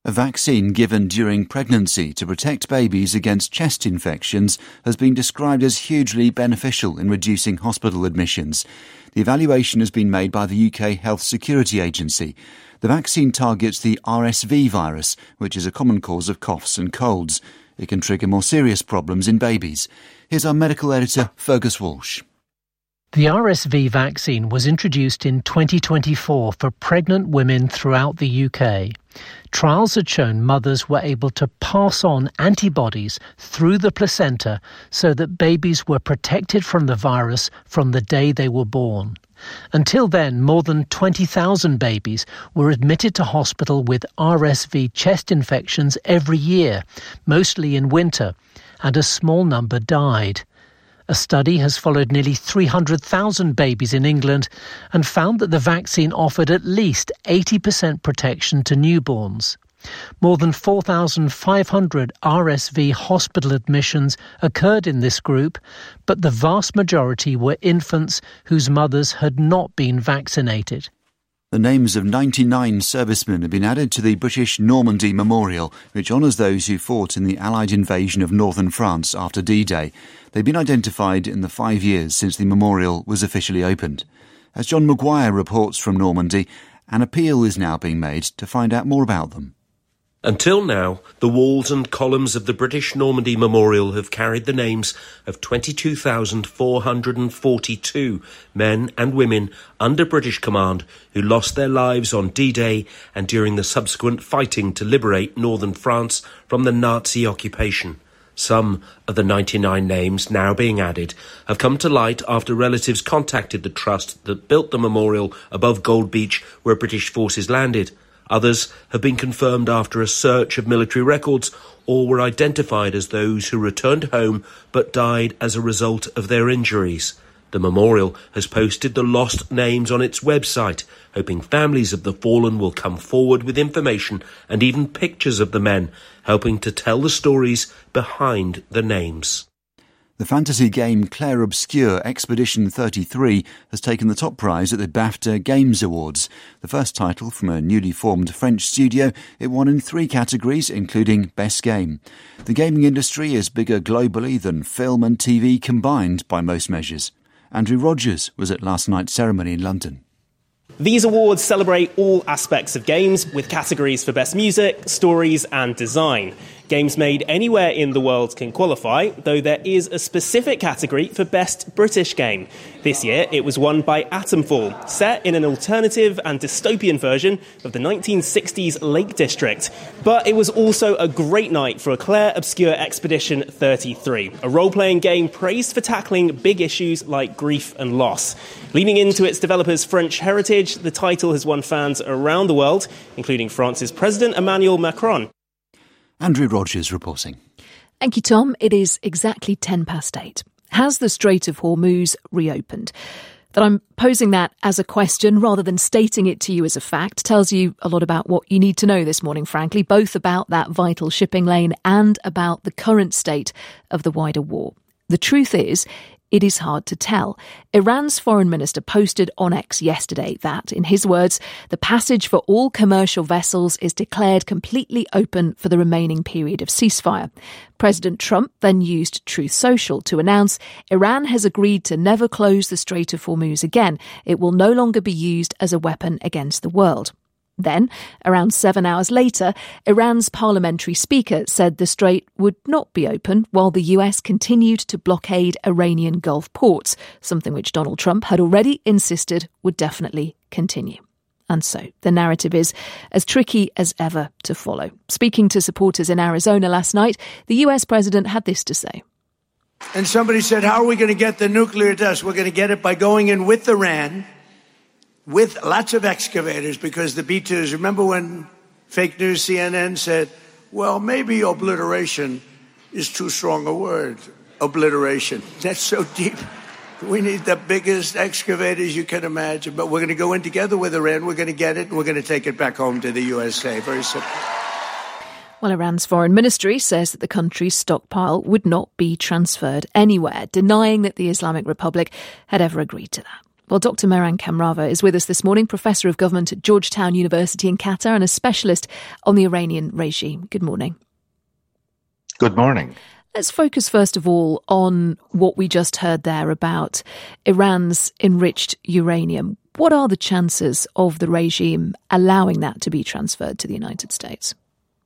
A vaccine given during pregnancy to protect babies against chest infections has been described as hugely beneficial in reducing hospital admissions. The evaluation has been made by the UK Health Security Agency. The vaccine targets the RSV virus, which is a common cause of coughs and colds. It can trigger more serious problems in babies. Here's our medical editor, Fergus Walsh. The RSV vaccine was introduced in 2024 for pregnant women throughout the UK. Trials had shown mothers were able to pass on antibodies through the placenta so that babies were protected from the virus from the day they were born. Until then, more than 20,000 babies were admitted to hospital with RSV chest infections every year, mostly in winter, and a small number died. A study has followed nearly 300,000 babies in England and found that the vaccine offered at least 80% protection to newborns. More than 4,500 RSV hospital admissions occurred in this group, but the vast majority were infants whose mothers had not been vaccinated. The names of 99 servicemen have been added to the British Normandy Memorial, which honours those who fought in the Allied invasion of northern France after D-Day. They've been identified in the 5 years since the memorial was officially opened. As John Maguire reports from Normandy, an appeal is now being made to find out more about them. Until now, the walls and columns of the British Normandy Memorial have carried the names of 22,442 men and women under British command who lost their lives on D-Day and during the subsequent fighting to liberate northern France from the Nazi occupation. Some of the 99 names now being added have come to light after relatives contacted the trust that built the memorial above Gold Beach where British forces landed. Others have been confirmed after a search of military records or were identified as those who returned home but died as a result of their injuries. The memorial has posted the lost names on its website, hoping families of the fallen will come forward with information and even pictures of the men, helping to tell the stories behind the names. The fantasy game Clair Obscur Expedition 33 has taken the top prize at the BAFTA Games Awards. The first title from a newly formed French studio, it won in 3 categories, including Best Game. The gaming industry is bigger globally than film and TV combined by most measures. Andrew Rogers was at last night's ceremony in London. These awards celebrate all aspects of games, with categories for best music, stories and design. Games made anywhere in the world can qualify, though there is a specific category for Best British Game. This year, it was won by Atomfall, set in an alternative and dystopian version of the 1960s Lake District. But it was also a great night for Clair Obscur Expedition 33, a role-playing game praised for tackling big issues like grief and loss. Leaning into its developers' French heritage, the title has won fans around the world, including France's President Emmanuel Macron. Andrew Rogers reporting. Thank you, Tom. It is exactly 8:10. Has the Strait of Hormuz reopened? That I'm posing that as a question rather than stating it to you as a fact tells you a lot about what you need to know this morning, frankly, both about that vital shipping lane and about the current state of the wider war. The truth is, it is hard to tell. Iran's foreign minister posted on X yesterday that, in his words, the passage for all commercial vessels is declared completely open for the remaining period of ceasefire. President Trump then used Truth Social to announce Iran has agreed to never close the Strait of Hormuz again. It will no longer be used as a weapon against the world. Then, around 7 hours later, Iran's parliamentary speaker said the strait would not be open while the US continued to blockade Iranian Gulf ports, something which Donald Trump had already insisted would definitely continue. And so, the narrative is as tricky as ever to follow. Speaking to supporters in Arizona last night, the US president had this to say. And somebody said, how are we going to get the nuclear test? We're going to get it by going in with Iran, with lots of excavators, because the B-2s, remember when fake news CNN said, well, maybe obliteration is too strong a word. Obliteration. That's so deep. We need the biggest excavators you can imagine, but we're going to go in together with Iran, we're going to get it, and we're going to take it back home to the USA. Very simple. Well, Iran's foreign ministry says that the country's stockpile would not be transferred anywhere, denying that the Islamic Republic had ever agreed to that. Well, Dr. Mehran Kamrava is with us this morning, Professor of Government at Georgetown University in Qatar and a specialist on the Iranian regime. Good morning. Good morning. Let's focus first of all on what we just heard there about Iran's enriched uranium. What are the chances of the regime allowing that to be transferred to the United States?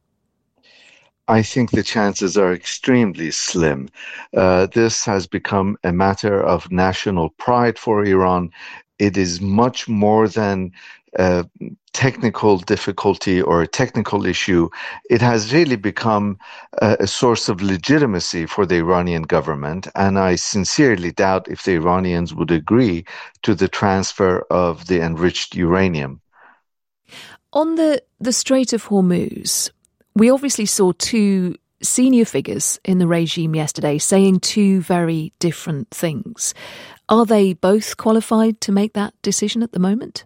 I think the chances are extremely slim. This has become a matter of national pride for Iran. It is much more than a technical difficulty or a technical issue. It has really become a source of legitimacy for the Iranian government, and I sincerely doubt if the Iranians would agree to the transfer of the enriched uranium. On the Strait of Hormuz, we obviously saw two senior figures in the regime yesterday saying two very different things. Are they both qualified to make that decision at the moment?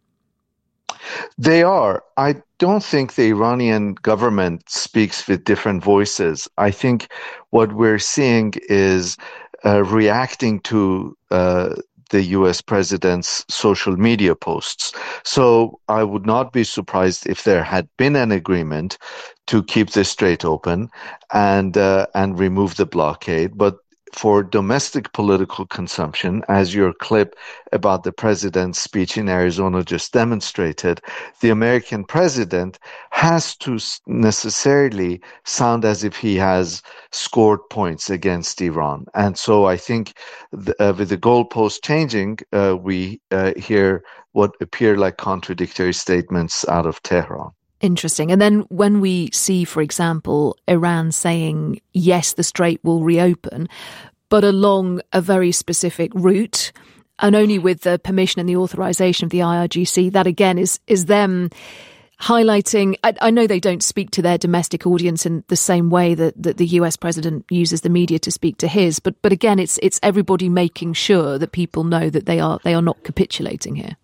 They are. I don't think the Iranian government speaks with different voices. I think what we're seeing is reacting to the US president's social media posts. So I would not be surprised if there had been an agreement to keep the strait open and remove the blockade. But for domestic political consumption, as your clip about the president's speech in Arizona just demonstrated, the American president has to necessarily sound as if he has scored points against Iran. And so I think with the goalpost changing, we hear what appear like contradictory statements out of Tehran. Interesting. And then when we see, for example, Iran saying, yes, the strait will reopen, but along a very specific route, and only with the permission and the authorization of the IRGC, that again is them highlighting, I know they don't speak to their domestic audience in the same way that the US president uses the media to speak to his, but again, it's everybody making sure that people know that they are not capitulating here.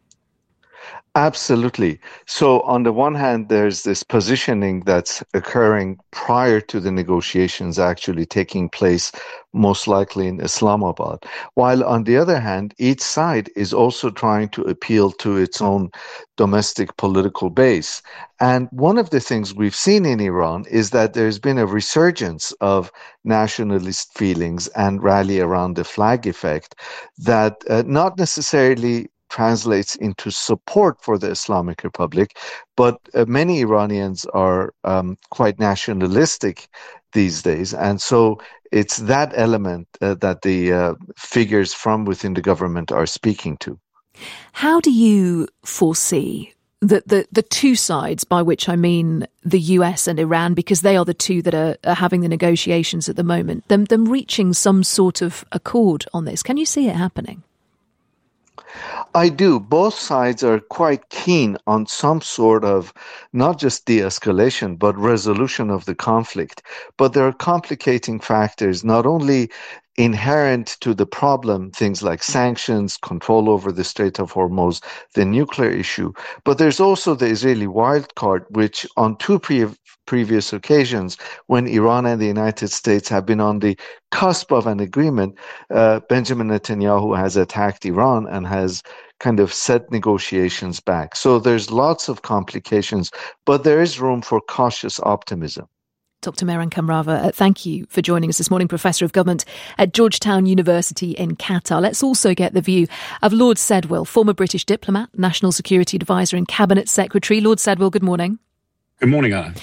Absolutely. So on the one hand, there's this positioning that's occurring prior to the negotiations actually taking place, most likely in Islamabad. While on the other hand, each side is also trying to appeal to its own domestic political base. And one of the things we've seen in Iran is that there's been a resurgence of nationalist feelings and rally around the flag effect that not necessarily translates into support for the Islamic Republic, but many Iranians are quite nationalistic these days. And so it's that element that the figures from within the government are speaking to. How do you foresee that the two sides, by which I mean the US and Iran, because they are the two that are having the negotiations at the moment, them reaching some sort of accord on this? Can you see it happening? I do. Both sides are quite keen on some sort of not just de-escalation, but resolution of the conflict. But there are complicating factors, not only inherent to the problem, things like sanctions, control over the Strait of Hormuz, the nuclear issue, but there's also the Israeli wildcard, which on two previous occasions, when Iran and the United States have been on the cusp of an agreement, Benjamin Netanyahu has attacked Iran and has kind of set negotiations back. So there's lots of complications, but there is room for cautious optimism. Dr. Mehran Kamrava, thank you for joining us this morning, Professor of Government at Georgetown University in Qatar. Let's also get the view of Lord Sedwill, former British diplomat, National Security Advisor and Cabinet Secretary. Lord Sedwill, good morning. Good morning, Anna.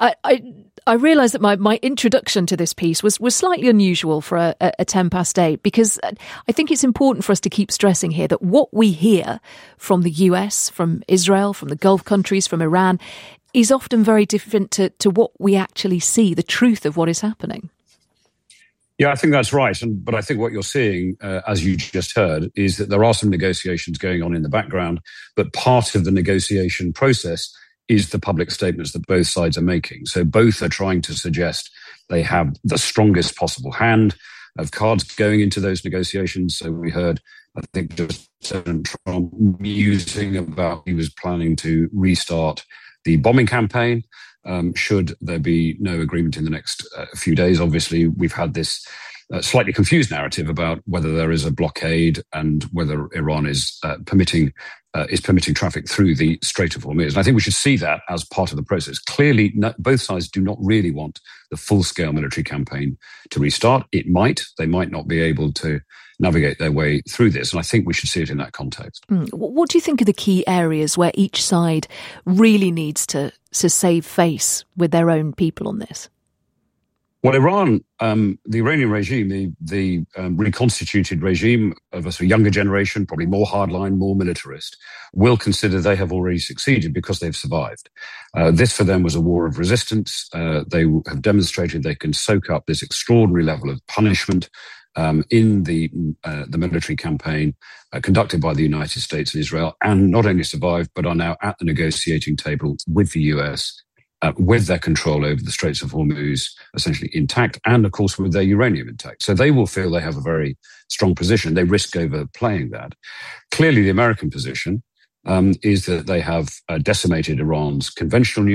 I realise that my introduction to this piece was slightly unusual for a 8:10, because I think it's important for us to keep stressing here that what we hear from the US, from Israel, from the Gulf countries, from Iran, is often very different to what we actually see, the truth of what is happening. Yeah, I think that's right. But I think what you're seeing, as you just heard, is that there are some negotiations going on in the background, but part of the negotiation process is the public statements that both sides are making. So both are trying to suggest they have the strongest possible hand of cards going into those negotiations. So we heard, I think, just President Trump musing about he was planning to restart the bombing campaign, should there be no agreement in the next few days. Obviously, we've had this slightly confused narrative about whether there is a blockade and whether Iran is permitting traffic through the Strait of Hormuz. And I think we should see that as part of the process. Clearly, both sides do not really want the full-scale military campaign to restart. They might not be able to navigate their way through this. And I think we should see it in that context. What do you think are the key areas where each side really needs to save face with their own people on this? Well, Iran, the Iranian regime, the reconstituted regime of a sort of younger generation, probably more hardline, more militarist, will consider they have already succeeded because they've survived. This for them was a war of resistance. They have demonstrated they can soak up this extraordinary level of punishment in the military campaign conducted by the United States and Israel, and not only survived, but are now at the negotiating table with the US, with their control over the Straits of Hormuz essentially intact, and of course with their uranium intact. So they will feel they have a very strong position. They risk overplaying that. Clearly, the American position is that they have decimated Iran's conventional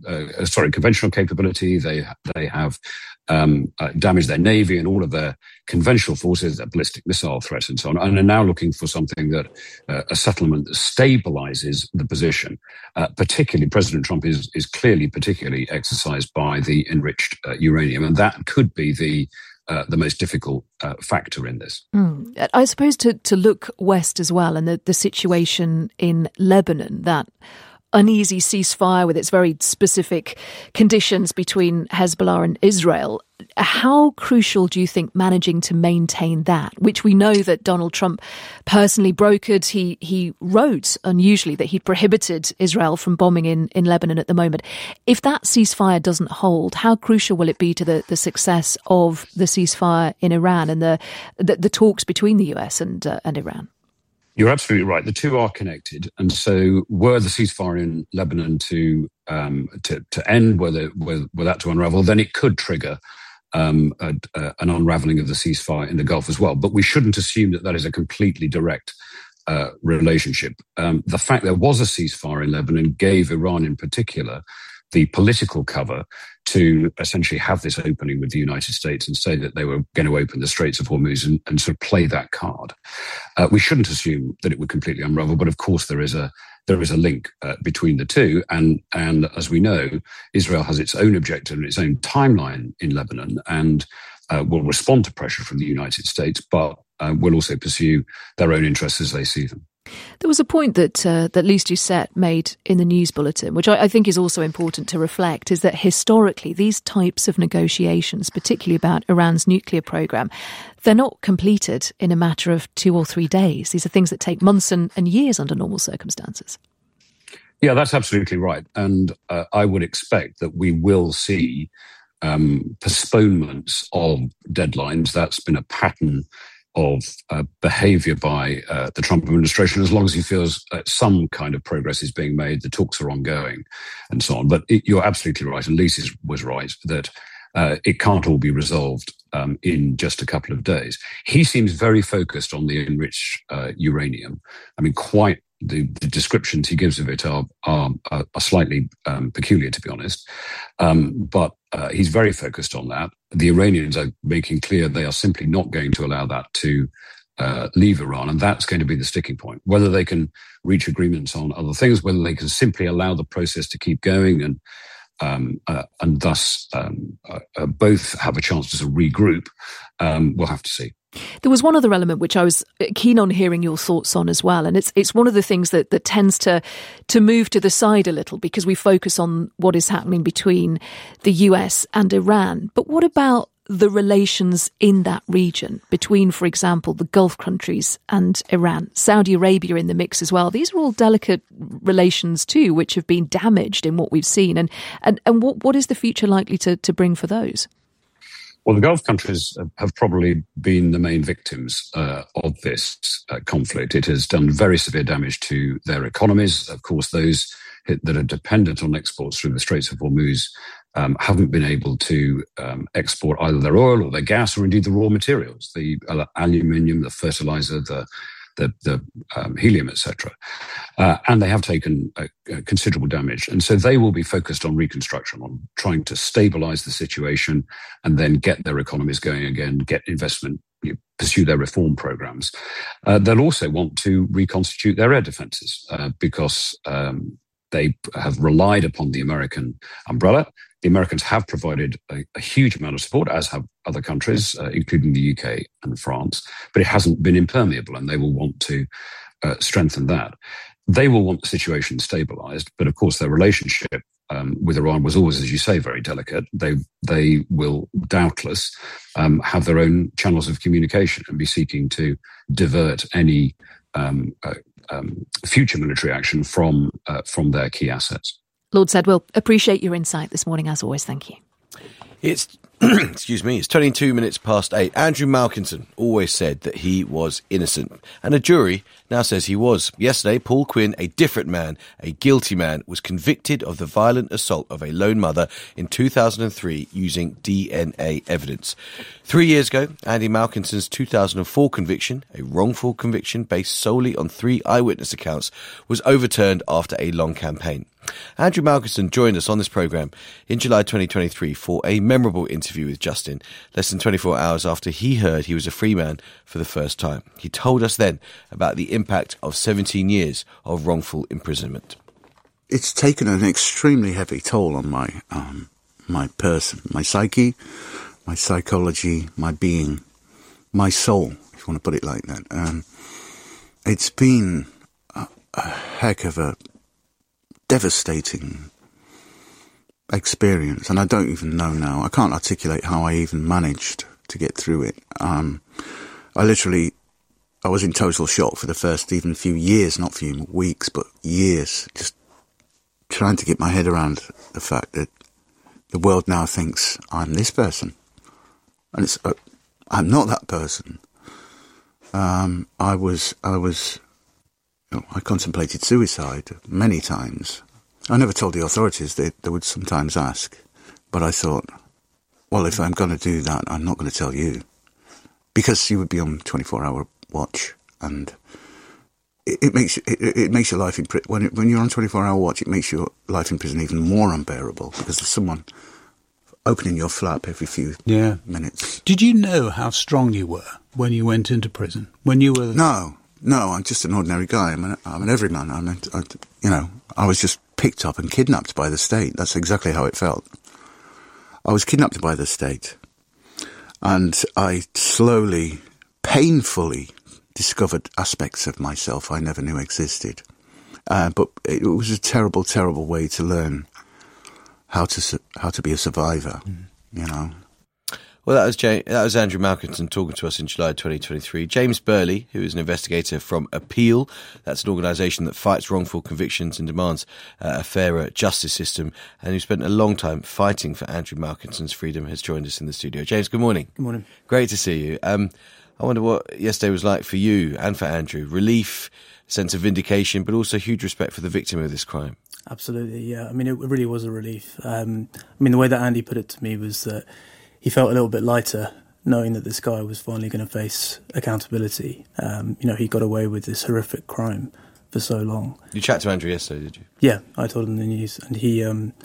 capability. They have damaged their navy and all of their conventional forces, their ballistic missile threats and so on, and are now looking for something that a settlement that stabilizes the position. Particularly, President Trump is clearly particularly exercised by the enriched uranium, and that could be the most difficult factor in this. I suppose to look west as well, and the situation in Lebanon, that uneasy ceasefire with its very specific conditions between Hezbollah and Israel. How crucial do you think managing to maintain that, which we know that Donald Trump personally brokered? He wrote, unusually, that he prohibited Israel from bombing in Lebanon at the moment. If that ceasefire doesn't hold, how crucial will it be to the success of the ceasefire in Iran and the talks between the US and Iran? You're absolutely right. The two are connected. And so were the ceasefire in Lebanon to end, were that to unravel, then it could trigger an unraveling of the ceasefire in the Gulf as well. But we shouldn't assume that is a completely direct relationship. The fact there was a ceasefire in Lebanon gave Iran in particular the political cover to essentially have this opening with the United States and say that they were going to open the Straits of Hormuz and sort of play that card. We shouldn't assume that it would completely unravel, but of course there is a link between the two. And as we know, Israel has its own objective and its own timeline in Lebanon and will respond to pressure from the United States, but will also pursue their own interests as they see them. There was a point that Lise Doucette made in the news bulletin, which I think is also important to reflect, is that historically these types of negotiations, particularly about Iran's nuclear program, they're not completed in a matter of 2 or 3 days. These are things that take months and years under normal circumstances. Yeah, that's absolutely right. And I would expect that we will see postponements of deadlines. That's been a pattern of behaviour by the Trump administration, as long as he feels some kind of progress is being made, the talks are ongoing, and so on. But you're absolutely right, and Lise was right, that it can't all be resolved in just a couple of days. He seems very focused on the enriched uranium. I mean, quite the descriptions he gives of it are slightly peculiar, to be honest. But he's very focused on that. The Iranians are making clear they are simply not going to allow that to leave Iran, and that's going to be the sticking point. Whether they can reach agreements on other things, whether they can simply allow the process to keep going and thus both have a chance to regroup, we'll have to see. There was one other element which I was keen on hearing your thoughts on as well, and it's one of the things that tends to move to the side a little because we focus on what is happening between the US and Iran. But what about the relations in that region between, for example, the Gulf countries and Iran, Saudi Arabia in the mix as well? These are all delicate relations too, which have been damaged in what we've seen. And what is the future likely to bring for those? Well, the Gulf countries have probably been the main victims of this conflict. It has done very severe damage to their economies. Of course, those that are dependent on exports through the Straits of Hormuz haven't been able to export either their oil or their gas or indeed the raw materials, the aluminium, the fertilizer, the helium, etc. And they have taken considerable damage. And so they will be focused on reconstruction, on trying to stabilize the situation and then get their economies going again, get investment, pursue their reform programs. They'll also want to reconstitute their air defenses because they have relied upon the American umbrella. The Americans have provided a huge amount of support, as have other countries, including the UK and France, but it hasn't been impermeable, and they will want to strengthen that. They will want the situation stabilized, but of course their relationship with Iran was always, as you say, very delicate. They will doubtless have their own channels of communication and be seeking to divert any future military action from their key assets. Lord Sedwill, appreciate your insight this morning, as always. Thank you. It's excuse me, it's 22 minutes past 8. Andrew Malkinson always said that he was innocent, and a jury now says he was. Yesterday, Paul Quinn, a different man, a guilty man, was convicted of the violent assault of a lone mother in 2003 using DNA evidence. 3 years ago, Andy Malkinson's 2004 conviction, a wrongful conviction based solely on 3 eyewitness accounts, was overturned after a long campaign. Andrew Malkinson joined us on this programme in July 2023 for a memorable interview with Justin, less than 24 hours after he heard he was a free man for the first time. He told us then about the impact of 17 years of wrongful imprisonment. It's taken an extremely heavy toll on my person, my psyche, my psychology, my being, my soul, if you want to put it like that. It's been a heck of a devastating experience, and I don't even know now. I can't articulate how I even managed to get through it. I was in total shock for the first even few years, not few weeks, but years, just trying to get my head around the fact that the world now thinks I'm this person, and I'm not that person. I contemplated suicide many times. I never told the authorities. They would sometimes ask. But I thought, well, if I'm going to do that, I'm not going to tell you. Because you would be on 24-hour watch. And it makes your life in prison. When you're on 24-hour watch, it makes your life in prison even more unbearable. Because there's someone opening your flap every few minutes. Did you know how strong you were when you went into prison? When you were... No, I'm just an ordinary guy. I'm an everyman. I was just picked up and kidnapped by the state. That's exactly how it felt. I was kidnapped by the state, and I slowly, painfully discovered aspects of myself I never knew existed. But it was a terrible, terrible way to learn how to be a survivor. You know. Well, that was Andrew Malkinson talking to us in July 2023. James Burley, who is an investigator from Appeal, that's an organisation that fights wrongful convictions and demands a fairer justice system, and who spent a long time fighting for Andrew Malkinson's freedom, has joined us in the studio. James, good morning. Good morning. Great to see you. I wonder what yesterday was like for you and for Andrew. Relief, sense of vindication, but also huge respect for the victim of this crime. Absolutely, yeah. I mean, it really was a relief. The way that Andy put it to me was that he felt a little bit lighter knowing that this guy was finally going to face accountability. He got away with this horrific crime for so long. You chatted to Andrew yesterday, did you? Yeah, I told him the news, and he,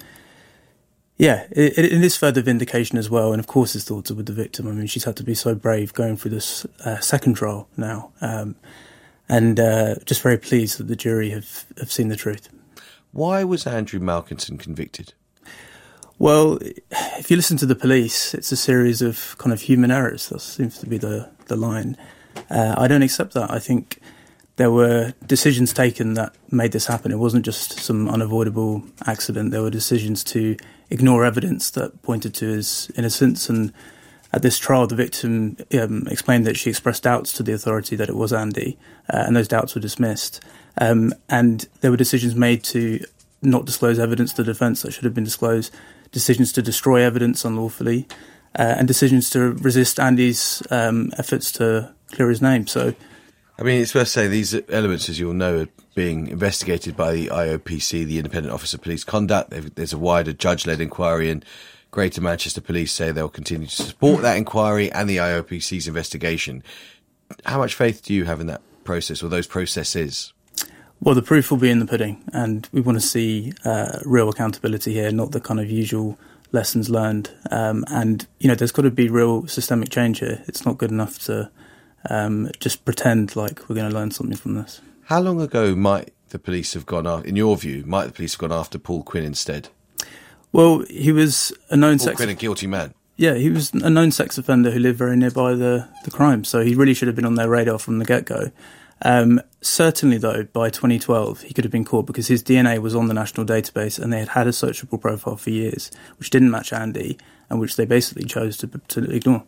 it is further vindication as well. And of course, his thoughts are with the victim. I mean, she's had to be so brave going through this second trial now, and just very pleased that the jury have seen the truth. Why was Andrew Malkinson convicted? Well, if you listen to the police, it's a series of kind of human errors. That seems to be the line. I don't accept that. I think there were decisions taken that made this happen. It wasn't just some unavoidable accident. There were decisions to ignore evidence that pointed to his innocence. And at this trial, the victim explained that she expressed doubts to the authority that it was Andy, and those doubts were dismissed. And there were decisions made to not disclose evidence to the defence that should have been disclosed, decisions to destroy evidence unlawfully, and decisions to resist Andy's efforts to clear his name. So, I mean, it's worth saying these elements, as you'll know, are being investigated by the IOPC, the Independent Office of Police Conduct. There's a wider judge-led inquiry, and Greater Manchester Police say they'll continue to support that inquiry and the IOPC's investigation. How much faith do you have in that process or those processes? Well, the proof will be in the pudding, and we want to see real accountability here, not the kind of usual lessons learned. And, there's got to be real systemic change here. It's not good enough to just pretend like we're going to learn something from this. How long ago might the police have gone after, in your view, might the police have gone after Paul Quinn instead? Well, he was a known Paul Quinn, a guilty man. Yeah, he was a known sex offender who lived very nearby the crime, so he really should have been on their radar from the get-go. Certainly, though, by 2012, he could have been caught because his DNA was on the national database and they had a searchable profile for years, which didn't match Andy and which they basically chose to ignore.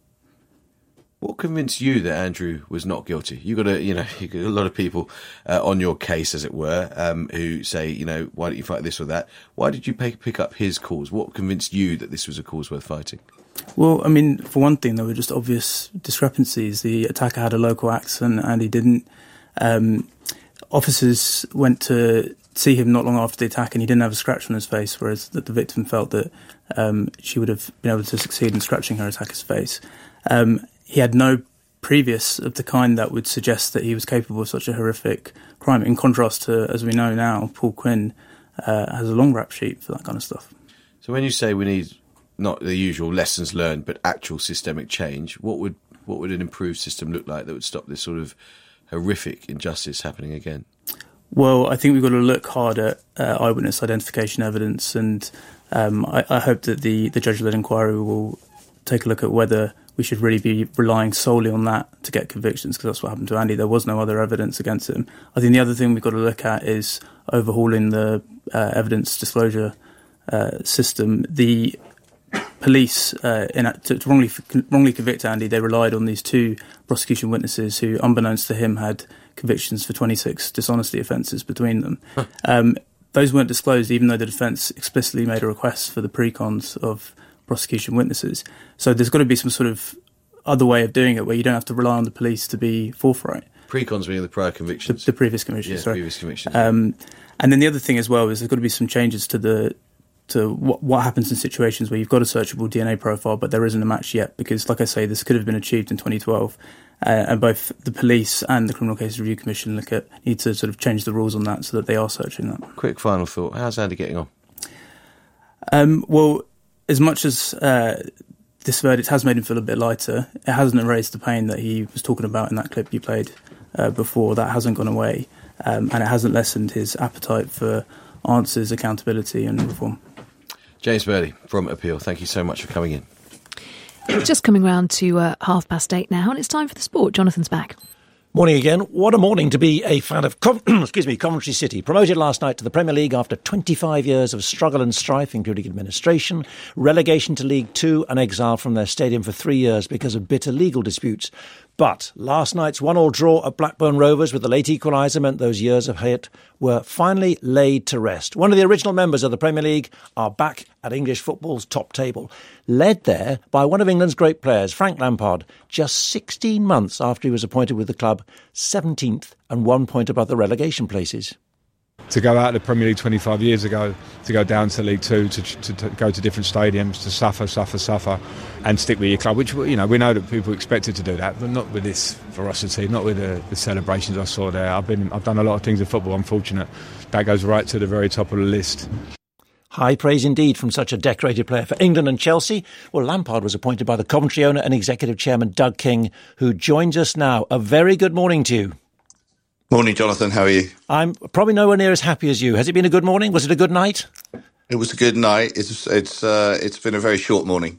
What convinced you that Andrew was not guilty? You got a lot of people on your case, as it were, who say, why don't you fight this or that? Why did you pick up his cause? What convinced you that this was a cause worth fighting? Well, I mean, for one thing, there were just obvious discrepancies. The attacker had a local accent and he didn't. Officers went to see him not long after the attack and he didn't have a scratch on his face, whereas the victim felt that she would have been able to succeed in scratching her attacker's face. He had no previous of the kind that would suggest that he was capable of such a horrific crime, in contrast to, as we know now, Paul Quinn has a long rap sheet for that kind of stuff. So when you say we need not the usual lessons learned, but actual systemic change, what would an improved system look like that would stop this sort of horrific injustice happening again? Well, I think we've got to look hard at eyewitness identification evidence, and I hope that the judge-led inquiry will take a look at whether we should really be relying solely on that to get convictions, because that's what happened to Andy. There was no other evidence against him. I think the other thing we've got to look at is overhauling the evidence disclosure system. The police, to wrongly convict Andy, they relied on these two prosecution witnesses who, unbeknownst to him, had convictions for 26 dishonesty offences between them. Those weren't disclosed, even though the defence explicitly made a request for the precons of prosecution witnesses. So there's got to be some sort of other way of doing it where you don't have to rely on the police to be forthright. Precons meaning the prior convictions? The previous convictions, sorry. Previous convictions. And then the other thing as well is there's got to be some changes to what happens in situations where you've got a searchable DNA profile but there isn't a match yet, because, like I say, this could have been achieved in 2012. And both the police and the Criminal Cases Review Commission need to sort of change the rules on that so that they are searching that. Quick final thought. How's Andy getting on? Well, as much as this verdict has made him feel a bit lighter, it hasn't erased the pain that he was talking about in that clip you played before. That hasn't gone away, and it hasn't lessened his appetite for answers, accountability and reform. James Burley from Appeal, thank you so much for coming in. Just coming round to 8:30 now, and it's time for the sport. Jonathan's back. Morning again. What a morning to be a fan of Coventry City. Promoted last night to the Premier League after 25 years of struggle and strife, including administration, relegation to League Two and exile from their stadium for 3 years because of bitter legal disputes. But last night's 1-1 draw at Blackburn Rovers with the late equaliser meant those years of hate were finally laid to rest. One of the original members of the Premier League are back at English football's top table, led there by one of England's great players, Frank Lampard, just 16 months after he was appointed with the club, 17th and 1 point above the relegation places. To go out of the Premier League 25 years ago, to go down to League Two, to go to different stadiums, to suffer, and stick with your club, which, we know that people expected to do that, but not with this ferocity, not with the celebrations I saw there. I've done a lot of things in football, I'm fortunate. That goes right to the very top of the list. High praise indeed from such a decorated player for England and Chelsea. Well, Lampard was appointed by the Coventry owner and executive chairman Doug King, who joins us now. A very good morning to you. Morning, Jonathan. How are you? I'm probably nowhere near as happy as you. Has it been a good morning? Was it a good night? It was a good night. It's been a very short morning.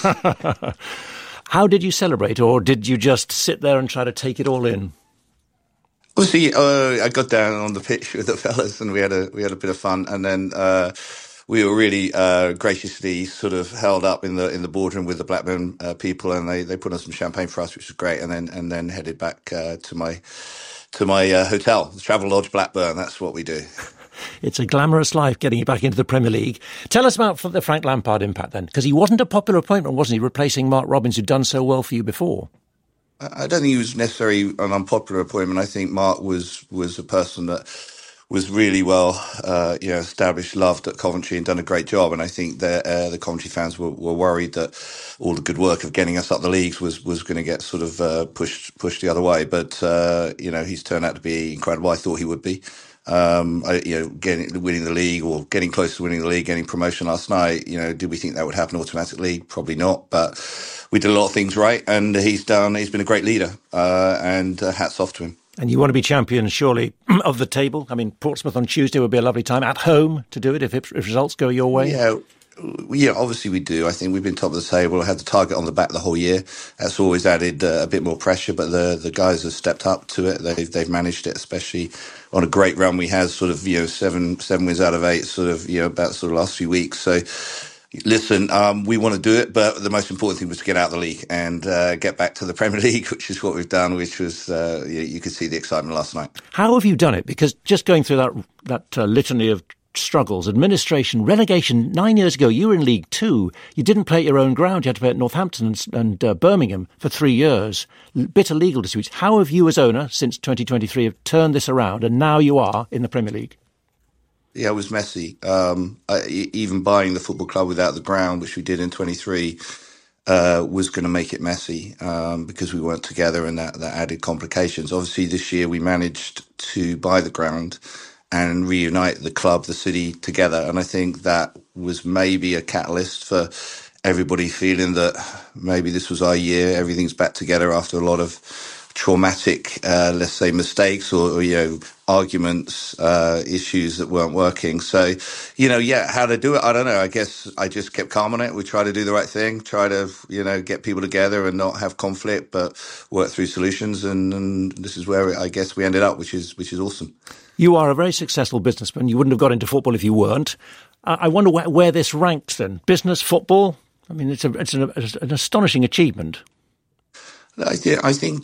How did you celebrate, or did you just sit there and try to take it all in? Obviously, I got down on the pitch with the fellas, and we had a bit of fun, and then we were really graciously sort of held up in the boardroom with the Blackburn people, and they put on some champagne for us, which was great, and then headed back to my hotel, the Travelodge Blackburn. That's what we do. It's a glamorous life getting you back into the Premier League. Tell us about the Frank Lampard impact then, because he wasn't a popular appointment, wasn't he, replacing Mark Robins, who'd done so well for you before? I don't think he was necessarily an unpopular appointment. I think Mark was a person that was really well, established, loved at Coventry and done a great job. And I think that the Coventry fans were worried that all the good work of getting us up the leagues was going to get sort of pushed the other way. But he's turned out to be incredible. I thought he would be. Winning the league or getting close to winning the league, getting promotion last night. Did we think that would happen automatically? Probably not. But we did a lot of things right, and he's been a great leader. And hats off to him. And you want to be champion, surely, of the table? I mean, Portsmouth on Tuesday would be a lovely time at home to do it if results go your way. Yeah, obviously we do. I think we've been top of the table, had the target on the back the whole year. That's always added a bit more pressure, but the guys have stepped up to it. They've managed it, especially on a great run we had, sort of, 7 wins out of 8, sort of, about sort of last few weeks. So, listen, we want to do it, but the most important thing was to get out of the league and get back to the Premier League, which is what we've done, which was, you could see the excitement last night. How have you done it? Because just going through that litany of struggles, administration, relegation, 9 years ago, you were in League Two. You didn't play at your own ground. You had to play at Northampton and Birmingham for 3 years. Bitter legal disputes. How have you as owner, since 2023, have turned this around and now you are in the Premier League? Yeah, it was messy. Even buying the football club without the ground, which we did in 23, was going to make it messy because we weren't together, and that added complications. Obviously, this year we managed to buy the ground and reunite the club, the city together. And I think that was maybe a catalyst for everybody feeling that maybe this was our year. Everything's back together after a lot of traumatic, let's say, mistakes or arguments, issues that weren't working. So, how to do it, I don't know. I guess I just kept calm on it. We try to do the right thing, try to, get people together and not have conflict, but work through solutions. And this is where I guess we ended up, which is awesome. You are a very successful businessman. You wouldn't have got into football if you weren't. I wonder where this ranks then. Business, football? I mean, it's an astonishing achievement. I think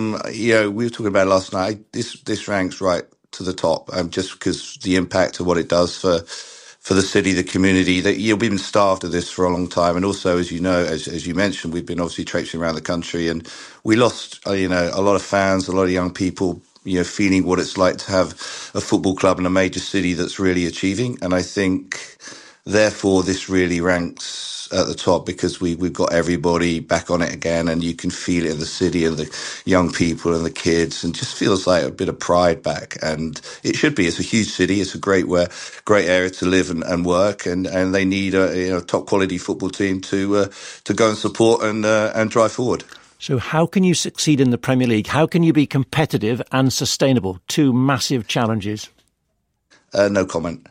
we were talking about it last night. This ranks right to the top, just because the impact of what it does for the city, the community. That we've been starved of this for a long time, and also, as you know, as you mentioned, we've been obviously traipsing around the country, and we lost a lot of fans, a lot of young people. Feeling what it's like to have a football club in a major city that's really achieving. And I think, therefore, this really ranks at the top because we've got everybody back on it again, and you can feel it in the city and the young people and the kids, and just feels like a bit of pride back. And it should be. It's a huge city. It's a great area to live and work, and they need a top quality football team to go and support and drive forward. So how can you succeed in the Premier League? How can you be competitive and sustainable? Two massive challenges. No comment.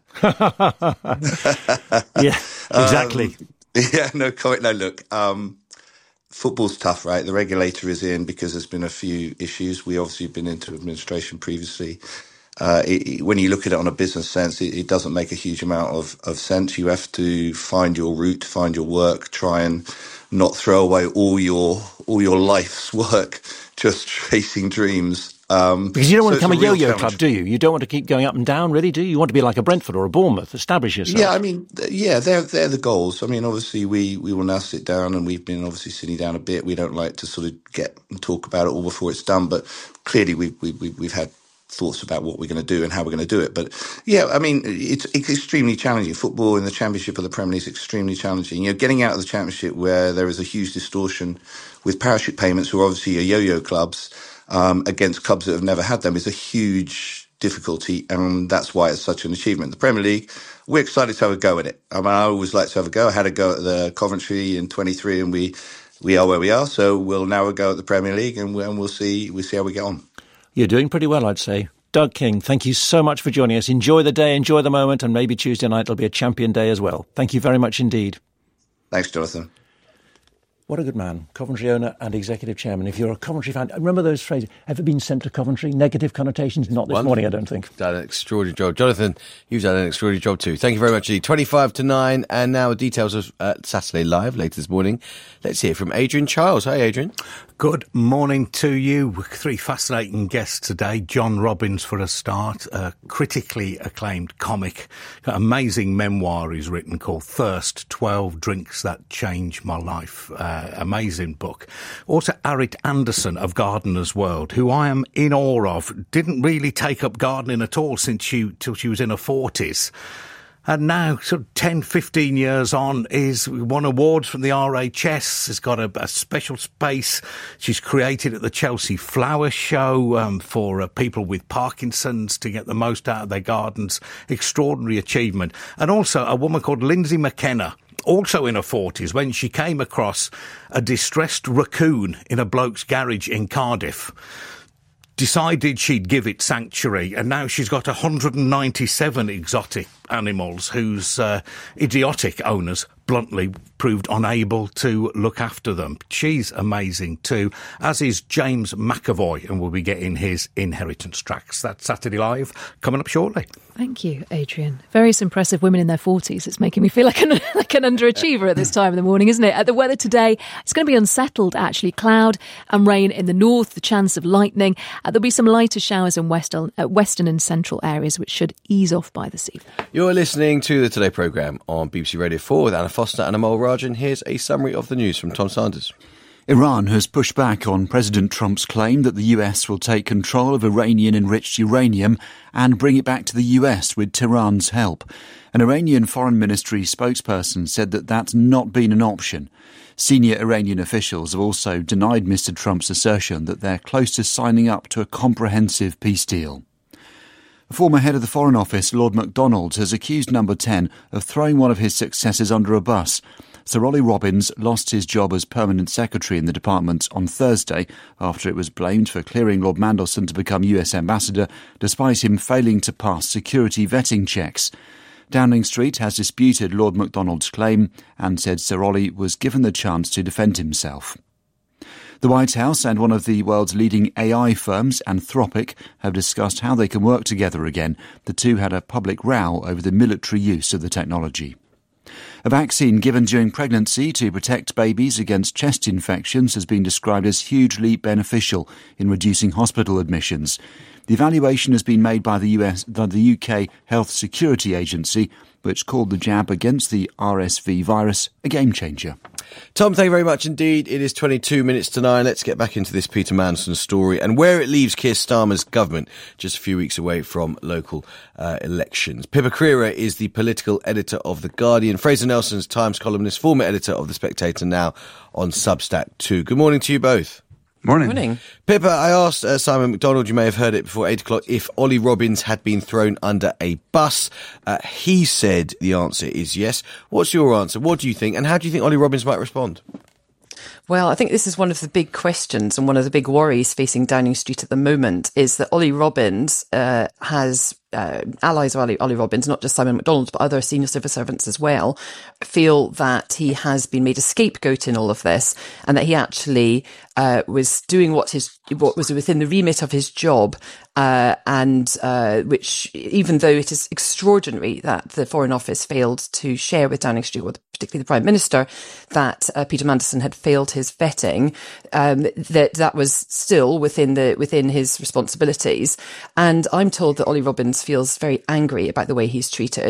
Yeah, exactly. No comment. No, look, football's tough, right? The regulator is in because there's been a few issues. We obviously have been into administration previously. When you look at it on a business sense, it doesn't make a huge amount of sense. You have to find your route, find your work, try and not throw away all your life's work just chasing dreams. Because you don't want to become a yo-yo club, do you? You don't want to keep going up and down, really, do you? You want to be like a Brentford or a Bournemouth, establish yourself. Yeah, I mean, they're the goals. I mean, obviously, we will now sit down, and we've been obviously sitting down a bit. We don't like to sort of get and talk about it all before it's done, but clearly we've had thoughts about what we're going to do and how we're going to do it. But yeah, I mean, it's extremely challenging. Football in the Championship of the Premier League is extremely challenging. Getting out of the Championship where there is a huge distortion with parachute payments, who obviously are yo-yo clubs, against clubs that have never had them, is a huge difficulty, and that's why it's such an achievement. The Premier League, we're excited to have a go at it. I mean, I always like to have a go. I had a go at the Coventry in 23, and we are where we are. So we'll now go at the Premier League, and we'll see how we get on. You're doing pretty well, I'd say. Doug King, thank you so much for joining us. Enjoy the day, enjoy the moment, and maybe Tuesday night will be a champion day as well. Thank you very much indeed. Thanks, Jonathan. What a good man. Coventry owner and executive chairman. If you're a Coventry fan, remember those phrases, ever been sent to Coventry? Negative connotations? Not this morning, I don't think. Done an extraordinary job. Jonathan, you've done an extraordinary job too. Thank you very much indeed. 25 to 9, and now details of Saturday Live later this morning. Let's hear from Adrian Chiles. Hi, Adrian. Good morning to you. 3 fascinating guests today. John Robbins for a start, a critically acclaimed comic. Got an amazing memoir he's written called Thirst, 12 Drinks That Changed My Life. Amazing book. Also Arit Anderson of Gardener's World, who I am in awe of. Didn't really take up gardening at all till she was in her 40s. And now, sort of 10, 15 years on, won awards from the RHS, has got a special space she's created at the Chelsea Flower Show for people with Parkinson's to get the most out of their gardens. Extraordinary achievement. And also a woman called Lindsay McKenna, also in her 40s, when she came across a distressed raccoon in a bloke's garage in Cardiff. Decided she'd give it sanctuary, and now she's got 197 exotic animals whose idiotic owners bluntly proved unable to look after them. She's amazing too, as is James McAvoy, and we'll be getting his inheritance tracks. That's Saturday Live, coming up shortly. Thank you, Adrian. Various impressive women in their 40s. It's making me feel like an underachiever at this time of the morning, isn't it? The weather today, it's going to be unsettled, actually. Cloud and rain in the north, the chance of lightning. There'll be some lighter showers in western and central areas, which should ease off by this evening. You're listening to the Today programme on BBC Radio 4 with Anna Foster and Amol Rajan. Here's a summary of the news from Tom Sanders. Iran has pushed back on President Trump's claim that the US will take control of Iranian-enriched uranium and bring it back to the US with Tehran's help. An Iranian Foreign Ministry spokesperson said that that's not been an option. Senior Iranian officials have also denied Mr. Trump's assertion that they're close to signing up to a comprehensive peace deal. Former head of the Foreign Office, Lord MacDonald, has accused Number 10 of throwing one of his successors under a bus. Sir Ollie Robbins lost his job as permanent secretary in the department on Thursday after it was blamed for clearing Lord Mandelson to become US ambassador, despite him failing to pass security vetting checks. Downing Street has disputed Lord MacDonald's claim and said Sir Ollie was given the chance to defend himself. The White House and one of the world's leading AI firms, Anthropic, have discussed how they can work together again. The two had a public row over the military use of the technology. A vaccine given during pregnancy to protect babies against chest infections has been described as hugely beneficial in reducing hospital admissions. The evaluation has been made by the UK Health Security Agency, which called the jab against the RSV virus a game changer. Tom, thank you very much indeed. It is 22 minutes to 9. Let's get back into this Peter Mandelson story and where it leaves Keir Starmer's government just a few weeks away from local elections. Pippa Crerar is the political editor of The Guardian. Fraser Nelson's Times columnist, former editor of The Spectator, now on Substack too. Good morning to you both. Morning. Pippa, I asked Simon McDonald, you may have heard it before 8 o'clock, if Ollie Robbins had been thrown under a bus. He said the answer is yes. What's your answer? What do you think? And how do you think Ollie Robbins might respond? Well, I think this is one of the big questions and one of the big worries facing Downing Street at the moment is that Ollie Robbins has allies of Ollie Robbins, not just Simon McDonald, but other senior civil servants as well, feel that he has been made a scapegoat in all of this and that he actually was doing what was within the remit of his job, and which, even though it is extraordinary that the Foreign Office failed to share with Downing Street, or particularly the Prime Minister, that Peter Mandelson had failed his vetting, that was still within his responsibilities. And I'm told that Ollie Robbins feels very angry about the way he's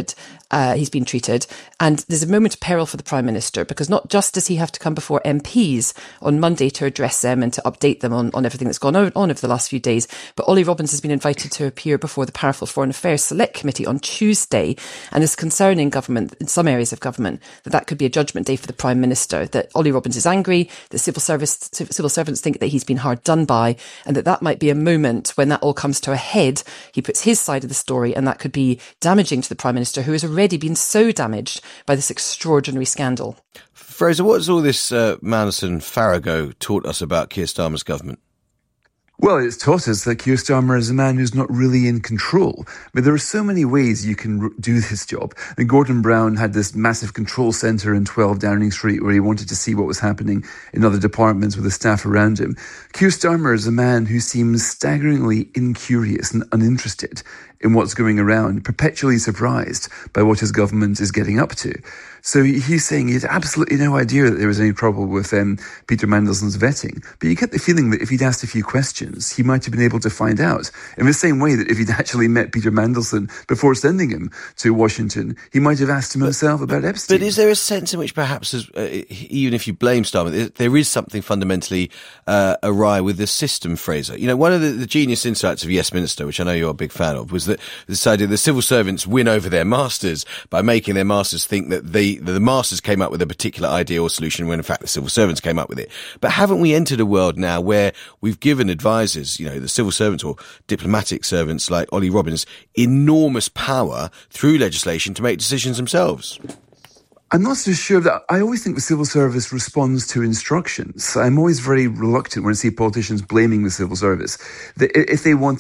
been treated. And there's a moment of peril for the Prime Minister, because not just does he have to come before MPs on Monday to address them and to update them on everything that's gone on over the last few days, but Ollie Robbins has been invited to appear before the powerful Foreign Affairs Select Committee on Tuesday, and is concerning government, in some areas of government, that could be a judgment day for the Prime Minister, that Ollie Robbins is angry, that civil servants think that he's been hard done by, and that might be a moment when that all comes to a head. He puts his side of the story, and that could be damaging to the Prime Minister, who has already been so damaged by this extraordinary scandal. Fraser, what has all this Mandelson farrago taught us about Keir Starmer's government? Well, it's taught us that Keir Starmer is a man who's not really in control. But there are so many ways you can do this job. And Gordon Brown had this massive control centre in 12 Downing Street where he wanted to see what was happening in other departments with the staff around him. Keir Starmer is a man who seems staggeringly incurious and uninterested in what's going around, perpetually surprised by what his government is getting up to. So he's saying he had absolutely no idea that there was any trouble with Peter Mandelson's vetting. But you get the feeling that if he'd asked a few questions, he might have been able to find out. In the same way that if he'd actually met Peter Mandelson before sending him to Washington, he might have asked him himself about Epstein. But is there a sense in which perhaps, even if you blame Starmer, there is something fundamentally awry with the system, Fraser? You know, one of the genius insights of Yes Minister, which I know you're a big fan of, was that this idea the civil servants win over their masters by making their masters think that the masters came up with a particular idea or solution when in fact the civil servants came up with it. But haven't we entered a world now where we've given advisors, you know, the civil servants or diplomatic servants like Ollie Robbins, enormous power through legislation to make decisions themselves? I'm not so sure that. I always think the civil service responds to instructions. I'm always very reluctant when I see politicians blaming the civil service. If they've got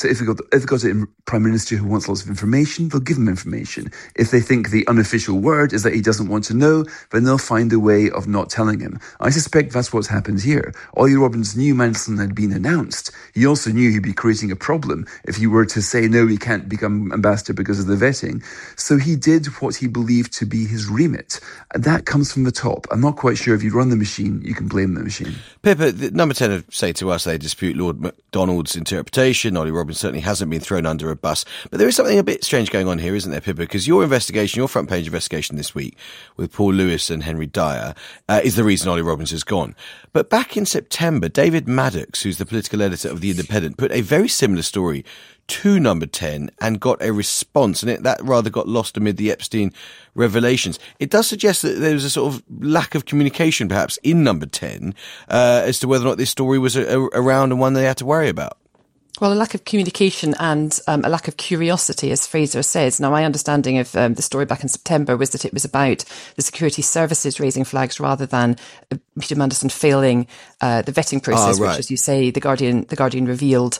a prime minister who wants lots of information, they'll give him information. If they think the unofficial word is that he doesn't want to know, then they'll find a way of not telling him. I suspect that's what's happened here. Ollie Robbins knew Mandelson had been announced. He also knew he'd be creating a problem if he were to say, no, he can't become ambassador because of the vetting. So he did what he believed to be his remit. And that comes from the top. I'm not quite sure if you run the machine, you can blame the machine. Pippa, Number 10 have say to us they dispute Lord MacDonald's interpretation. Ollie Robbins certainly hasn't been thrown under a bus. But there is something a bit strange going on here, isn't there, Pippa? Because your investigation, your front page investigation this week with Paul Lewis and Henry Dyer is the reason Ollie Robbins has gone. But back in September, David Maddox, who's the political editor of The Independent, put a very similar story to Number 10 and got a response, and that rather got lost amid the Epstein revelations. It does suggest that there was a sort of lack of communication perhaps in Number 10 as to whether or not this story was around and one they had to worry about. Well, a lack of communication and a lack of curiosity, as Fraser says. Now, my understanding of the story back in September was that it was about the security services raising flags rather than Peter Mandelson failing the vetting process, right. which, as you say, the Guardian revealed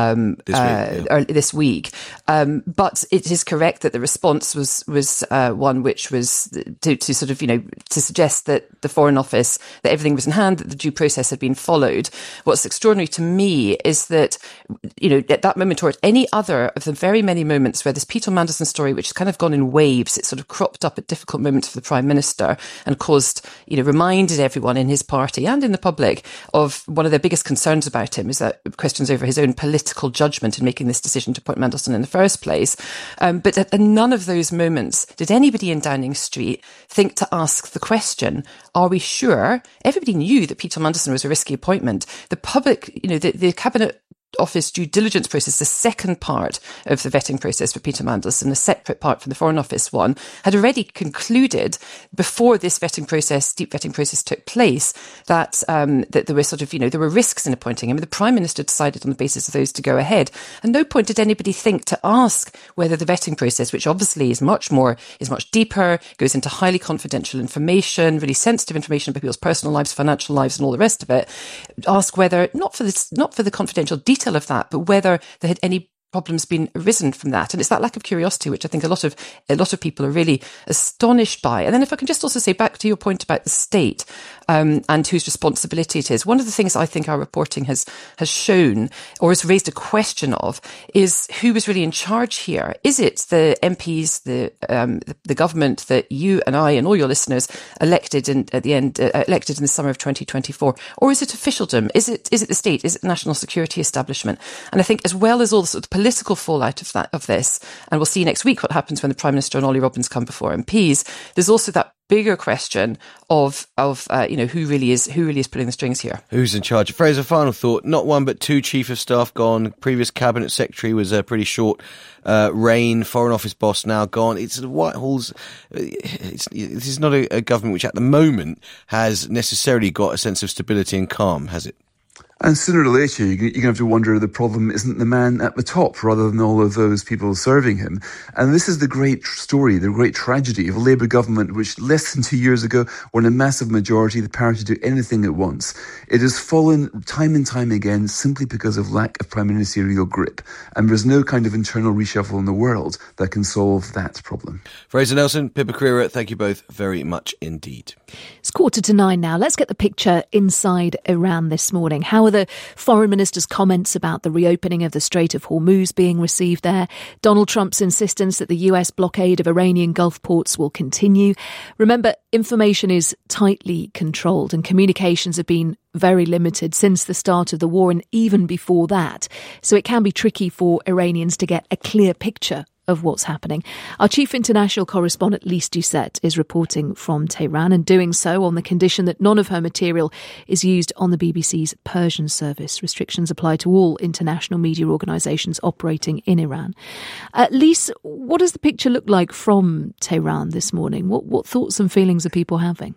this week. But it is correct that the response was one which was to sort of, to suggest that the Foreign Office, that everything was in hand, that the due process had been followed. What's extraordinary to me is that, at that moment or at any other of the very many moments where this Peter Mandelson story, which has kind of gone in waves, it sort of cropped up at difficult moments for the Prime Minister and caused, reminded everyone in his party and in the public of one of their biggest concerns about him is that questions over his own political judgment in making this decision to put Mandelson in the first place. But at none of those moments did anybody in Downing Street think to ask the question, are we sure? Everybody knew that Peter Mandelson was a risky appointment. The public, the Cabinet Office due diligence process, the second part of the vetting process for Peter Mandelson, a separate part from the Foreign Office one, had already concluded before this deep vetting process took place that that there were there were risks in appointing him. The Prime Minister decided on the basis of those to go ahead. And no point did anybody think to ask whether the vetting process, which obviously is much deeper, goes into highly confidential information, really sensitive information about people's personal lives, financial lives, and all the rest of it, ask whether not for the confidential detail of that, but whether there had any problems been arisen from that. And it's that lack of curiosity which I think a lot of people are really astonished by. And then if I can just also say back to your point about the state and whose responsibility it is, one of the things I think our reporting has shown or has raised a question of is who was really in charge here. Is it the MPs, the government that you and I and all your listeners elected in the summer of 2024, or is it officialdom? Is it the state? Is it the national security establishment? And I think as well as all the sort of political fallout of this, and we'll see next week what happens when the Prime Minister and Ollie Robbins come before MPs, there's also that bigger question of who really is pulling the strings here. Who's in charge? Fraser, final thought. Not one but two chief of staff gone. Previous cabinet secretary was a pretty short reign. Foreign Office boss now gone. It's Whitehall's. This is not a government which at the moment has necessarily got a sense of stability and calm, has it? And sooner or later, you're going to have to wonder the problem isn't the man at the top rather than all of those people serving him. And this is the great story, the great tragedy of a Labour government which less than 2 years ago won a massive majority, the power to do anything it wants. It has fallen time and time again simply because of lack of prime ministerial grip. And there's no kind of internal reshuffle in the world that can solve that problem. Fraser Nelson, Pippa Crerar, thank you both very much indeed. It's 8:45 now. Let's get the picture inside Iran this morning. How are the foreign minister's comments about the reopening of the Strait of Hormuz being received there? Donald Trump's insistence that the US blockade of Iranian Gulf ports will continue. Remember, information is tightly controlled and communications have been very limited since the start of the war and even before that. So it can be tricky for Iranians to get a clear picture of what's happening. Our chief international correspondent, Lise Doucette, is reporting from Tehran and doing so on the condition that none of her material is used on the BBC's Persian service. Restrictions apply to all international media organisations operating in Iran. Lise, what does the picture look like from Tehran this morning? What thoughts and feelings are people having?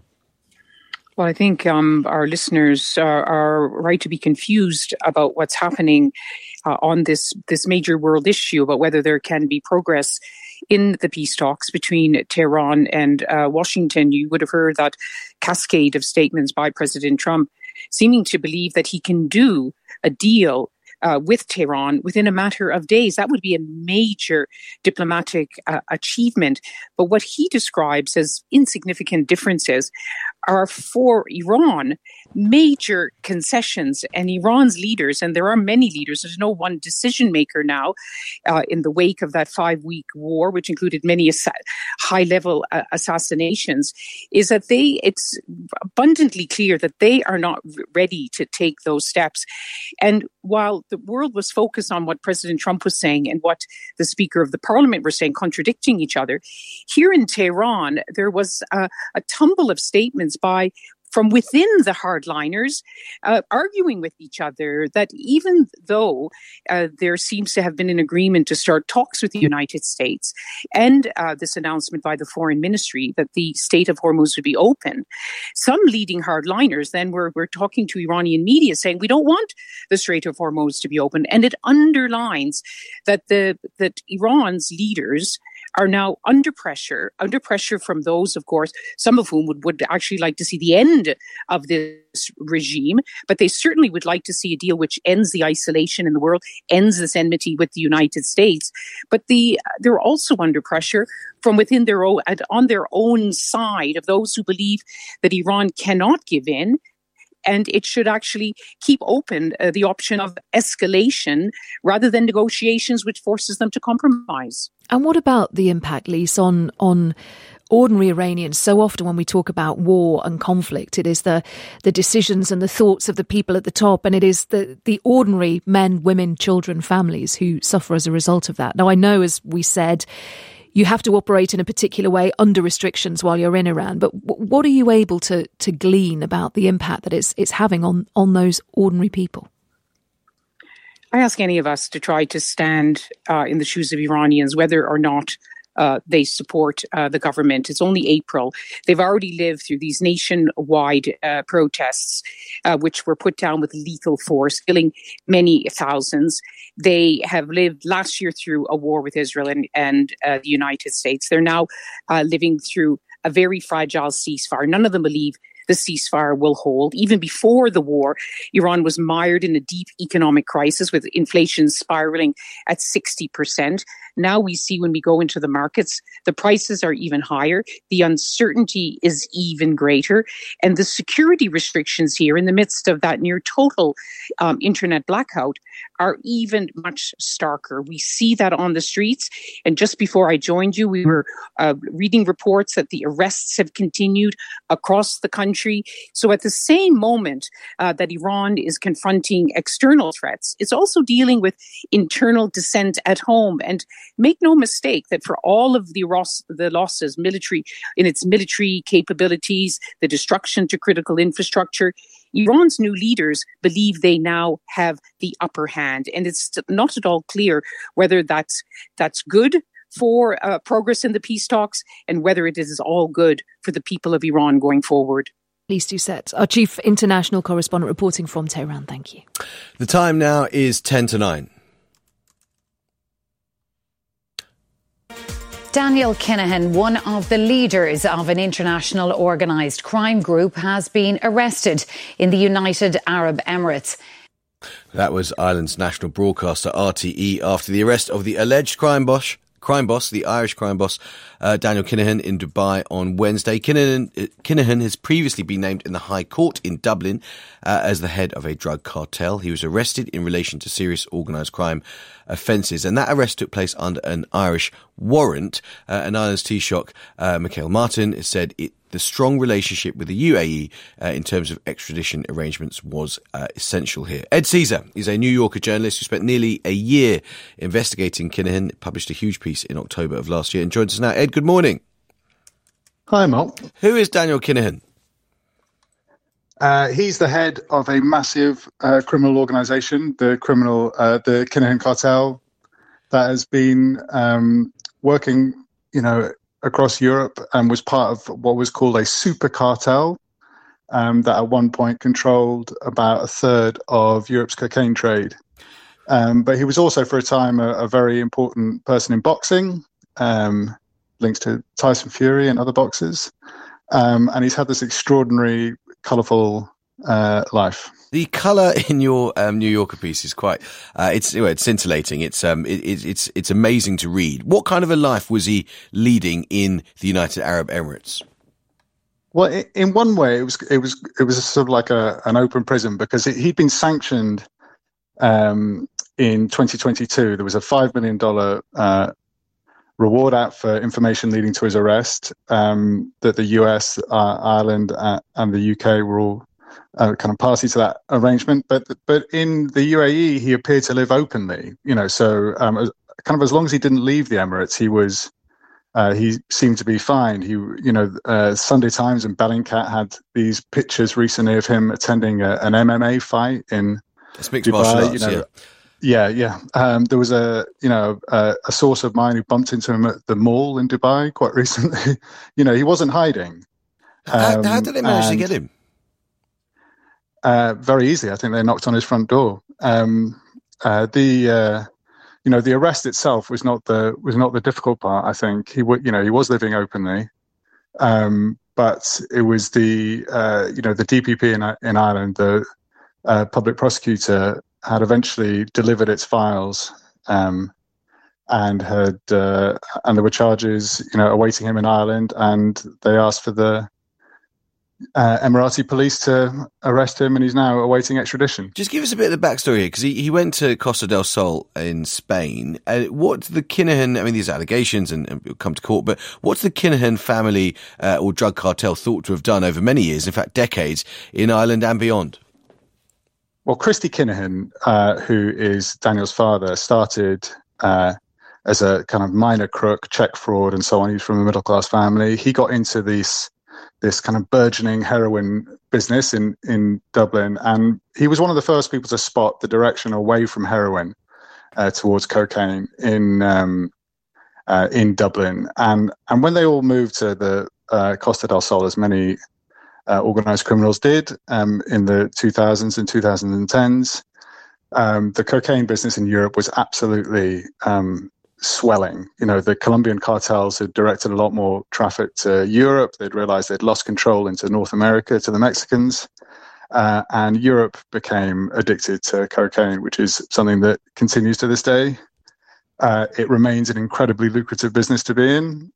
Well, I think our listeners are right to be confused about what's happening on this major world issue about whether there can be progress in the peace talks between Tehran and Washington. You would have heard that cascade of statements by President Trump seeming to believe that he can do a deal with Tehran within a matter of days. That would be a major diplomatic achievement. But what he describes as insignificant differences are for Iran major concessions, and Iran's leaders, and there are many leaders, there's no one decision maker now in the wake of that 5-week war, which included many high-level assassinations, is that it's abundantly clear that they are not ready to take those steps. And while the world was focused on what President Trump was saying and what the Speaker of the Parliament were saying, contradicting each other, here in Tehran, there was a tumble of statements from within the hardliners, arguing with each other that even though there seems to have been an agreement to start talks with the United States and this announcement by the foreign ministry that the Strait of Hormuz would be open, some leading hardliners then were talking to Iranian media saying, we don't want the Strait of Hormuz to be open. And it underlines that Iran's leaders are now under pressure from those, of course, some of whom would actually like to see the end of this regime, but they certainly would like to see a deal which ends the isolation in the world, ends this enmity with the United States. But they're also under pressure from within their own, on their own side, of those who believe that Iran cannot give in, and it should actually keep open the option of escalation rather than negotiations, which forces them to compromise. And what about the impact, Lise, on ordinary Iranians? So often when we talk about war and conflict, it is the decisions and the thoughts of the people at the top, and it is the ordinary men, women, children, families who suffer as a result of that. Now, I know, as we said, you have to operate in a particular way under restrictions while you're in Iran. But what are you able to glean about the impact that it's having on those ordinary people? I ask any of us to try to stand in the shoes of Iranians, whether or not they support the government. It's only April. They've already lived through these nationwide protests, which were put down with lethal force, killing many thousands. They have lived last year through a war with Israel and the United States. They're now living through a very fragile ceasefire. None of them believe the ceasefire will hold. Even before the war, Iran was mired in a deep economic crisis with inflation spiraling at 60%. Now we see, when we go into the markets, the prices are even higher. The uncertainty is even greater. And the security restrictions here in the midst of that near total internet blackout are even much starker. We see that on the streets. And just before I joined you, we were reading reports that the arrests have continued across the country. So at the same moment that Iran is confronting external threats, it's also dealing with internal dissent at home. And make no mistake that for all of the losses in its military capabilities, the destruction to critical infrastructure, Iran's new leaders believe they now have the upper hand. And it's not at all clear whether that's good for progress in the peace talks and whether it is all good for the people of Iran going forward. Lise Doucette, our chief international correspondent, reporting from Tehran. Thank you. The time now is 10:09. Daniel Kinahan, one of the leaders of an international organised crime group, has been arrested in the United Arab Emirates. That was Ireland's national broadcaster RTE after the arrest of the alleged crime boss crime boss, the Irish crime boss, Daniel Kinahan, in Dubai on Wednesday. Kinahan has previously been named in the High Court in Dublin as the head of a drug cartel. He was arrested in relation to serious organised crime offences, and that arrest took place under an Irish warrant. An Ireland's Taoiseach, Michael Martin, has said the strong relationship with the UAE in terms of extradition arrangements was essential here. Ed Caesar is a New Yorker journalist who spent nearly a year investigating Kinahan, published a huge piece in October of last year, and joins us now. Ed, good morning. Hi, Mark. Who is Daniel Kinahan? He's the head of a massive criminal organisation, the Kinahan cartel, that has been working, across Europe, and was part of what was called a super cartel that at one point controlled about a third of Europe's cocaine trade. But he was also for a time a very important person in boxing, links to Tyson Fury and other boxers. And he's had this extraordinary, colourful life. The colour in your New Yorker piece is quite it's scintillating. It's amazing to read. What kind of a life was he leading in the United Arab Emirates? Well, in one way, it was sort of like an open prison, because he'd been sanctioned in 2022. There was a $5 million reward out for information leading to his arrest, that the US, Ireland, and the UK were all kind of party to that arrangement. But in the UAE, he appeared to live openly. So kind of as long as he didn't leave the Emirates, he seemed to be fine. Sunday Times and Bellingcat had these pictures recently of him attending an MMA fight in Dubai. Martial arts, Yeah. There was a source of mine who bumped into him at the mall in Dubai quite recently. He wasn't hiding. How did they manage to get him? Very easily. I think they knocked on his front door. The arrest itself was not the difficult part. I think he was living openly, but it was the DPP in Ireland, the public prosecutor, had eventually delivered its files, and there were charges, awaiting him in Ireland, and they asked for the Emirati police to arrest him, and he's now awaiting extradition. Just give us a bit of the backstory here, because he went to Costa del Sol in Spain. What the Kinahan, these allegations and come to court, but what's the Kinahan family or drug cartel thought to have done over many years, in fact decades, in Ireland and beyond? Well, Christy Kinahan, who is Daniel's father, started as a kind of minor crook, check fraud and so on. He's from a middle-class family. He got into this kind of burgeoning heroin business in Dublin, and he was one of the first people to spot the direction away from heroin towards cocaine in Dublin. And when they all moved to the Costa del Sol, as many organised criminals did in the 2000s and 2010s, the cocaine business in Europe was absolutely swelling. The Colombian cartels had directed a lot more traffic to Europe. They'd realized they'd lost control into North America to the Mexicans, and Europe became addicted to cocaine, which is something that continues to this day. It remains an incredibly lucrative business to be in,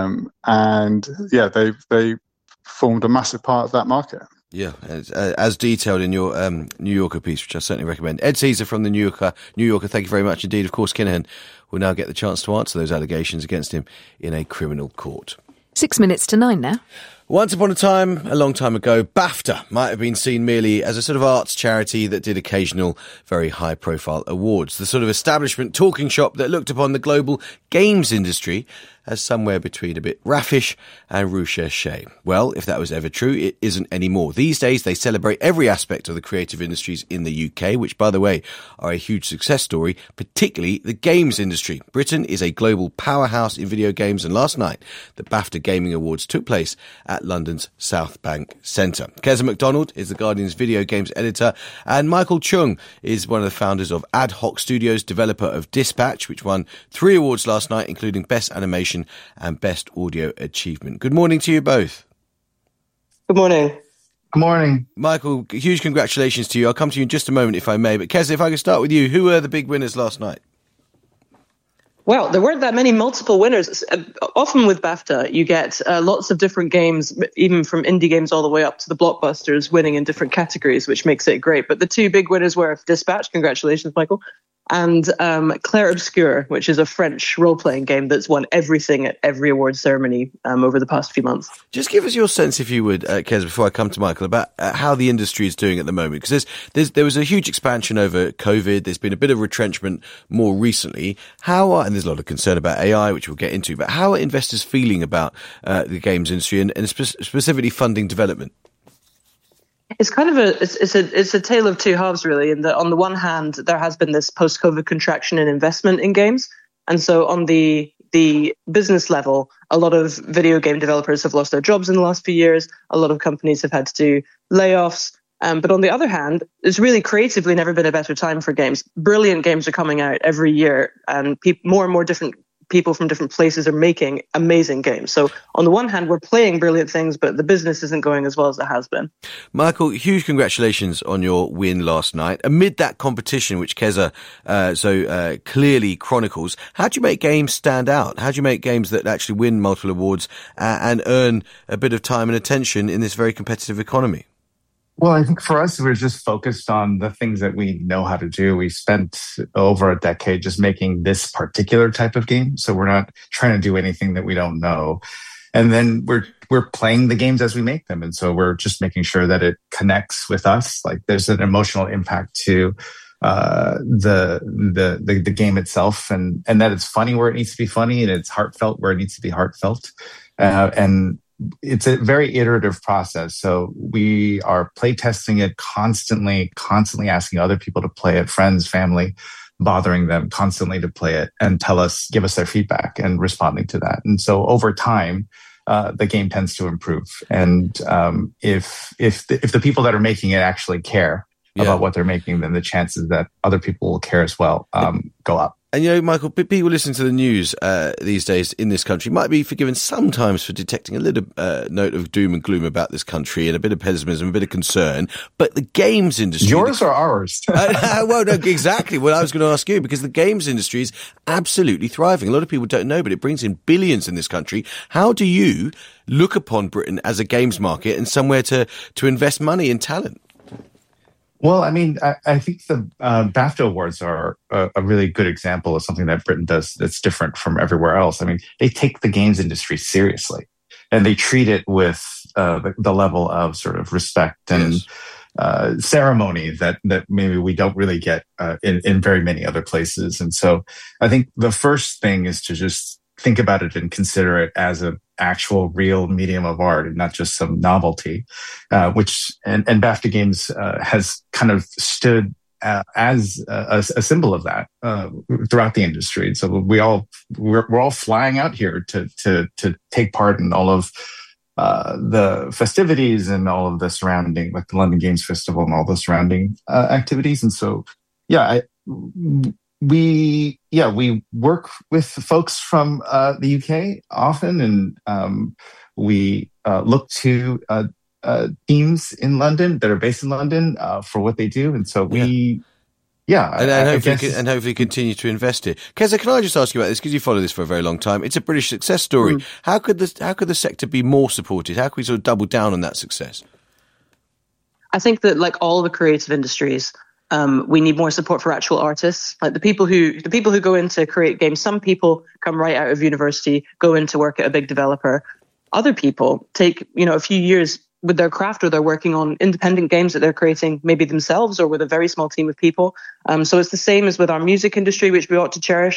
they formed a massive part of that market. Yeah, as detailed in your New Yorker piece, which I certainly recommend. Ed Caesar from the New Yorker, thank you very much indeed. Of course, Kinahan will now get the chance to answer those allegations against him in a criminal court. 6 minutes to 9 now. Once upon a time, a long time ago, BAFTA might have been seen merely as a sort of arts charity that did occasional very high-profile awards. The sort of establishment talking shop that looked upon the global games industry as somewhere between a bit raffish and recherché. Well, if that was ever true, it isn't anymore. These days, they celebrate every aspect of the creative industries in the UK, which, by the way, are a huge success story, particularly the games industry. Britain is a global powerhouse in video games, and last night, the BAFTA Gaming Awards took place at London's South Bank Centre. Keza MacDonald is The Guardian's video games editor, and Michael Chung is one of the founders of Ad Hoc Studios, developer of Dispatch, which won 3 awards last night, including Best Animation and Best Audio Achievement. Good morning to you both. Good morning. Good morning. Michael, huge congratulations to you. I'll come to you in just a moment if I may, but Keza, if I could start with you, who were the big winners last night? Well, there weren't that many multiple winners. Often with BAFTA, you get lots of different games, even from indie games all the way up to the blockbusters, winning in different categories, which makes it great. But the two big winners were Dispatch, congratulations, Michael, and Clair Obscur, which is a French role-playing game that's won everything at every awards ceremony over the past few months. Just give us your sense, if you would, Kez, before I come to Michael, about how the industry is doing at the moment. Because there was a huge expansion over COVID. There's been a bit of retrenchment more recently. And there's a lot of concern about AI, which we'll get into. But how are investors feeling about the games industry and specifically funding development? It's kind of it's a tale of two halves, really, in that on the one hand, there has been this post-COVID contraction in investment in games. And so on the business level, a lot of video game developers have lost their jobs in the last few years. A lot of companies have had to do layoffs. But on the other hand, it's really creatively never been a better time for games. Brilliant games are coming out every year, and more and more different people from different places are making amazing games. So on the one hand, we're playing brilliant things, but the business isn't going as well as it has been. Michael, huge congratulations on your win last night. Amid that competition, which Keza so clearly chronicles, how do you make games stand out? How do you make games that actually win multiple awards and earn a bit of time and attention in this very competitive economy? Well, I think for us, we're just focused on the things that we know how to do. We spent over a decade just making this particular type of game. So we're not trying to do anything that we don't know. And then we're playing the games as we make them. And so we're just making sure that it connects with us. Like there's an emotional impact to the game itself, and that it's funny where it needs to be funny, and it's heartfelt where it needs to be heartfelt. And it's a very iterative process. So we are play testing it constantly asking other people to play it, friends, family, bothering them constantly to play it and give us their feedback and responding to that. And so over time, the game tends to improve. And if the people that are making it actually care about what they're making, then the chances that other people will care as well go up. And, you know, Michael, people listening to the news these days in this country might be forgiven sometimes for detecting a little note of doom and gloom about this country and a bit of pessimism, a bit of concern. But the games industry... Yours or ours? Well, no, exactly. Well, I was going to ask you, because the games industry is absolutely thriving. A lot of people don't know, but it brings in billions in this country. How do you look upon Britain as a games market and somewhere to invest money and talent? Well, I mean, I think the BAFTA Awards are a really good example of something that Britain does that's different from everywhere else. I mean, they take the games industry seriously, and they treat it with the level of sort of respect and ceremony that maybe we don't really get in very many other places. And so I think the first thing is to just think about it and consider it as an actual real medium of art and not just some novelty, which BAFTA Games has kind of stood as a symbol of that throughout the industry. And so we're all flying out here to take part in all of the festivities and all of the surrounding, like the London Games Festival and all the surrounding activities. And so, we work with folks from the UK often, and we look to teams in London that are based in London for what they do, and so hopefully continue to invest here. Keza, can I just ask you about this, because you follow this for a very long time? It's a British success story. How could the sector be more supported? How can we sort of double down on that success? I think that, like all the creative industries, we need more support for actual artists, like the people who go in to create games. Some people come right out of university, go into work at a big developer. Other people take, a few years with their craft, or they're working on independent games that they're creating maybe themselves or with a very small team of people. So it's the same as with our music industry, which we ought to cherish.